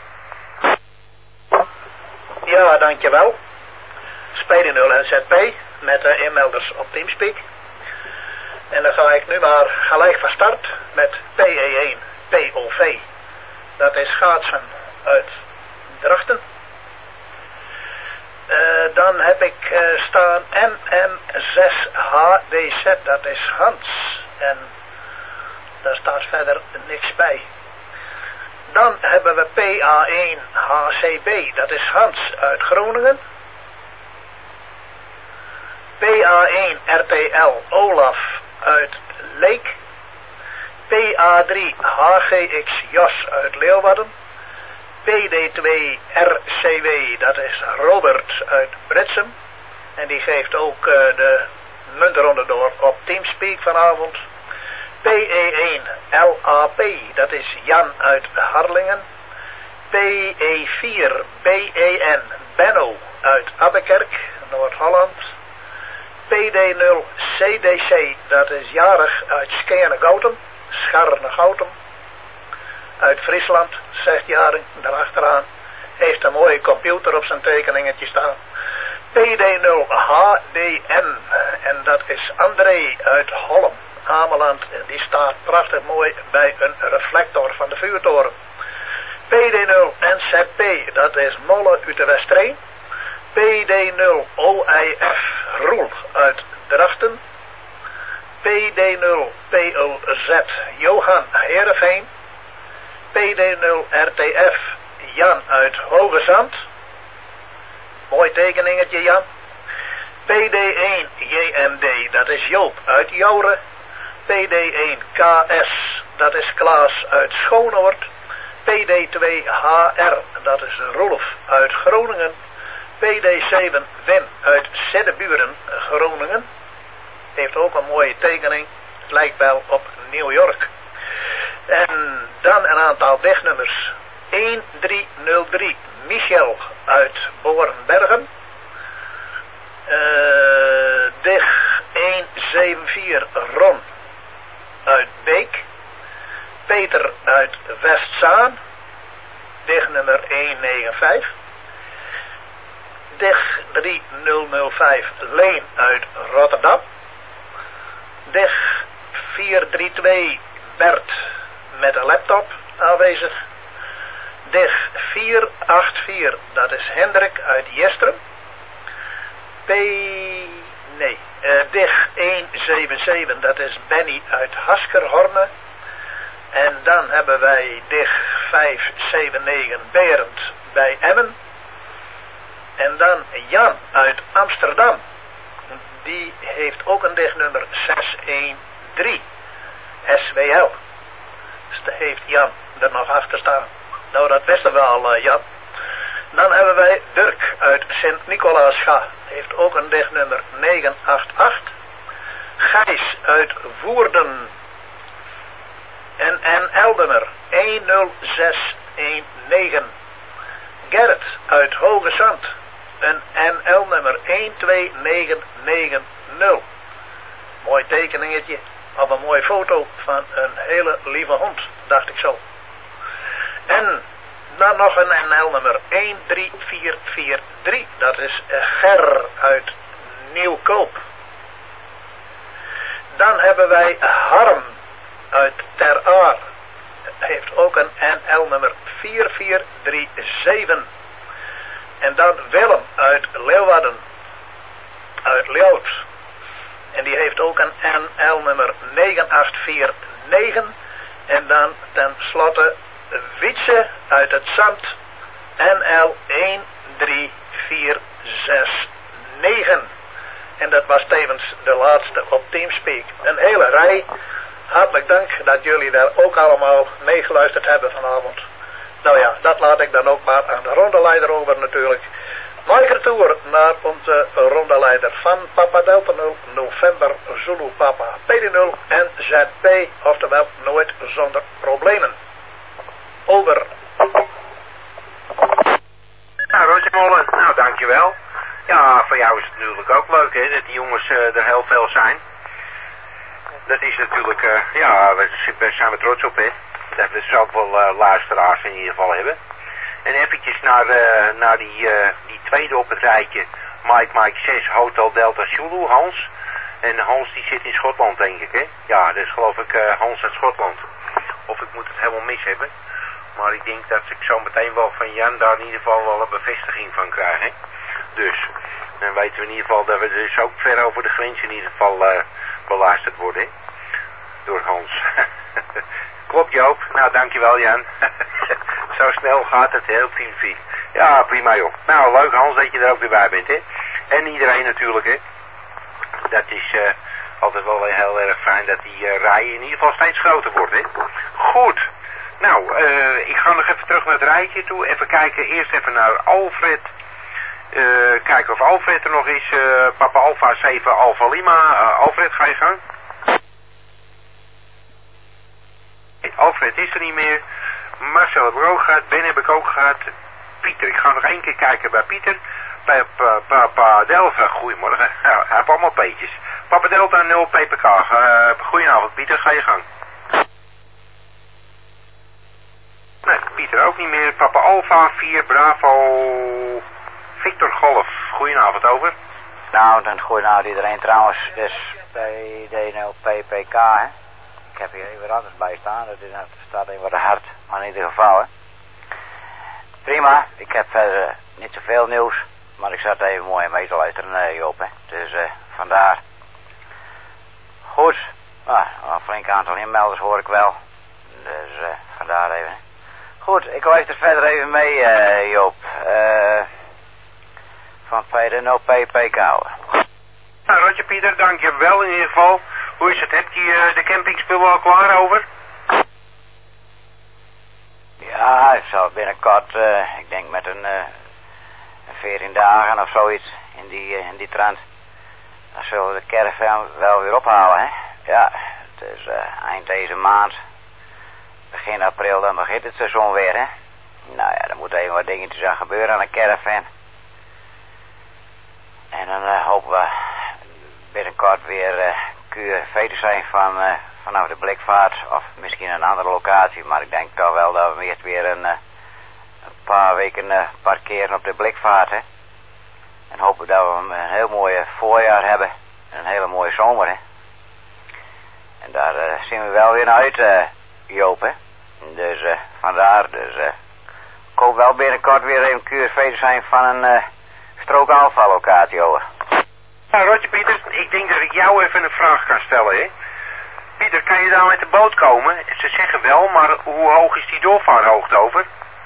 Ja, dankjewel. Spelen nul N Z P met de inmelders op Teamspeak. En dan ga ik nu maar gelijk van start met P E één P O V. Dat is schaatsen uit Drachten. Uh, dan heb ik uh, staan M M zes H D Z, dat is Hans. En daar staat verder niks bij. Dan hebben we P A één H C B, dat is Hans uit Groningen. P A één R T L Olaf uit Leek. P A drie H G X Jos uit Leeuwarden. P D twee R C W, dat is Robert uit Britsum. En die geeft ook uh, de muntronde door op Teamspeak vanavond. P E één L A P, dat is Jan uit Harlingen. P E vier B E N Benno uit Abbekerk, Noord-Holland. P D nul C D C, dat is Jarig uit Skene-Goutem, Scharne-Goutem. Uit Friesland, zegt Jaring, daarachteraan. Heeft een mooie computer op zijn tekeningetje staan. P D nul H D M, en dat is André uit Holm, Ameland. En die staat prachtig mooi bij een reflector van de vuurtoren. P D nul N Z P, dat is Molle uit de Westreen. P D nul O I F Roel uit Drachten. P D nul P O Z Johan Heerenveen. P D nul R T F Jan uit Hogezand. Mooi tekeningetje, Jan. P D één J M D, dat is Joop uit Jouren. P D één K S, dat is Klaas uit Schoonoord. P D twee H R, dat is Rolf uit Groningen. P D zeven Wim uit Seddeburen, Groningen. Heeft ook een mooie tekening. Het lijkt wel op New York. En dan een aantal wegnummers. een drie nul drie Michel uit Boornbergen. Uh, Dig een zeven vier Ron uit Beek. Peter uit Westzaan. Dig nummer een negen vijf. Dig drie nul nul vijf Leen uit Rotterdam. Dig vier drie twee Bert met een laptop aanwezig. Dig vier acht vier, dat is Hendrik uit Jestrum. P... nee, uh, Dig een zeven zeven, dat is Benny uit Haskerhorne. En dan hebben wij Dig vijf zeven negen Berend bij Emmen. En dan Jan uit Amsterdam. Die heeft ook een dignummer zes een drie S W L. Dus daar heeft Jan er nog achter staan. Nou, dat wisten we al, uh, Jan. Dan hebben wij Dirk uit Sint-Nicolaasga. Heeft ook een dignummer negen acht acht. Gijs uit Woerden. En N L-nummer een nul zes een negen. Gerrit uit Hoge Zand. Een N L-nummer een twee negen negen nul. Mooi tekeningetje. Of een mooie foto van een hele lieve hond, dacht ik zo. En dan nog een N L-nummer een drie vier vier drie. Dat is Ger uit Nieuwkoop. Dan hebben wij Harm uit Ter Aar. Heeft ook een N L-nummer vier vier drie zeven. En dan Willem uit Leeuwarden. Uit Leeuwarden. En die heeft ook een N L-nummer negen acht vier negen. En dan tenslotte Wietse uit het Zand. N L een drie vier zes negen. En dat was tevens de laatste op Teamspeak. Een hele rij. Hartelijk dank dat jullie daar ook allemaal meegeluisterd hebben vanavond. Nou ja, dat laat ik dan ook maar aan de rondeleider over natuurlijk. Microtour naar onze rondeleider van Papa Delta nul, November Zulu Papa P D nul en Z P, oftewel nooit zonder problemen. Over. Nou, Roger Molen, nou dankjewel. Ja, voor jou is het natuurlijk ook leuk hè, dat die jongens uh, er heel veel zijn. Dat is natuurlijk, uh, ja, daar zijn we trots op hè. Dat we zoveel uh, luisteraars in ieder geval hebben. En eventjes naar, uh, naar die, uh, die tweede op het rijtje. Mike Mike zes Hotel Delta Zulu, Hans. En Hans die zit in Schotland denk ik hè. Ja, dat is geloof ik uh, Hans uit Schotland. Of ik moet het helemaal mis hebben. Maar ik denk dat ik zo meteen wel van Jan daar in ieder geval wel een bevestiging van krijg hè. Dus, dan weten we in ieder geval dat we dus ook ver over de grens in ieder geval uh, beluisterd worden hè. Door Hans. Klopt Joop, nou dankjewel Jan. Zo snel gaat het heel Teamspeak. Ja prima joh. Nou leuk Hans dat je er ook weer bij bent hè. En iedereen natuurlijk hè. dat is uh, altijd wel heel erg fijn dat die uh, rijen in ieder geval steeds groter worden. Hè? Goed. Nou, uh, ik ga nog even terug naar het rijtje toe. Even kijken, eerst even naar Alfred. Uh, kijken of Alfred er nog is. Uh, Papa Alpha zeven Alpha Lima. Uh, Alfred, ga je gang. Alfred is er niet meer. Marcel heb ik ook gehad. Ben heb ik ook gehad. Pieter, ik ga nog één keer kijken bij Pieter. Bij Papa Delta, goedemorgen. Nou, hij heeft allemaal P'tjes. Papa Delta nul P P K. Uh, goedenavond Pieter, ga je gang. Nee, Pieter ook niet meer. Papa Alpha vier Bravo Victor Golf. Goedenavond, over. Nou, dan goedenavond iedereen trouwens. Dus bij D nul P P K, hè. Ik heb hier even anders bij staan. Dat, is, dat staat even wat hard, maar in ieder geval, hè. Prima, ik heb verder uh, niet zoveel nieuws. Maar ik zat even mooi mee te luisteren, uh, Joop, hè. Dus uh, vandaar. Goed. Ah, een flink aantal inmelders hoor ik wel. Dus uh, vandaar even. Goed, ik luister verder even mee, uh, Joop. Uh, van P D nul P P K. Nou, Roger Pieter, dankjewel in ieder geval. Hoe is het? Hebt u uh, de campingspullen al klaar over? Ja, ik zal binnenkort, uh, ik denk met een... Uh, veertien dagen of zoiets in die, uh, in die trant. Dan zullen we de caravan wel weer ophalen, hè. Ja, het is uh, eind deze maand. Begin april, dan begint het seizoen weer, hè. Nou ja, er moeten even wat dingetjes aan gebeuren aan de caravan. En dan uh, hopen we binnenkort weer uh, Q V te zijn van, uh, vanaf de Blikvaart. Of misschien een andere locatie, maar ik denk toch wel dat we eerst weer een... Uh, een paar weken uh, parkeren op de Blikvaart, hè. En hopen dat we een heel mooi voorjaar hebben. En een hele mooie zomer, hè. En daar uh, zien we wel weer naar uit, uh, Joop, hè. Dus uh, vandaar, dus uh, ik hoop wel binnenkort weer even Q R V te zijn van een uh, strook Alpha locatie, hoor. Nou, Roger Pieter, ik denk dat ik jou even een vraag kan stellen, hè. Pieter, kan je daar met de boot komen? Ze zeggen wel, maar hoe hoog is die doorvaarthoogte over?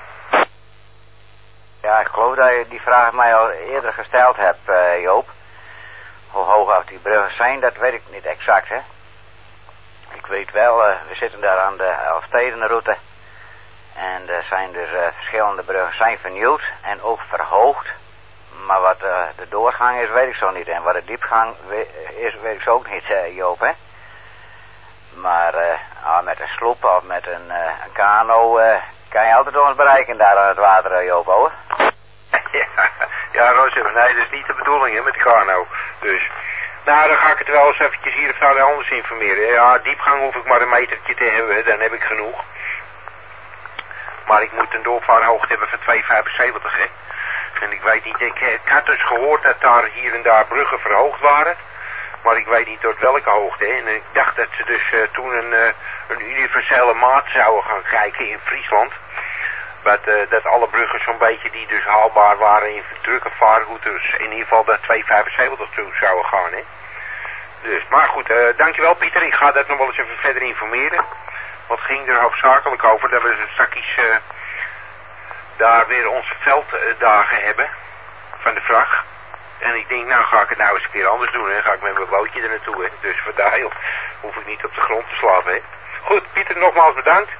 Ja, ik geloof dat je die vraag mij al eerder gesteld hebt, uh, Joop. Hoe hoog af die bruggen zijn, dat weet ik niet exact, hè. Ik weet wel, uh, we zitten daar aan de Elfstedenroute. En er zijn dus uh, verschillende bruggen zijn vernieuwd en ook verhoogd. Maar wat uh, de doorgang is, weet ik zo niet. En wat de diepgang is, weet ik zo ook niet, uh, Joop, hè. Maar uh, ah, met een sloep of met een, uh, een kano... Uh, kan je altijd ons bereiken daar aan het water, Joop, hoor. Ja, ja, Roger, nee, dat is niet de bedoeling, hè, met de kano. Dus, nou, dan ga ik het wel eens eventjes hier of daar anders informeren. Ja, diepgang hoef ik maar een metertje te hebben, dan heb ik genoeg. Maar ik moet een doorvaarthoogte hebben van twee komma vijfenzeventig, hè. En ik weet niet, ik, ik had dus gehoord dat daar hier en daar bruggen verhoogd waren. Maar ik weet niet tot welke hoogte, hè. En ik dacht dat ze dus uh, toen een, uh, een universele maat zouden gaan kijken in Friesland. Dat, uh, dat alle bruggen zo'n beetje die dus haalbaar waren in drukke vaarroutes, in ieder geval dat twee komma vijfenzeventig toe zouden gaan, hè. Dus, maar goed, uh, dankjewel Pieter, ik ga dat nog wel eens even verder informeren. Wat ging er hoofdzakelijk over, dat we straks uh, daar weer onze velddagen hebben van de vracht. En ik denk, nou ga ik het nou eens een keer anders doen, hè. Ga ik met mijn bootje er naartoe, hè. Dus vandaar hoef ik niet op de grond te slapen, hè. Goed, Pieter, nogmaals bedankt.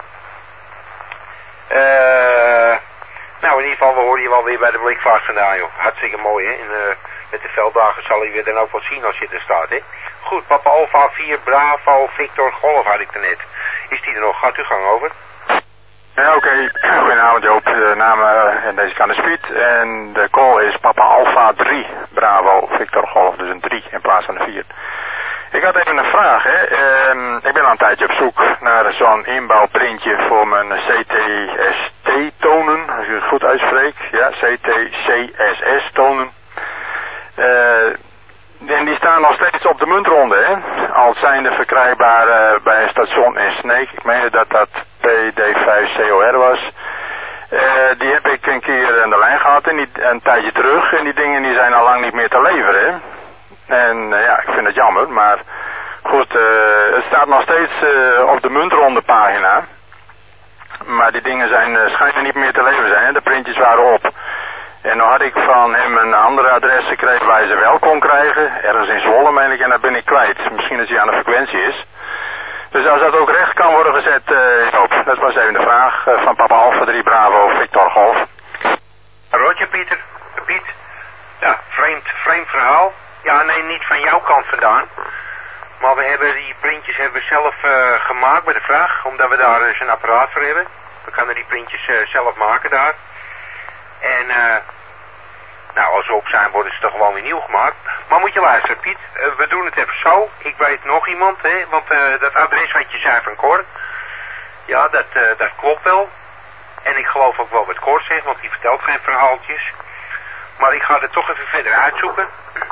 Uh, nou, in ieder geval, we horen je wel weer bij de Blikvaart vandaan, joh. Hartstikke mooi, hè. En uh, met de velddagen zal je weer dan ook wat zien als je er staat, hè. Goed, Papa Alpha vier Bravo Victor Golf had ik er net. Is die er nog? Gaat u gang over? Ja, oké. Okay. Goedenavond Joop. De naam uh, deze kan de speed. En de call is Papa Alpha drie Bravo Victor Golf. Dus een drie in plaats van een vier. Ik had even een vraag, hè. Um, ik ben al een tijdje op zoek naar zo'n inbouwprintje voor mijn C T S T-tonen. Als u het goed uitspreekt. Ja, C T C S S-tonen. Uh, en die staan nog steeds op de muntronde, hè. Al zijn de verkrijgbaar uh, bij een station in Sneek. Ik meen dat dat P D vijf C O R was. Uh, die heb ik een keer aan de lijn gehad en die, een tijdje terug. En die dingen die zijn al lang niet meer te leveren, hè. En uh, ja, ik vind het jammer, maar goed, uh, het staat nog steeds uh, op de muntronde pagina. Maar die dingen zijn, uh, schijnen niet meer te leveren zijn, hè? De printjes waren op. En nu had ik van hem een andere adres gekregen waar hij ze wel kon krijgen. Ergens in Zwolle, meen ik, en dat ben ik kwijt. Misschien dat hij aan de frequentie is. Dus als dat ook recht kan worden gezet, uh, Joop. Dat was even de vraag uh, van papa Alpha drie Bravo, Victor Golf. Roger, Pieter. Piet. Ja, vreemd, vreemd verhaal. Ja, nee, niet van jouw kant vandaan. Maar we hebben die printjes hebben we zelf uh, gemaakt bij de vraag, omdat we daar dus een apparaat voor hebben. We kunnen die printjes uh, zelf maken daar. En uh, nou, als ze op zijn, worden ze toch gewoon weer nieuw gemaakt. Maar moet je luisteren, Piet, uh, we doen het even zo. Ik weet nog iemand, hè, want uh, dat adres wat je zei van Cor, ja, dat, uh, dat klopt wel. En ik geloof ook wel wat Cor zegt, want die vertelt geen verhaaltjes. Maar ik ga er toch even verder uitzoeken.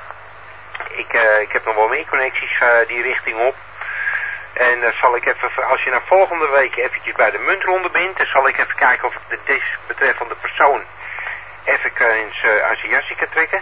Ik, uh, ik heb nog wel meer connecties uh, die richting op. En dan uh, zal ik even, als je nou volgende week eventjes bij de muntronde bent, dan zal ik even kijken of ik de desbetreffende persoon even eens uh, aan zijn jasje kan trekken.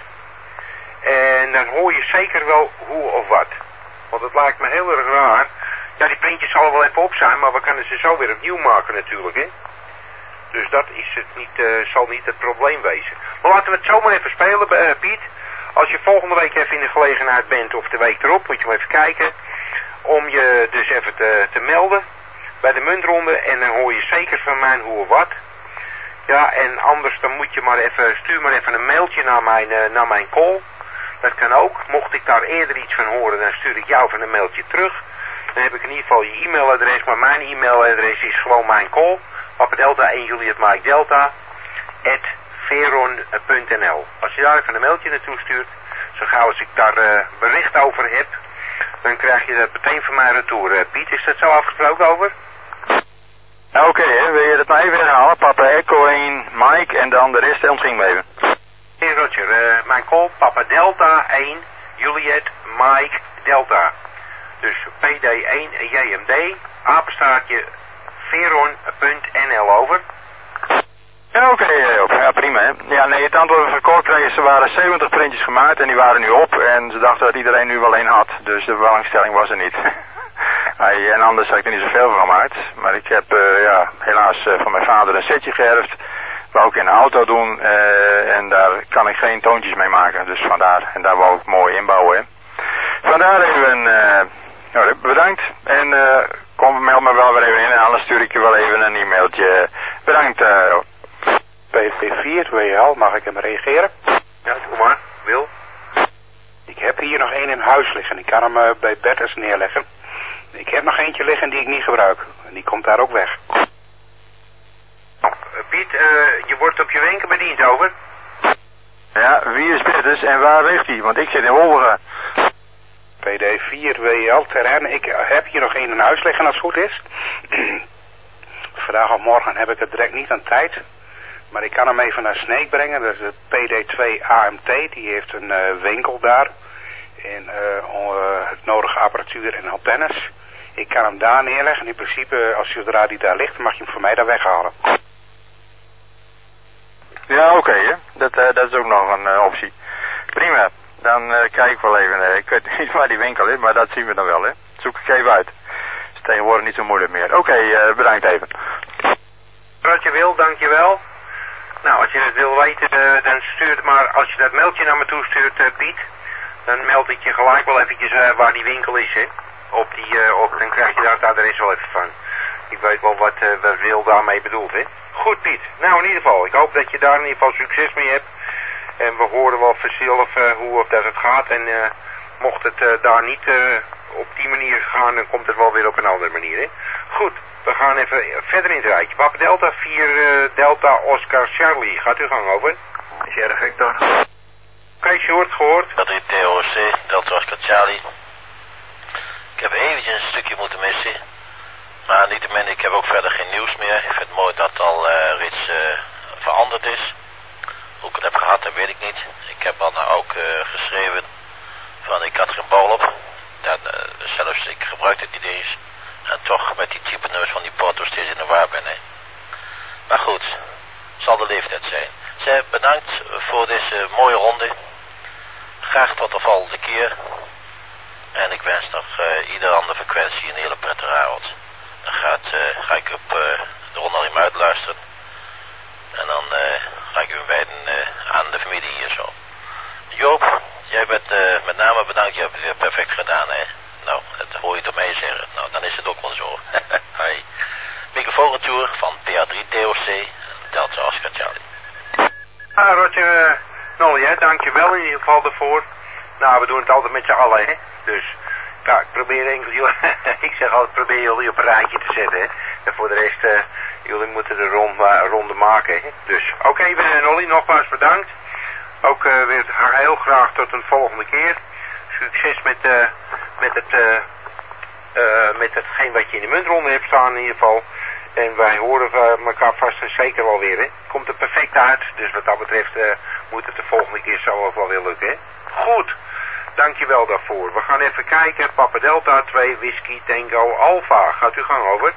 En dan hoor je zeker wel hoe of wat. Want het lijkt me heel erg raar. Ja, die printjes zullen wel even op zijn, maar we kunnen ze zo weer opnieuw maken natuurlijk, hè. Dus dat is het niet, uh, zal niet het probleem wezen. Maar laten we het zo maar even spelen, uh, Piet. Als je volgende week even in de gelegenheid bent, of de week erop, moet je maar even kijken. Om je dus even te, te melden bij de muntronde. En dan hoor je zeker van mij hoe of wat. Ja, en anders dan moet je maar even, stuur maar even een mailtje naar mijn, uh, naar mijn call. Dat kan ook. Mocht ik daar eerder iets van horen, dan stuur ik jou van een mailtje terug. Dan heb ik in ieder geval je e-mailadres, maar mijn e-mailadres is gewoon mijn call. Papa Delta één Juliet Mike Delta at veron punt n l. Als je daar even een mailtje naartoe stuurt, zo gauw als ik daar uh, bericht over heb, dan krijg je dat meteen van mij retour. Uh, Piet, is dat zo afgesproken over? Oké, okay, wil je dat maar even herhalen? Papa Echo één Mike en dan de rest ontving me even. Hey Roger, uh, mijn call Papa Delta één Juliet Mike Delta. Dus P D één J M D, apenstaartje veron punt n l over. Ja, oké, okay, ja, prima, hè. Ja, nee, het antwoord van Cor kreeg, ze waren zeventig printjes gemaakt en die waren nu op en ze dachten dat iedereen nu wel één had. Dus de belangstelling was er niet. Hey, en anders heb ik er niet zoveel van gemaakt. Maar ik heb, uh, ja, helaas uh, van mijn vader een setje geërfd. Wou ik in de auto doen uh, en daar kan ik geen toontjes mee maken. Dus vandaar, en daar wou ik mooi inbouwen, hè. Vandaar even, uh, nou, bedankt. En uh, kom, meld me wel weer even in en anders stuur ik je wel even een e-mailtje. Bedankt, uh, P V vier, W L, mag ik hem reageren? Ja, kom maar, Wil. Ik heb hier nog één in huis liggen. Ik kan hem uh, bij Bertus neerleggen. Ik heb nog eentje liggen die ik niet gebruik. En die komt daar ook weg. Uh, Piet, uh, je wordt op je wenken bediend, over. Ja, wie is Bertus en waar ligt hij? Want ik zit in Wolveren. P D vier, W L, terrein. Ik heb hier nog één in huis liggen als het goed is. Vandaag of morgen heb ik het direct niet aan tijd. Maar ik kan hem even naar Sneek brengen. Dat is de P D twee A M T. Die heeft een uh, winkel daar. En uh, uh, het nodige apparatuur en antennes. Ik kan hem daar neerleggen. In principe, als zodra die daar ligt, mag je hem voor mij daar weghalen. Ja, oké, okay, hè. Dat, uh, dat is ook nog een uh, optie. Prima. Dan uh, kijk ik wel even. Uh, ik weet niet waar die winkel is, maar dat zien we dan wel, hè. Zoek ik even uit. Is tegenwoordig niet zo moeilijk meer. Oké, okay, uh, bedankt even. Wat je wil, dankjewel. Nou, als je het wil weten, uh, dan stuur het maar, als je dat mailtje naar me toe stuurt, uh, Piet, dan meld ik je gelijk wel eventjes uh, waar die winkel is, hè. Op die, uh, op, dan krijg je daar het adres wel even van. Ik weet wel wat, uh, wat Wil daarmee bedoelt, hè. Goed, Piet. Nou, in ieder geval, ik hoop dat je daar in ieder geval succes mee hebt. En we horen wel vanzelf uh, hoe of dat het gaat. En uh, mocht het uh, daar niet uh, op die manier gaan, dan komt het wel weer op een andere manier, hè. Goed, we gaan even verder in het rijtje. Papa Delta vier, uh, Delta Oscar Charlie. Gaat u gang, over. Is jij de Victor? Oké, okay, Sjoerd, gehoord. Dat is T O C, Delta Oscar Charlie. Ik heb eventjes een stukje moeten missen. Maar niettemin, ik heb ook verder geen nieuws meer. Ik vind het mooi dat het al uh, iets uh, veranderd is. Hoe ik het heb gehad, dat weet ik niet. Ik heb al nou ook uh, geschreven van ik had geen bal op. Dan, uh, zelfs ik gebruik het niet eens. En toch met die type nummers van die porto steeds in de war ben. Hè. Maar goed, zal de leeftijd zijn. Zij bedankt voor deze mooie ronde. Graag tot de volgende keer. En ik wens nog uh, ieder andere frequentie een hele prettige avond. Dan gaat, uh, ga ik op uh, de ronde naar hem uitluisteren. En dan uh, ga ik u beiden uh, aan aan de familie hier zo. Joop, jij bent uh, met name bedankt, je hebt het weer perfect gedaan, hè. Nou, dat hoor je toch mee zeggen. Nou, dan is het ook wel zo. Hoi. Mieke Vogeltour van P A drie T O C, Delta Oscar Charlie. Ah, Roger, uh, Nolly, hè, dankjewel in ieder geval daarvoor. Nou, we doen het altijd met z'n allen, hè. Dus, ja, ik probeer enkel jullie, ik zeg altijd, probeer jullie op een rijtje te zetten, hè. En voor de rest, uh, jullie moeten de ronde, uh, ronde maken, hè. Dus, oké, okay, Nolly, nogmaals bedankt. Ook uh, weer heel graag tot een volgende keer. Succes met, uh, met het, uh, uh, met hetgeen wat je in de muntronde hebt staan in ieder geval. En wij horen uh, elkaar vast en zeker wel weer, hè. Komt er perfect uit, dus wat dat betreft uh, moet het de volgende keer zo ook wel weer lukken, hè. Goed, dankjewel daarvoor. We gaan even kijken, Papa Delta twee, Whisky Tango Alpha. Gaat u gang over.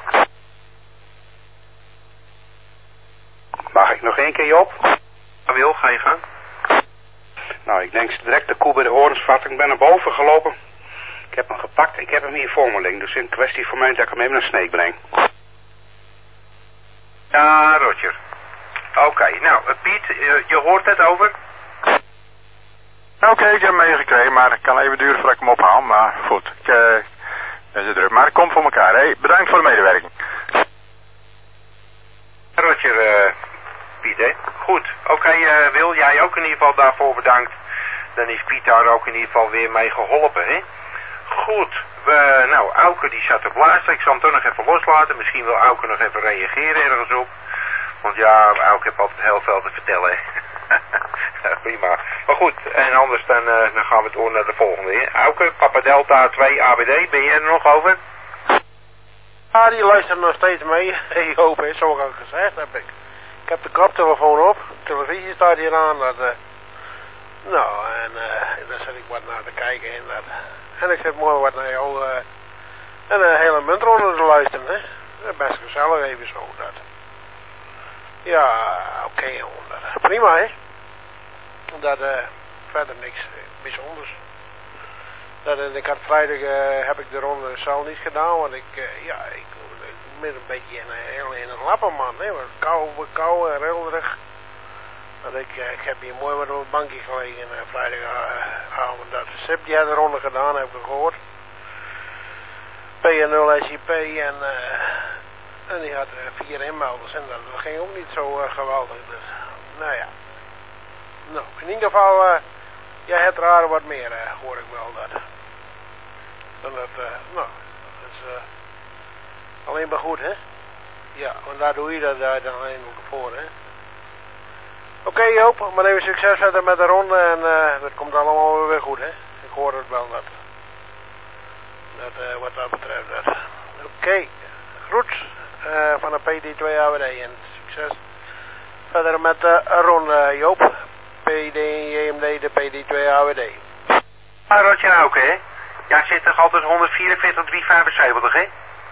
Mag ik nog één keer, Job? Wil, ga je gang. Nou, ik denk direct de koe bij de horens vatten. Ik ben naar boven gelopen. Ik heb hem gepakt en ik heb hem hier voor me liggen. Dus in kwestie voor mij dat ik hem even naar Sneek breng. Ja, Roger. Oké, okay, nou, uh, Piet, uh, je hoort het over? Oké, okay, ik heb hem meegekregen, maar het kan even duren voordat ik hem ophaal. Maar goed, ik uh, ben druk. Maar het komt voor elkaar. Hey, bedankt voor de medewerking. Roger, uh, Piet, hè? Goed. Oké, okay, uh, Wil, jij ook in ieder geval daarvoor bedankt. Dan is Piet daar ook in ieder geval weer mee geholpen, hè? Goed. We, nou, Auke die zat op luisteren. Ik zal hem toch nog even loslaten. Misschien wil Auke nog even reageren ergens op. Want ja, Auke heeft altijd heel veel te vertellen. Prima. Maar goed, en anders dan, uh, dan gaan we door naar de volgende, hè? Auke, Papa Delta twee A B D, ben je er nog over? Ja, die luistert nog steeds mee. Ik hoop, hè, zoals ik al gezegd heb ik. Ik heb de koptelefoon op, de televisie staat hier aan. Dat, uh, nou, en uh, daar zit ik wat naar te kijken. En, dat, en ik zit mooi wat naar jou uh, en een hele muntronde te luisteren, hè. Dat is best gezellig even zo, dat. Ja, oké, okay, jongen. Prima, hè. Dat, uh, verder niks uh, bijzonders. Dat, uh, ik had vrijdag, uh, heb ik de ronde zelf niet gedaan, want ik, uh, ja, ik, ik ben een beetje in, uh, in een lappenman, hè. Kou, kou en rilderig. Want ik, uh, ik heb hier mooi wat op een bankje gelegen uh, vrijdagavond. Dat Sip, die had de ronde gedaan, heb ik gehoord. P nul S I P en... Uh, En die had uh, vier inmelders en dat, dat ging ook niet zo uh, geweldig. Dus, nou ja. Nou, in ieder geval, uh, jij hebt er aardig wat meer, uh, hoor ik wel. Dat. En dat, uh, nou, dat is uh, alleen maar goed, hè? Ja, want daar doe je dat uh, dan alleen ook voor, hè? Oké, okay, Joop, maar even succes verder met de ronde en uh, dat komt allemaal weer goed, hè? Ik hoor het wel, dat. Dat, uh, wat dat betreft, dat. Oké, okay. Groet. Uh, van de P D twee A W D en succes. Verder met de uh, ronde, Joop. P D J M D, de P D twee A W D. Ah, Rotje ook, hè? Ja, zit toch altijd honderdvierenveertig driehonderdvijfenzeventig, hè?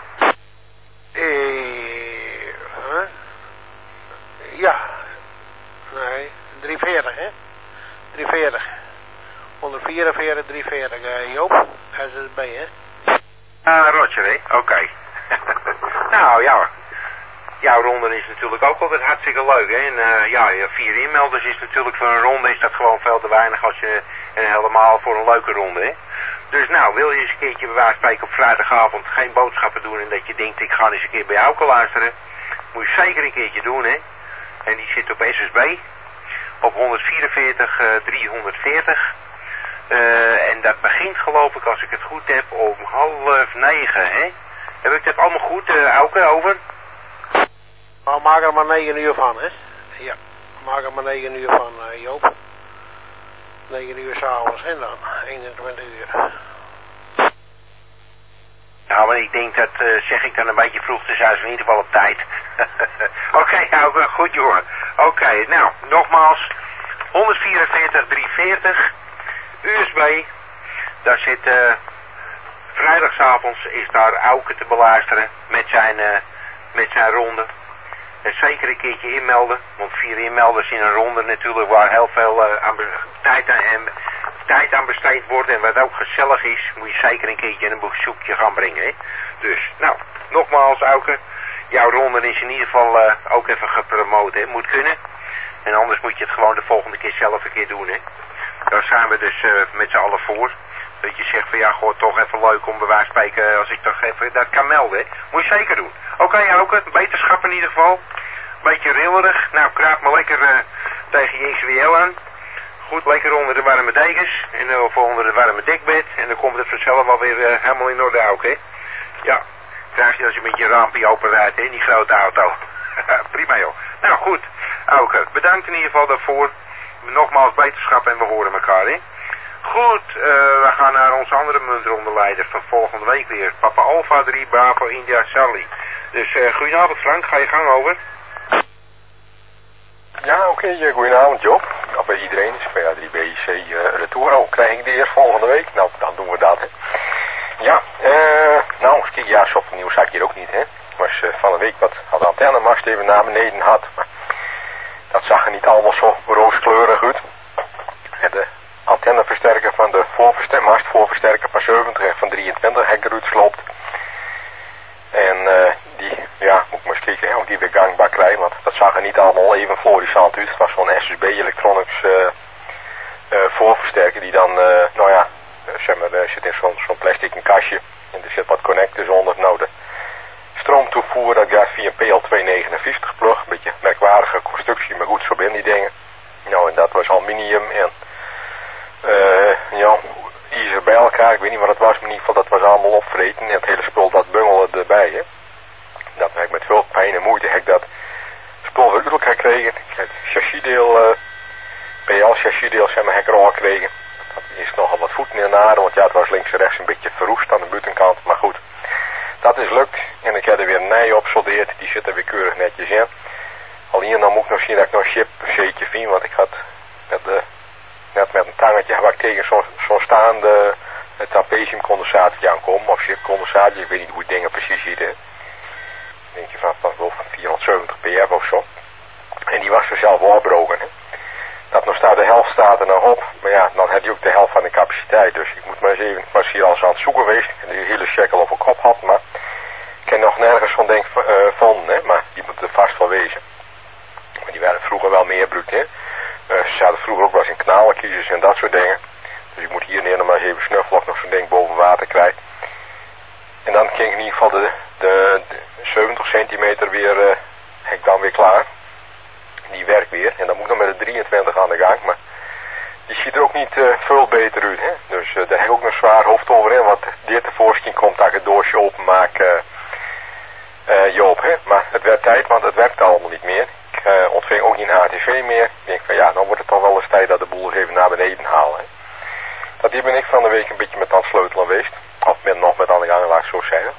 Eh, huh? Ja. Nee, driehonderdveertig, hè? driehonderdveertig. honderdvierenveertig, driehonderdveertig, uh, Joop. S S B, hè? Ah, Roger, hè? Oké. Okay. Nou ja, jouw ronde is natuurlijk ook altijd hartstikke leuk, hè. En uh, ja, vier inmelders is natuurlijk voor een ronde is dat gewoon veel te weinig als je, en helemaal voor een leuke ronde, hè. Dus nou, wil je eens een keertje bij wijze van spreken op vrijdagavond geen boodschappen doen en dat je denkt, ik ga eens een keer bij jou luisteren, moet je zeker een keertje doen, hè. En die zit op S S B, op honderdvierenveertig, driehonderdveertig. Uh, en dat begint geloof ik, als ik het goed heb, om half negen, hè. Heb ik dat allemaal goed, uh, Auke, over? Nou, maak er maar negen uur van, hè? Ja, maak er maar negen uur van, uh, Joop. negen uur s'avonds, en dan eenentwintig uur. Nou, maar ik denk dat, uh, zeg ik dan een beetje vroeg, dus hij is in ieder geval op tijd. Oké, okay, Auke, goed jongen. Oké, okay, nou, nogmaals, honderdvierenveertig, driehonderdveertig, U S B, daar zit... Uh, Vrijdagavonds is daar Auke te beluisteren met zijn, uh, met zijn ronde. En zeker een keertje inmelden, want vier inmelders in een ronde natuurlijk waar heel veel uh, aan tijd, aan, en, tijd aan besteed wordt en wat ook gezellig is, moet je zeker een keertje een bezoekje gaan brengen. Hè? Dus, nou, nogmaals Auke, jouw ronde is in ieder geval uh, ook even gepromoot, hè? Moet kunnen. En anders moet je het gewoon de volgende keer zelf een keer doen, hè. Daar zijn we dus uh, met z'n allen voor. Dat je zegt van ja, goh, toch even leuk om bij wijze van spreken, als ik toch even dat kan melden, hè. Moet je zeker doen. Oké, okay, Jouke, beterschap in ieder geval. Beetje rillerig. Nou, kraap me lekker uh, tegen je X W L aan. Goed, lekker onder de warme dekens. En uh, of onder het warme dekbed. En dan komt het vanzelf alweer uh, helemaal in orde ook, hè. Ja, krijg je als je met je raampje open rijdt, hè, die grote auto. Prima, joh. Nou, goed. Auke, bedankt in ieder geval daarvoor. Nogmaals beterschap en we horen elkaar, hè. Goed, uh, we gaan naar onze andere muntronderleider van volgende week weer. Papa Alpha drie, Bravo, India, Charlie. Dus uh, goedenavond Frank, ga je gang over. Ja, oké, okay, goedenavond Job. Nou, bij iedereen is bij A drie B C uh, retour. Oh, krijg ik de eerst volgende week? Nou, dan doen we dat, hè. Ja, uh, nou, kijk, ja, zoveel nieuws had ik hier ook niet, hè. Het was uh, van een week wat had de antennemast even naar beneden had, maar dat zag er niet allemaal zo rooskleurig uit. En de antenneversterker van de voorverster mast voorversterker van zeventig en van drieëntwintig heb ik eruit gesloopt. En uh, die, ja, moet ik maar eens kijken hè, of die weer gangbaar krijgen, want dat zag er niet allemaal even florissant uit. Het was zo'n S S B Electronics uh, uh, voorversterker die dan, uh, nou ja, uh, zeg maar, uh, zit in zo'n zo'n plastic kastje en er zit wat connectors onder. Nou, de stroomtoevoer, dat gaat via een P L tweehonderdnegenenvijftig plug, een beetje merkwaardige constructie, maar goed, zo ben die dingen. Nou, en dat was aluminium en uh, ja, ijzer bij elkaar, ik weet niet wat het was, maar in ieder geval dat was allemaal opvreten en het hele spul dat bungelde erbij, hè. Dat heb ik met veel pijn en moeite heb ik dat spul weer uit elkaar gekregen. Ik heb het chassisdeel, uh, P L chassisdeel, zeg maar, heb ik er al gekregen. Dat is nogal wat voeten in de aarde, want ja, het was links en rechts een beetje verroest aan de buitenkant, maar goed. Dat is lukt en ik heb er weer een nij op soldeerd, die zit er weer keurig netjes in. Alleen dan moet ik nog zien dat ik nog een chip zeetje vind, want ik had met, de, net met een tangetje waar ik tegen zo'n zo staande uh, trapesiumcondensatie aankom, of chipcondensatie, ik weet niet hoe het dingen precies ziet, hè. Denk je van, van, van vierhonderdzeventig P F of zo. En die was er zelf afgebroken, hè. Dat nog staat, de helft staat er nog op, maar ja, dan had hij ook de helft van de capaciteit, dus ik moet maar eens even, ik was hier al eens aan het zoeken geweest, en die hele shekel op een kop had, maar ik ken nog nergens van denk uh, van, hè, maar die moet er vast wel wezen. Maar die werden vroeger wel meer bruut, hè. Uh, ze zaten vroeger ook wel eens in knallenkiezers en dat soort dingen. Dus ik moet hier neer nog maar eens even snuffelen of nog zo'n ding boven water krijg. En dan kreeg ik in ieder geval de, de, de zeventig centimeter weer, uh, heb ik dan weer klaar. Die werkt weer. En dan moet ik nog met de drieëntwintig aan de gang. Maar die ziet er ook niet uh, veel beter uit, hè. Dus uh, daar heb ik ook nog zwaar hoofd over in. Want dit tevoorschijn komt dat ik het doosje openmaak, uh, uh, Joop, hè. Maar het werd tijd, want het werkt allemaal niet meer. Ik uh, ontving ook niet een H T V meer. Ik denk van ja, dan wordt het toch wel eens tijd dat de boel even naar beneden haalt, hè. Dat hier ben ik van de week een beetje met aan het sleutelen geweest. Of met, nog met aan de gang, laat ik zo zeggen.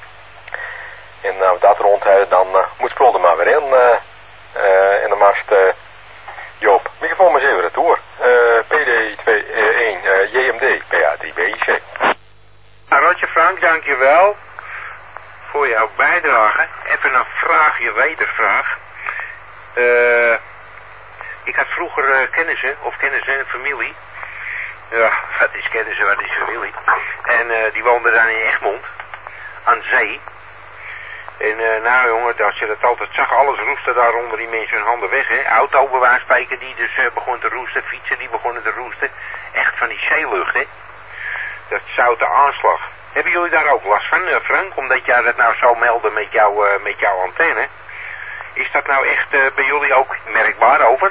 En nou, dat rond hebben, dan uh, moet spul er maar weer in. Uh, uh, en dan mast uh, Joop. Microfoon maar eens even retour. Uh, P D twee één uh, J M D P A drie B C. Nou, Rotje Frank, dankjewel voor jouw bijdrage. Even een vraagje, wedervraag. Uh, ik had vroeger uh, kennissen, of kennissen en familie. Ja, wat is kennissen, wat is familie. En uh, die woonden dan in Egmond, aan zee. En uh, nou jongen, als je dat altijd zag, alles roestte daar onder die mensen hun handen weg, hè. Auto bewaarspijken die dus uh, begon te roesten, fietsen die begonnen te roesten. Echt van die zeelucht, hè. Dat zoute aanslag. Hebben jullie daar ook last van, uh, Frank? Omdat jij dat nou zo meldde met, jou, uh, met jouw antenne. Is dat nou echt uh, bij jullie ook merkbaar over?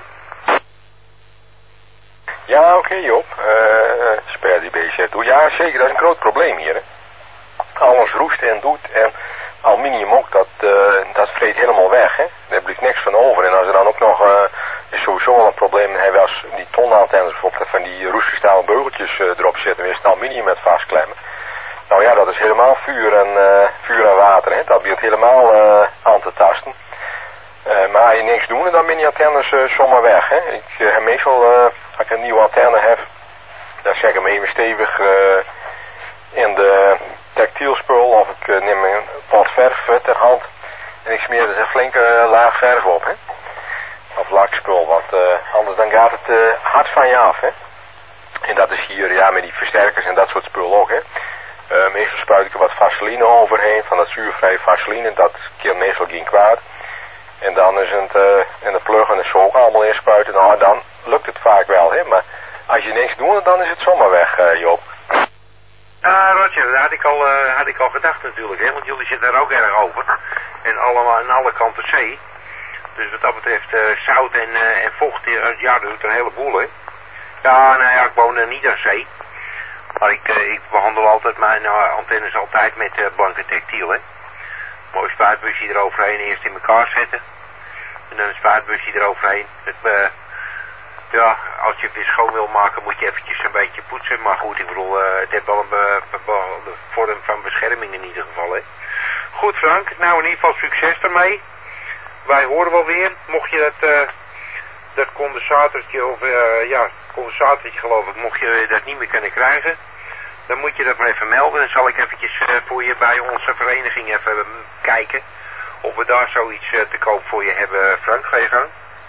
Ja, oké, okay, Job. Uh, Sper die B Z toe. Ja, zeker, dat is een groot probleem hier, hè. Alles roest en doet en aluminium ook, dat, uh, dat vreet helemaal weg, hè. Daar blijft niks van over. En als er dan ook nog, uh, is sowieso wel een probleem, hebben als die tonantennes bijvoorbeeld van die roestgestaalde beugeltjes uh, erop zitten, weer het aluminium met vastklemmen. Nou ja, dat is helemaal vuur en, uh, vuur en water, hè. Dat begint helemaal uh, aan te tasten. Uh, maar als je niks doet, dan ben die antennes uh, zomaar weg, hè. Ik uh, heb meestal, uh, als ik een nieuwe antenne heb, dan zeg ik hem even stevig uh, in de tactielspul, of ik uh, neem een pot verf uh, ter hand en ik smeer er een flinke uh, laag verf op, hè. Of lakspul, want uh, anders dan gaat het uh, hard van je af, hè. En dat is hier, ja, met die versterkers en dat soort spul ook, hè. Uh, meestal spuit ik er wat vaseline overheen, van dat zuurvrije vaseline, dat keert meestal geen kwaad. En dan is het, uh, en de plug en de zolk allemaal inspuiten, nou dan lukt het vaak wel, hè. Maar als je niks doet, dan is het zomaar weg, uh, Joop. Ah, Roger, dat had ik al, uh, had ik al gedacht natuurlijk, hè, want jullie zitten er ook erg over. En allemaal aan alle kanten zee. Dus wat dat betreft uh, zout en, uh, en vocht, uh, ja, dat doet een heleboel, hè. Ja, nou ja, ik woon uh, niet aan zee. Maar ik, uh, ik behandel altijd mijn uh, antennes altijd met uh, blanke textiel, hè. Mooi spuitbusje eroverheen, eerst in elkaar zetten. En dan een spuitbusje eroverheen. Het, uh, ja, als je het weer schoon wil maken moet je eventjes een beetje poetsen. Maar goed, ik bedoel, uh, het heeft wel een bepaalde vorm van bescherming in ieder geval, hè. Goed Frank, nou in ieder geval succes ermee. Wij horen wel weer, mocht je dat, uh, dat condensatortje, of uh, ja, condensatortje geloof ik, mocht je dat niet meer kunnen krijgen, dan moet je dat maar even melden. Dan zal ik eventjes uh, voor je bij onze vereniging even uh, kijken of we daar zoiets uh, te koop voor je hebben. Frank, ga je gang.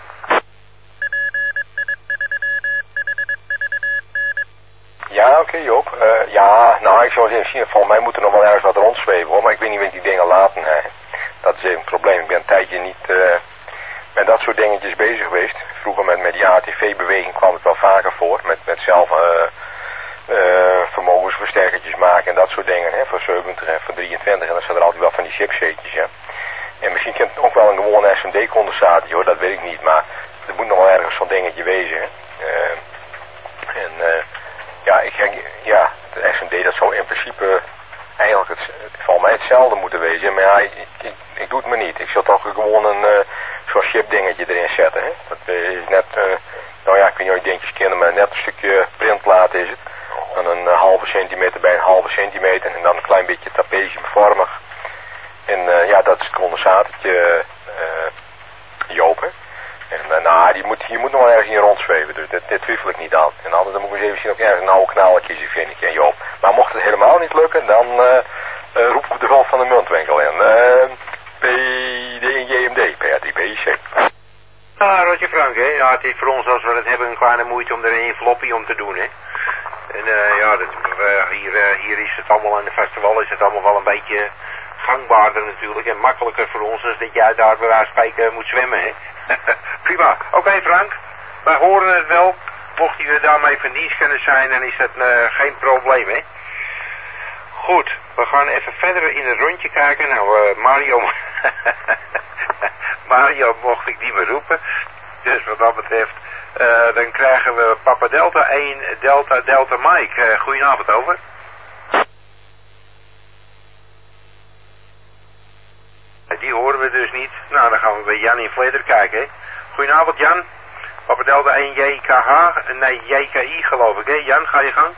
Ja, oké okay, Joop. Uh, ja, nou ik zou eens zien, volgens mij moet er nog wel ergens wat rondzweven hoor, maar ik weet niet wie die dingen laten. Hè. Dat is even een probleem. Ik ben een tijdje niet uh, met dat soort dingetjes bezig geweest. Vroeger met, met die A T V-beweging kwam het wel vaker voor, met, met zelf uh, uh, vermogensversterkertjes maken en dat soort dingen, hè, voor zeventig en voor drieëntwintig en dan staat er altijd wel van die chipsetjes, ja. En misschien kent het ook wel een gewone S M D-condensator, hoor, dat weet ik niet, maar er moet nog wel ergens zo'n dingetje wezen, hè. Uh, en uh, ja, ik, ja, de S M D dat zou in principe eigenlijk het, van mij hetzelfde moeten wezen, maar ja, ik, ik, ik doe het me niet. Ik zal toch gewoon een uh, zo'n chip dingetje erin zetten, hè. Dat uh, is net, uh, nou ja, ik weet niet of je dingetjes kennen, maar net een stukje printplaat is het. Dan een uh, halve centimeter bij een halve centimeter en dan een klein beetje trapesiumvormig. En uh, ja, dat is het condensatortje, uh, Joop, hè. En uh, nou, die moet, hier moet nog wel ergens in rondzweven, dus dit, dit twijfel ik niet aan. En anders dan moet ik eens even zien of ik ergens een oude knalletje vind ik, en Joop. Maar mocht het helemaal niet lukken, dan uh, uh, roepen we de hulp van de muntwinkel in. Uh, P D en J M D, P A D B I C. Ah, Roger Frank, hè. Ja, het is voor ons als we het hebben een kleine moeite om er een enveloppie om te doen, hè. En uh, ja, dat, uh, hier, uh, hier is het allemaal aan de festival is het allemaal wel een beetje gangbaarder natuurlijk en makkelijker voor ons als dat jij daar bij wijze van spreken moet zwemmen, hè. Prima. Oké okay, Frank, wij horen het wel. Mocht u daarmee van dienst kunnen zijn, dan is dat uh, geen probleem, hè. Goed, we gaan even verder in het rondje kijken. Nou, uh, Mario... Mario mocht ik niet meer roepen. Dus wat dat betreft, uh, dan krijgen we Papa Delta één, Delta, Delta Mike. Uh, goedenavond, over. Die horen we dus niet. Nou, dan gaan we bij Jan in Vleder kijken, hè. Goedenavond, Jan. Papa Delta één J K H, nee, J K I geloof ik, hè. Jan, ga je gang.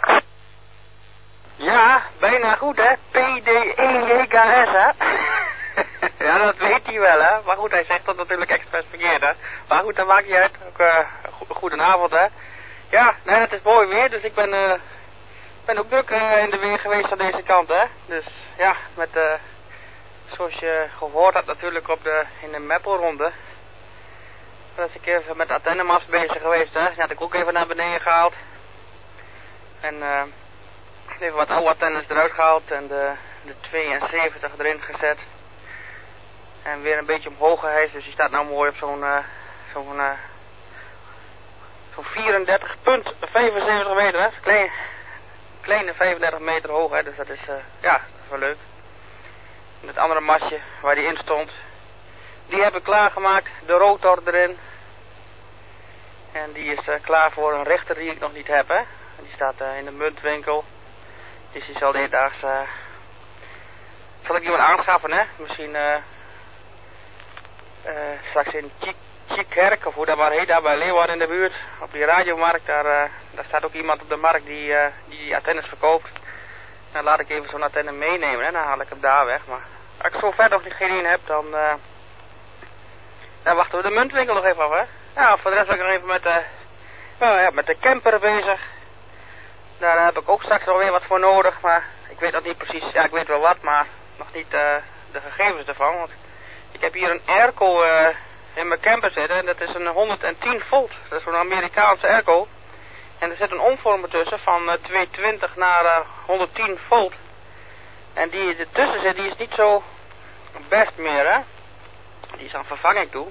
Ja, bijna goed, hè. P D één J K S, hè. Ja, dat weet hij wel, hè. Maar goed, hij zegt dat natuurlijk expres verkeerd, hè. Maar goed, dat maakt niet uit. Ook, uh, go goedenavond, hè. Ja, nee, het is mooi weer, dus ik ben, uh, ben ook druk uh, in de weer geweest aan deze kant, hè. Dus, ja, met, uh, zoals je gehoord had natuurlijk op de, in de Meppelronde. Was ik even met de antennemast bezig geweest, hè. Die had ik ook even naar beneden gehaald. En, uh, even wat oude antennes eruit gehaald en de, de tweeënzeventig erin gezet. En weer een beetje omhoog gehijst, dus die staat nou mooi op zo'n uh, zo'n uh, zo'n vierendertig komma vijfenzeventig meter, hè. Klein, kleine vijfendertig meter hoog, hè. Dus dat is, uh, ja, dat is wel leuk. En het andere mastje waar die in stond, die heb ik klaargemaakt, de rotor erin. En die is uh, klaar voor een richter die ik nog niet heb, hè. En die staat uh, in de muntwinkel. Dus die zal eerder uh, zal ik die wel aanschaffen, hè. Misschien uh, uh, straks in Tjiekerk, of hoe dat maar heet, daar bij Leeuwarden in de buurt. Op die radiomarkt, daar, uh, daar staat ook iemand op de markt die uh, die antennes verkoopt. Dan laat ik even zo'n antenne meenemen, hè. Dan haal ik hem daar weg. Maar als ik zo ver nog geen een heb, dan, uh, dan wachten we de muntwinkel nog even af, hè. Ja, voor de rest ben ik nog even met, uh, uh, ja, met de camper bezig. Daar heb ik ook straks nog weer wat voor nodig, maar ik weet dat niet precies. Ja, ik weet wel wat, maar nog niet uh, de gegevens ervan. Want ik heb hier een airco uh, in mijn camper zitten en dat is een honderdtien volt. Dat is zo'n Amerikaanse airco. En er zit een omvormer tussen van uh, tweehonderdtwintig naar uh, honderdtien volt. En die ertussen zit, die is niet zo best meer, hè. die is aan vervanging toe.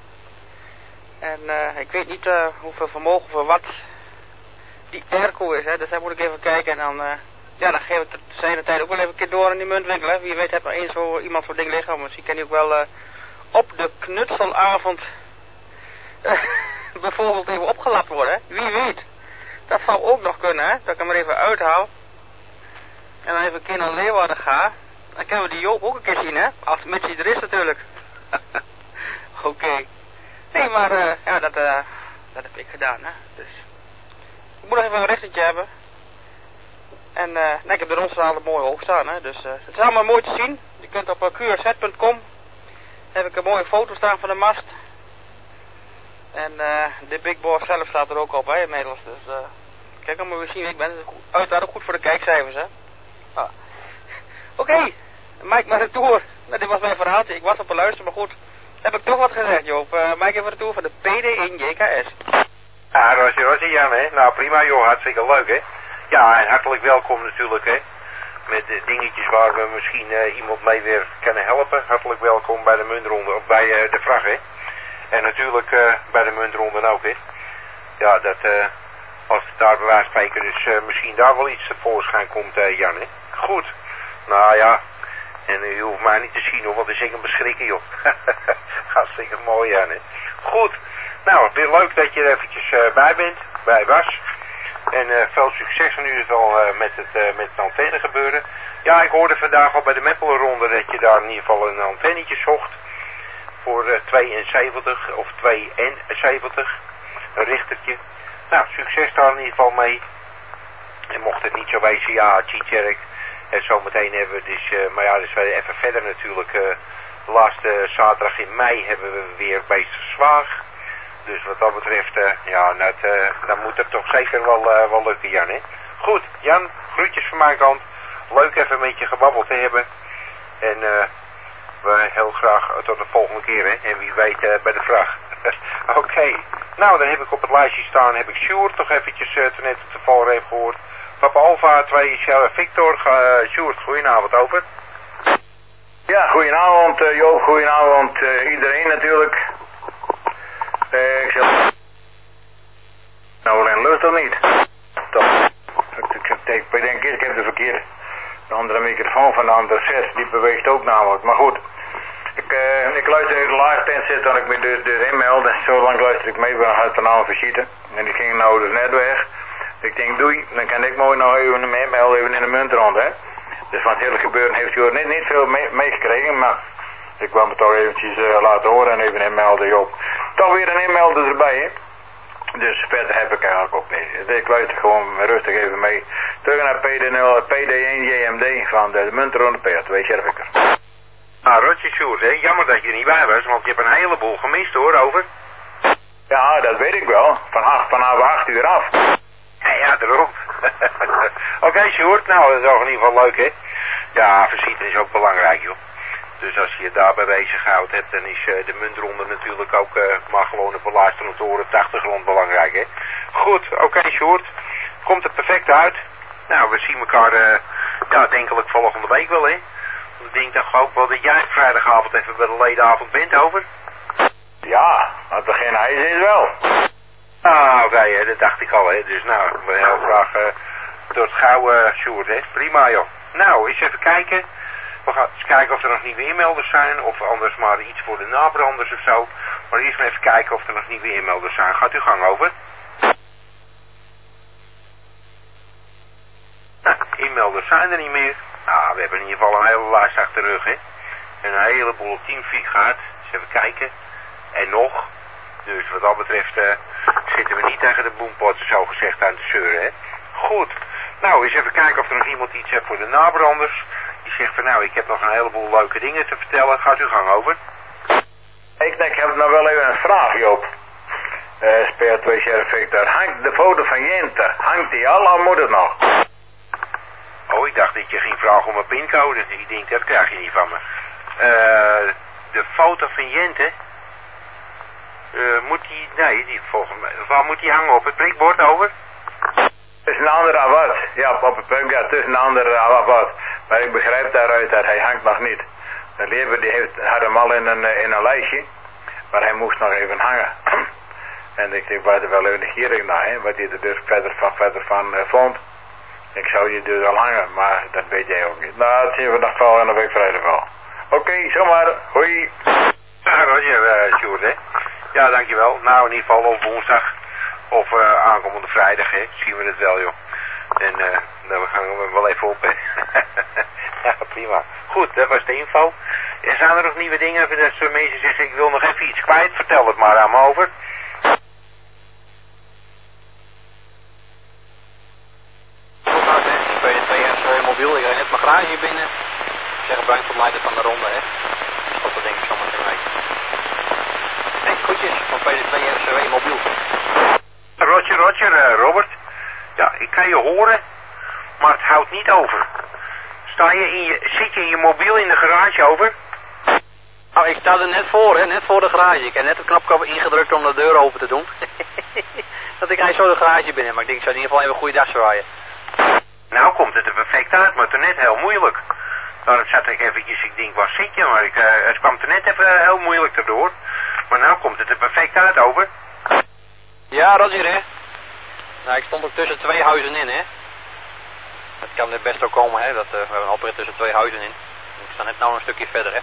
En uh, ik weet niet uh, hoeveel vermogen voor wat die airco is, hè. Dus daar moet ik even kijken en dan, uh, ja, dan geef ik de zijne tijd ook wel even een keer door in die muntwinkel, hè. Wie weet heeft er één zo iemand zo'n ding liggen, misschien kan die ook wel uh, op de knutselavond uh, bijvoorbeeld even opgelapt worden, hè. Wie weet. Dat zou ook nog kunnen, hè. Dat ik hem er even uithaal. En dan even een keer naar Leeuwarden ga. Dan kunnen we die Joop ook een keer zien, hè. Als mits hij er is natuurlijk. Oké. Okay. Nee, maar uh, ja, dat, uh, dat heb ik gedaan, hè. Dus ik moet nog even een rechtertje hebben. En uh, nee, ik heb de rondstralen mooi hoog staan, hè. Dus uh, het is allemaal mooi te zien. Je kunt op uh, Q R Z punt com heb ik een mooie foto staan van de mast. En uh, de Big Boss zelf staat er ook op, hè, inmiddels. Dus uh, kijk, dan moet je zien wie ik ben. Dat is uiteraard ook goed voor de kijkcijfers, hè. Ah. Oké, okay. Mike maar retour. Nou, dit was mijn verhaaltje. Ik was op een luister, maar goed. Heb ik toch wat gezegd, Joop. Uh, Mike even retour van de P D één J K S. Ja, Rosie, Rosie, Jan, hè. Nou, prima, joh. Hartstikke leuk, hè. Ja, en hartelijk welkom natuurlijk, hè. Met uh, dingetjes waar we misschien uh, iemand mee weer kunnen helpen. Hartelijk welkom bij de muntronde, of bij uh, de vracht, hè. En natuurlijk uh, bij de muntronde ook, hè. Ja, dat, uh, als het daar bij wijze van spreken dus uh, misschien daar wel iets tevoorschijn komt, uh, Jan, hè. Goed. Nou ja, en uh, je hoeft mij niet te zien, hoor, want dan is ik een beschrikken, joh. Hartstikke mooi, Jan, hè. Goed. Nou, weer leuk dat je er eventjes uh, bij bent, bij was. En uh, veel succes in ieder geval uh, met, het, uh, met het antenne gebeuren. Ja, ik hoorde vandaag al bij de Meppelenronde dat je daar in ieder geval een antennetje zocht. Voor uh, tweeënzeventig of tweeënzeventig. Een richtertje. Nou, succes daar in ieder geval mee. En mocht het niet zo wezen, ja, G-Jerk. En zometeen hebben we dus, uh, maar ja, dus even verder natuurlijk. Uh, de laatste zaterdag in mei hebben we weer Beesterswaag. Dus wat dat betreft, uh, ja, dat, uh, dan moet het toch zeker wel, uh, wel lukken, Jan, hè. Goed, Jan, groetjes van mijn kant. Leuk even met je gebabbeld te hebben. En uh, we heel graag uh, tot de volgende keer, hè. En wie weet uh, bij de vraag. Oké, okay. Nou, dan heb ik op het lijstje staan, heb ik Sjoerd toch eventjes uh, toen net op de valreep gehoord. Papa Alpha twee, Victor, uh, Sjoerd, goedenavond, over. Ja, goedenavond uh, Joop, goedenavond uh, iedereen natuurlijk. Uh, ik zeg... Nou, alleen lukt dat niet. Toch. Ik, ik, ik, ik denk, ik heb de verkeerde. De andere microfoon van de andere set, die beweegt ook namelijk. Maar goed, ik, uh, ik luister nu de live tent zit en ik me dus, dus inmelden. Zo lang luister ik mee, ben uit de naam verschieten. En die ging nou dus net weg. Ik denk, doei, dan kan ik mooi nou even inmelden, even in de muntronde, hè. Dus van het hele gebeuren heeft u niet, niet veel meegekregen, mee maar ik kwam het toch eventjes uh, laten horen en even inmelden, Joop. Toch weer een inmelden erbij, hè. Dus verder heb ik eigenlijk ook niet. Ik luister gewoon rustig even mee. Terug naar P D nul, P D één J M D van de, de muntronde P R twee Scherviker. Ah, Rotje Sjoerd, hè. Jammer dat je er niet bij was, want je hebt een heleboel gemist, hoor, over. Ja, dat weet ik wel. Van acht, vanaf acht uur af. Ja, ja, daarom. Oké, okay, Sjoerd, nou, dat is ook in ieder geval leuk, hè. Ja, visite is ook belangrijk, joh. Dus als je je daarbij bezig houdt hebt, dan is uh, de muntronde natuurlijk ook uh, maar gewoon een beluisterend oor op de achtergrond belangrijk, hè. Goed, oké, okay, Sjoerd. Komt er perfect uit. Nou, we zien elkaar, uh, ja, denkelijk volgende week wel, hè. Ik denk toch ook wel dat jij vrijdagavond even bij de ledenavond bent, over. Ja, als er geen ijs is wel. Ah, oké, okay, dat dacht ik al, hè. Dus nou, we heel graag uh, tot gauw, uh, Sjoerd, hè. Prima, joh. Nou, eens even kijken. We gaan eens kijken of er nog nieuwe inmelders zijn, of anders maar iets voor de nabranders of zo. Maar eerst maar even kijken of er nog nieuwe inmelders zijn. Gaat uw gang over. Nou, inmelders zijn er niet meer. Nou, we hebben in ieder geval een hele lijst achter de rug, hè. En een heleboel op teamfeed gehad. Dus even kijken. En nog. Dus wat dat betreft uh, zitten we niet tegen de boompotten zo gezegd aan te zeuren, hè. Goed. Nou, eens even kijken of er nog iemand iets heeft voor de nabranders. Die zegt van nou, ik heb nog een heleboel leuke dingen te vertellen. Gaat uw gang over. Ik denk, ik heb nog wel even een vraag, Joop. Uh, P R twee Sheriff Victor. Hangt de foto van Jente, hangt die al, al moet het nog? Oh, ik dacht dat je ging vragen om een pincode. Ik denk, dat krijg je niet van me. Uh, de foto van Jente... Uh, moet die, nee, die volgens mij, waar moet die hangen? Op het prikbord, over? Tussen een andere award. Ja, op het punt, ja, tussen een andere award. Maar ik begrijp daaruit dat hij hangt nog niet. De leerber die heeft, had hem al in een, in een lijstje, maar hij moest nog even hangen. En ik, ik was er wel even nieuwsgierig naar, hè, wat hij er dus verder van, verder van uh, vond. Ik zou je dus al hangen, maar dat weet jij ook niet. Nou, dat zien we nog wel en dan week vrijdag wel. Oké, okay, zomaar. Hoi. Ja, Roger, uh, Sjoerd, hè. Ja, dankjewel. Nou, in ieder geval op woensdag of uh, aankomende vrijdag, hè, zien we het wel, joh. En uh, nou, we gaan er wel even op, hè. Ja, prima. Goed, dat was de info. En zijn er nog nieuwe dingen? Als uh, mensen zeggen, ik wil nog even iets kwijt, vertel het maar aan me over. P D twee R C W mobiel, ik rijd net mijn garage binnen. Ik zeg bedankt voor het leiden van de ronde, hè. Ik stop er denk ik zomaar mee. Hey, groetjes van P D twee R C W mobiel. Roger, Roger, uh, Robert. Ja, ik kan je horen, maar het houdt niet over. Sta je in je, zit je in je mobiel in de garage over? Oh, ik sta er net voor, hè, net voor de garage. Ik heb net de knop ingedrukt om de deur open te doen. Dat ik eigenlijk zo de garage binnen, maar ik denk ik zou in ieder geval even goeiedag zwaaien. Nou komt het er perfect uit, maar toen net heel moeilijk. Daarom zat ik eventjes, ik denk, waar zit je? Maar ik, uh, het kwam er net even uh, heel moeilijk erdoor. Maar nou komt het er perfect uit, over. Ja, Roger, hè. Nou, ik stond ook tussen twee huizen in, hè. Dat kan er best ook komen, hè. Dat, uh, we hebben een oprit tussen twee huizen in. Ik sta net nou een stukje verder, hè.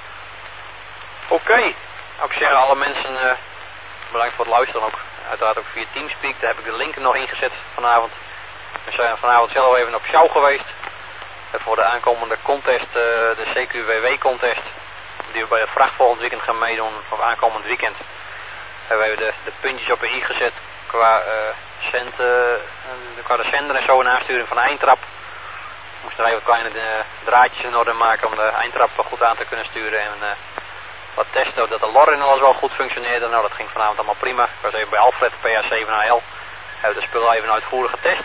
Oké. Okay. Ik zeg alle mensen, uh, bedankt voor het luisteren ook. Uiteraard ook via Teamspeak, daar heb ik de link nog ingezet vanavond. We zijn vanavond zelf even op Sjouw geweest. Voor de aankomende contest, uh, de C Q W W contest. Die we bij het vracht volgend weekend gaan meedoen, of aankomend weekend. Hebben we de, de puntjes op een i gezet qua, uh, cent, uh, qua de zender en zo en aansturing van de eindtrap. We moesten er even wat kleine uh, draadjes in orde maken om de eindtrap goed aan te kunnen sturen. En uh, wat testen dat de lor en alles wel goed functioneerde. Nou, dat ging vanavond allemaal prima. Ik was even bij Alfred, P A zeven A L. Hebben de spullen even uitvoerig getest.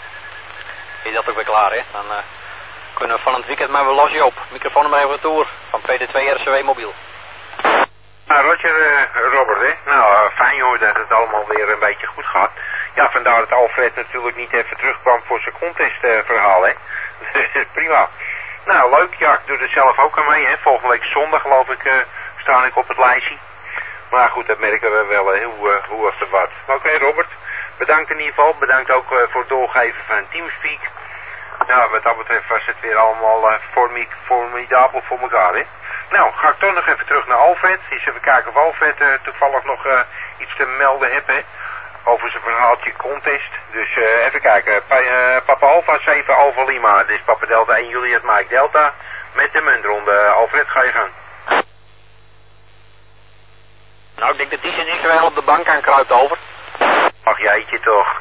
Is dat ook weer klaar, hè? Dan uh, kunnen we van het weekend maar weer losje op. Microfoon maar even retour van P D twee R C W mobiel. Nou, Roger, uh, Robert, hè? Nou, uh, fijn hoor dat het allemaal weer een beetje goed gaat. Ja, vandaar dat Alfred natuurlijk niet even terugkwam voor zijn contestverhaal, uh, hè? Prima. Nou, leuk. Ja, ik doe er zelf ook aan mee, hè? Volgende week zondag, geloof ik, uh, sta ik op het lijstje. Maar goed, dat merken we wel, hè? Hoe, uh, hoe of het wat. Oké, okay, Robert. Bedankt in ieder geval. Bedankt ook uh, voor het doorgeven van Teamspeak. Nou, wat dat betreft was het weer allemaal uh, formi formidabel voor elkaar, hè. Nou, ga ik toch nog even terug naar Alfred. Eens even kijken of Alfred uh, toevallig nog uh, iets te melden heeft, hè. Over zijn verhaaltje contest. Dus uh, even kijken. Pa uh, Papa Alpha zeven Alpha Lima. Dit is Papa Delta één Juliet Mike Delta. Met de muntronde. Alfred, ga je gang. Nou, ik denk dat die zit niet wel op de bank aan kruipt over. Ach, jeetje toch.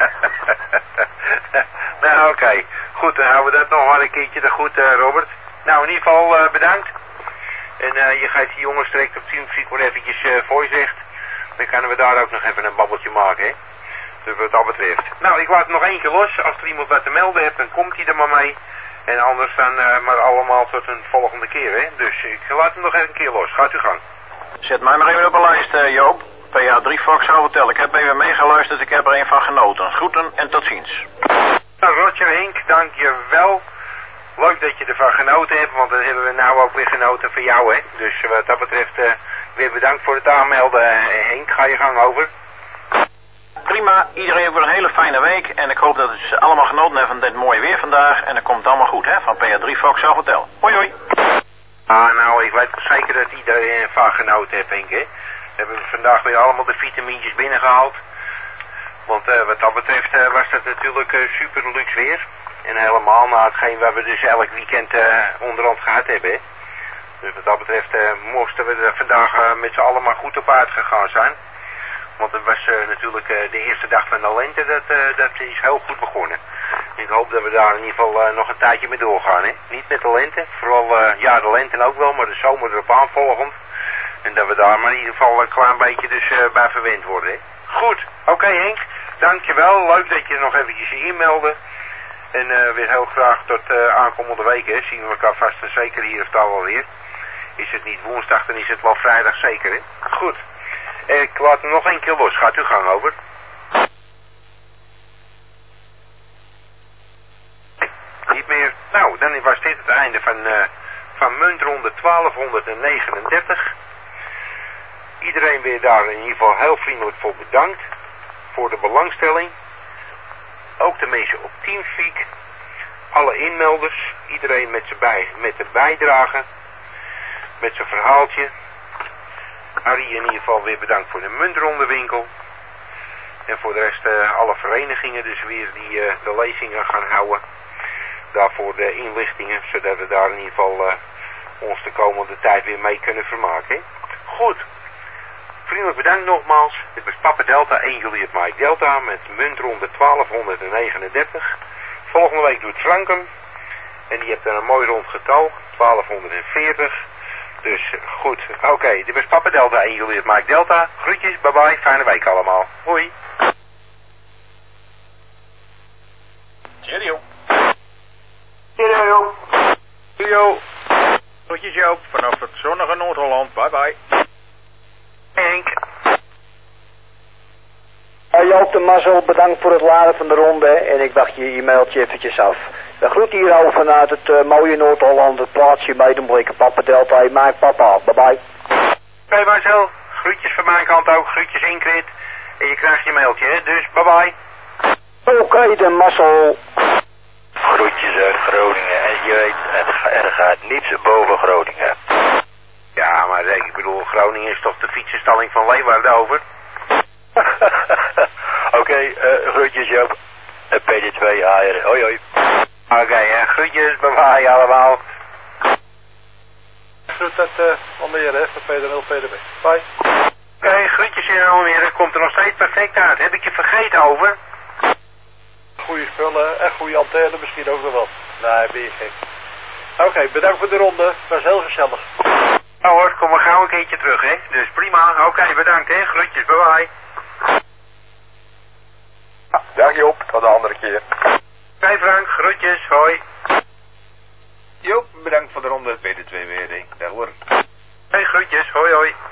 Nou, oké. Okay. Goed, dan houden we dat nog maar een keertje te goed, uh, Robert. Nou, in ieder geval uh, bedankt. En uh, je geeft die jongens direct op Teamspeak maar eventjes uh, voice recht. Dan kunnen we daar ook nog even een babbeltje maken, hè. Dus wat dat betreft. Nou, ik laat het nog één keer los. Als er iemand wat te melden heeft, dan komt hij er maar mee. En anders dan uh, maar allemaal tot een volgende keer, hè. Dus ik laat hem nog even een keer los. Gaat u gang. Zet mij maar even op een lijst, uh, Joop. P A drie Fox Hotel. Ik heb even meegeluisterd, ik heb er een van genoten. Groeten en tot ziens. Nou, Roger Henk, dank je wel. Leuk dat je ervan genoten hebt, want dan hebben we nou ook weer genoten van jou, hè. Dus wat dat betreft, uh, weer bedankt voor het aanmelden. Uh, Henk, ga je gang over. Prima, iedereen voor een hele fijne week. En ik hoop dat ze allemaal genoten hebben van dit mooie weer vandaag. En dan komt het allemaal goed, hè, van P A drie Fox Hotel. Hoi, hoi. Ah, nou, ik weet zeker dat iedereen ervan genoten heeft, Henk, hè. We hebben vandaag weer allemaal de vitamintjes binnengehaald. Want uh, wat dat betreft uh, was het natuurlijk uh, super luxe weer. En helemaal na hetgeen wat we dus elk weekend uh, onderhand gehad hebben. Hè. Dus wat dat betreft uh, moesten we er vandaag uh, met z'n allen maar goed op uitgegaan zijn. Want het was uh, natuurlijk uh, de eerste dag van de lente, dat, uh, dat is heel goed begonnen. Ik hoop dat we daar in ieder geval uh, nog een tijdje mee doorgaan. Hè. Niet met de lente, vooral uh, ja de lente ook wel, maar de zomer erop aanvolgend. En dat we daar maar in ieder geval een klein beetje dus uh, bij verwend worden. Hè. Goed, oké okay, Henk, dankjewel. Leuk dat je nog eventjes je inmeldde. En uh, weer heel graag tot uh, aankomende week, hè. Zien we elkaar vast en zeker hier of daar wel weer. Is het niet woensdag, dan is het wel vrijdag zeker, hè. Goed. Ik laat hem nog één keer los. Gaat uw gang over. Niet meer. Nou, dan was dit het einde van, uh, van muntronde twaalfhonderdnegenendertig. Iedereen weer daar in ieder geval heel vriendelijk voor bedankt. Voor de belangstelling. Ook de mensen op Teamspeak. Alle inmelders. Iedereen met zijn bij, met de bijdrage. Met zijn verhaaltje. Harry in ieder geval weer bedankt voor de muntrondewinkel. En voor de rest uh, alle verenigingen dus weer die uh, de lezingen gaan houden. Daarvoor de inlichtingen, zodat we daar in ieder geval uh, ons de komende tijd weer mee kunnen vermaken. Goed. Vriendelijk bedankt nogmaals. Dit was Papa Delta en Juliet Mike Delta met muntronde twaalfhonderdnegenendertig. Volgende week doet Frank hem. En die heeft dan een mooi rond getal, twaalfhonderdveertig. Dus goed, oké. Okay. Dit was Papa Delta en Juliet Mike Delta. Groetjes, bye bye, fijne week allemaal. Hoi. Cheerio. Cheerio. Cheerio. Groetjes Joop, vanaf het zonnige Noord-Holland. Bye bye. Henk. Uh, Joop de Mazzel, bedankt voor het laden van de ronde en ik wacht je e-mailtje eventjes af. De groet hier vanuit het uh, mooie Noord-Holland, het plaatsje Medemblik, Papa Delta, maak papa, bye bye. Oké okay, Marcel, groetjes van mijn kant ook, groetjes Ingrid. En je krijgt je mailtje, hè? Dus bye bye. Oké okay, de Mazzel. Groetjes uit Groningen en je weet, er gaat niets boven Groningen. Ja, maar ik bedoel, Groningen is toch de fietsenstalling van Leeuwarden over? Oké, okay, uh, groetjes Joop. P D twee A R, hoi hoi. Oké, okay, uh, groetjes, bye bye allemaal. Groet dat uh, Almere, hè, van P D nul P D B. Bye. Oké, okay, groetjes in Almere, komt er nog steeds perfect uit. Heb ik je vergeten over? Goeie spullen en goede antenne misschien ook nog wel. Nee, ben je gek. Oké, okay, bedankt voor de ronde. Het was heel gezellig. Nou hoor, kom maar gauw een keertje terug, hè. Dus prima. Oké, okay, bedankt, hè. Groetjes, bye bye. Dag Joop, tot de andere keer. Oké okay, Frank, groetjes, hoi. Joop, bedankt voor de ronde P D twee W D. Dag hoor. Hey, groetjes, hoi hoi.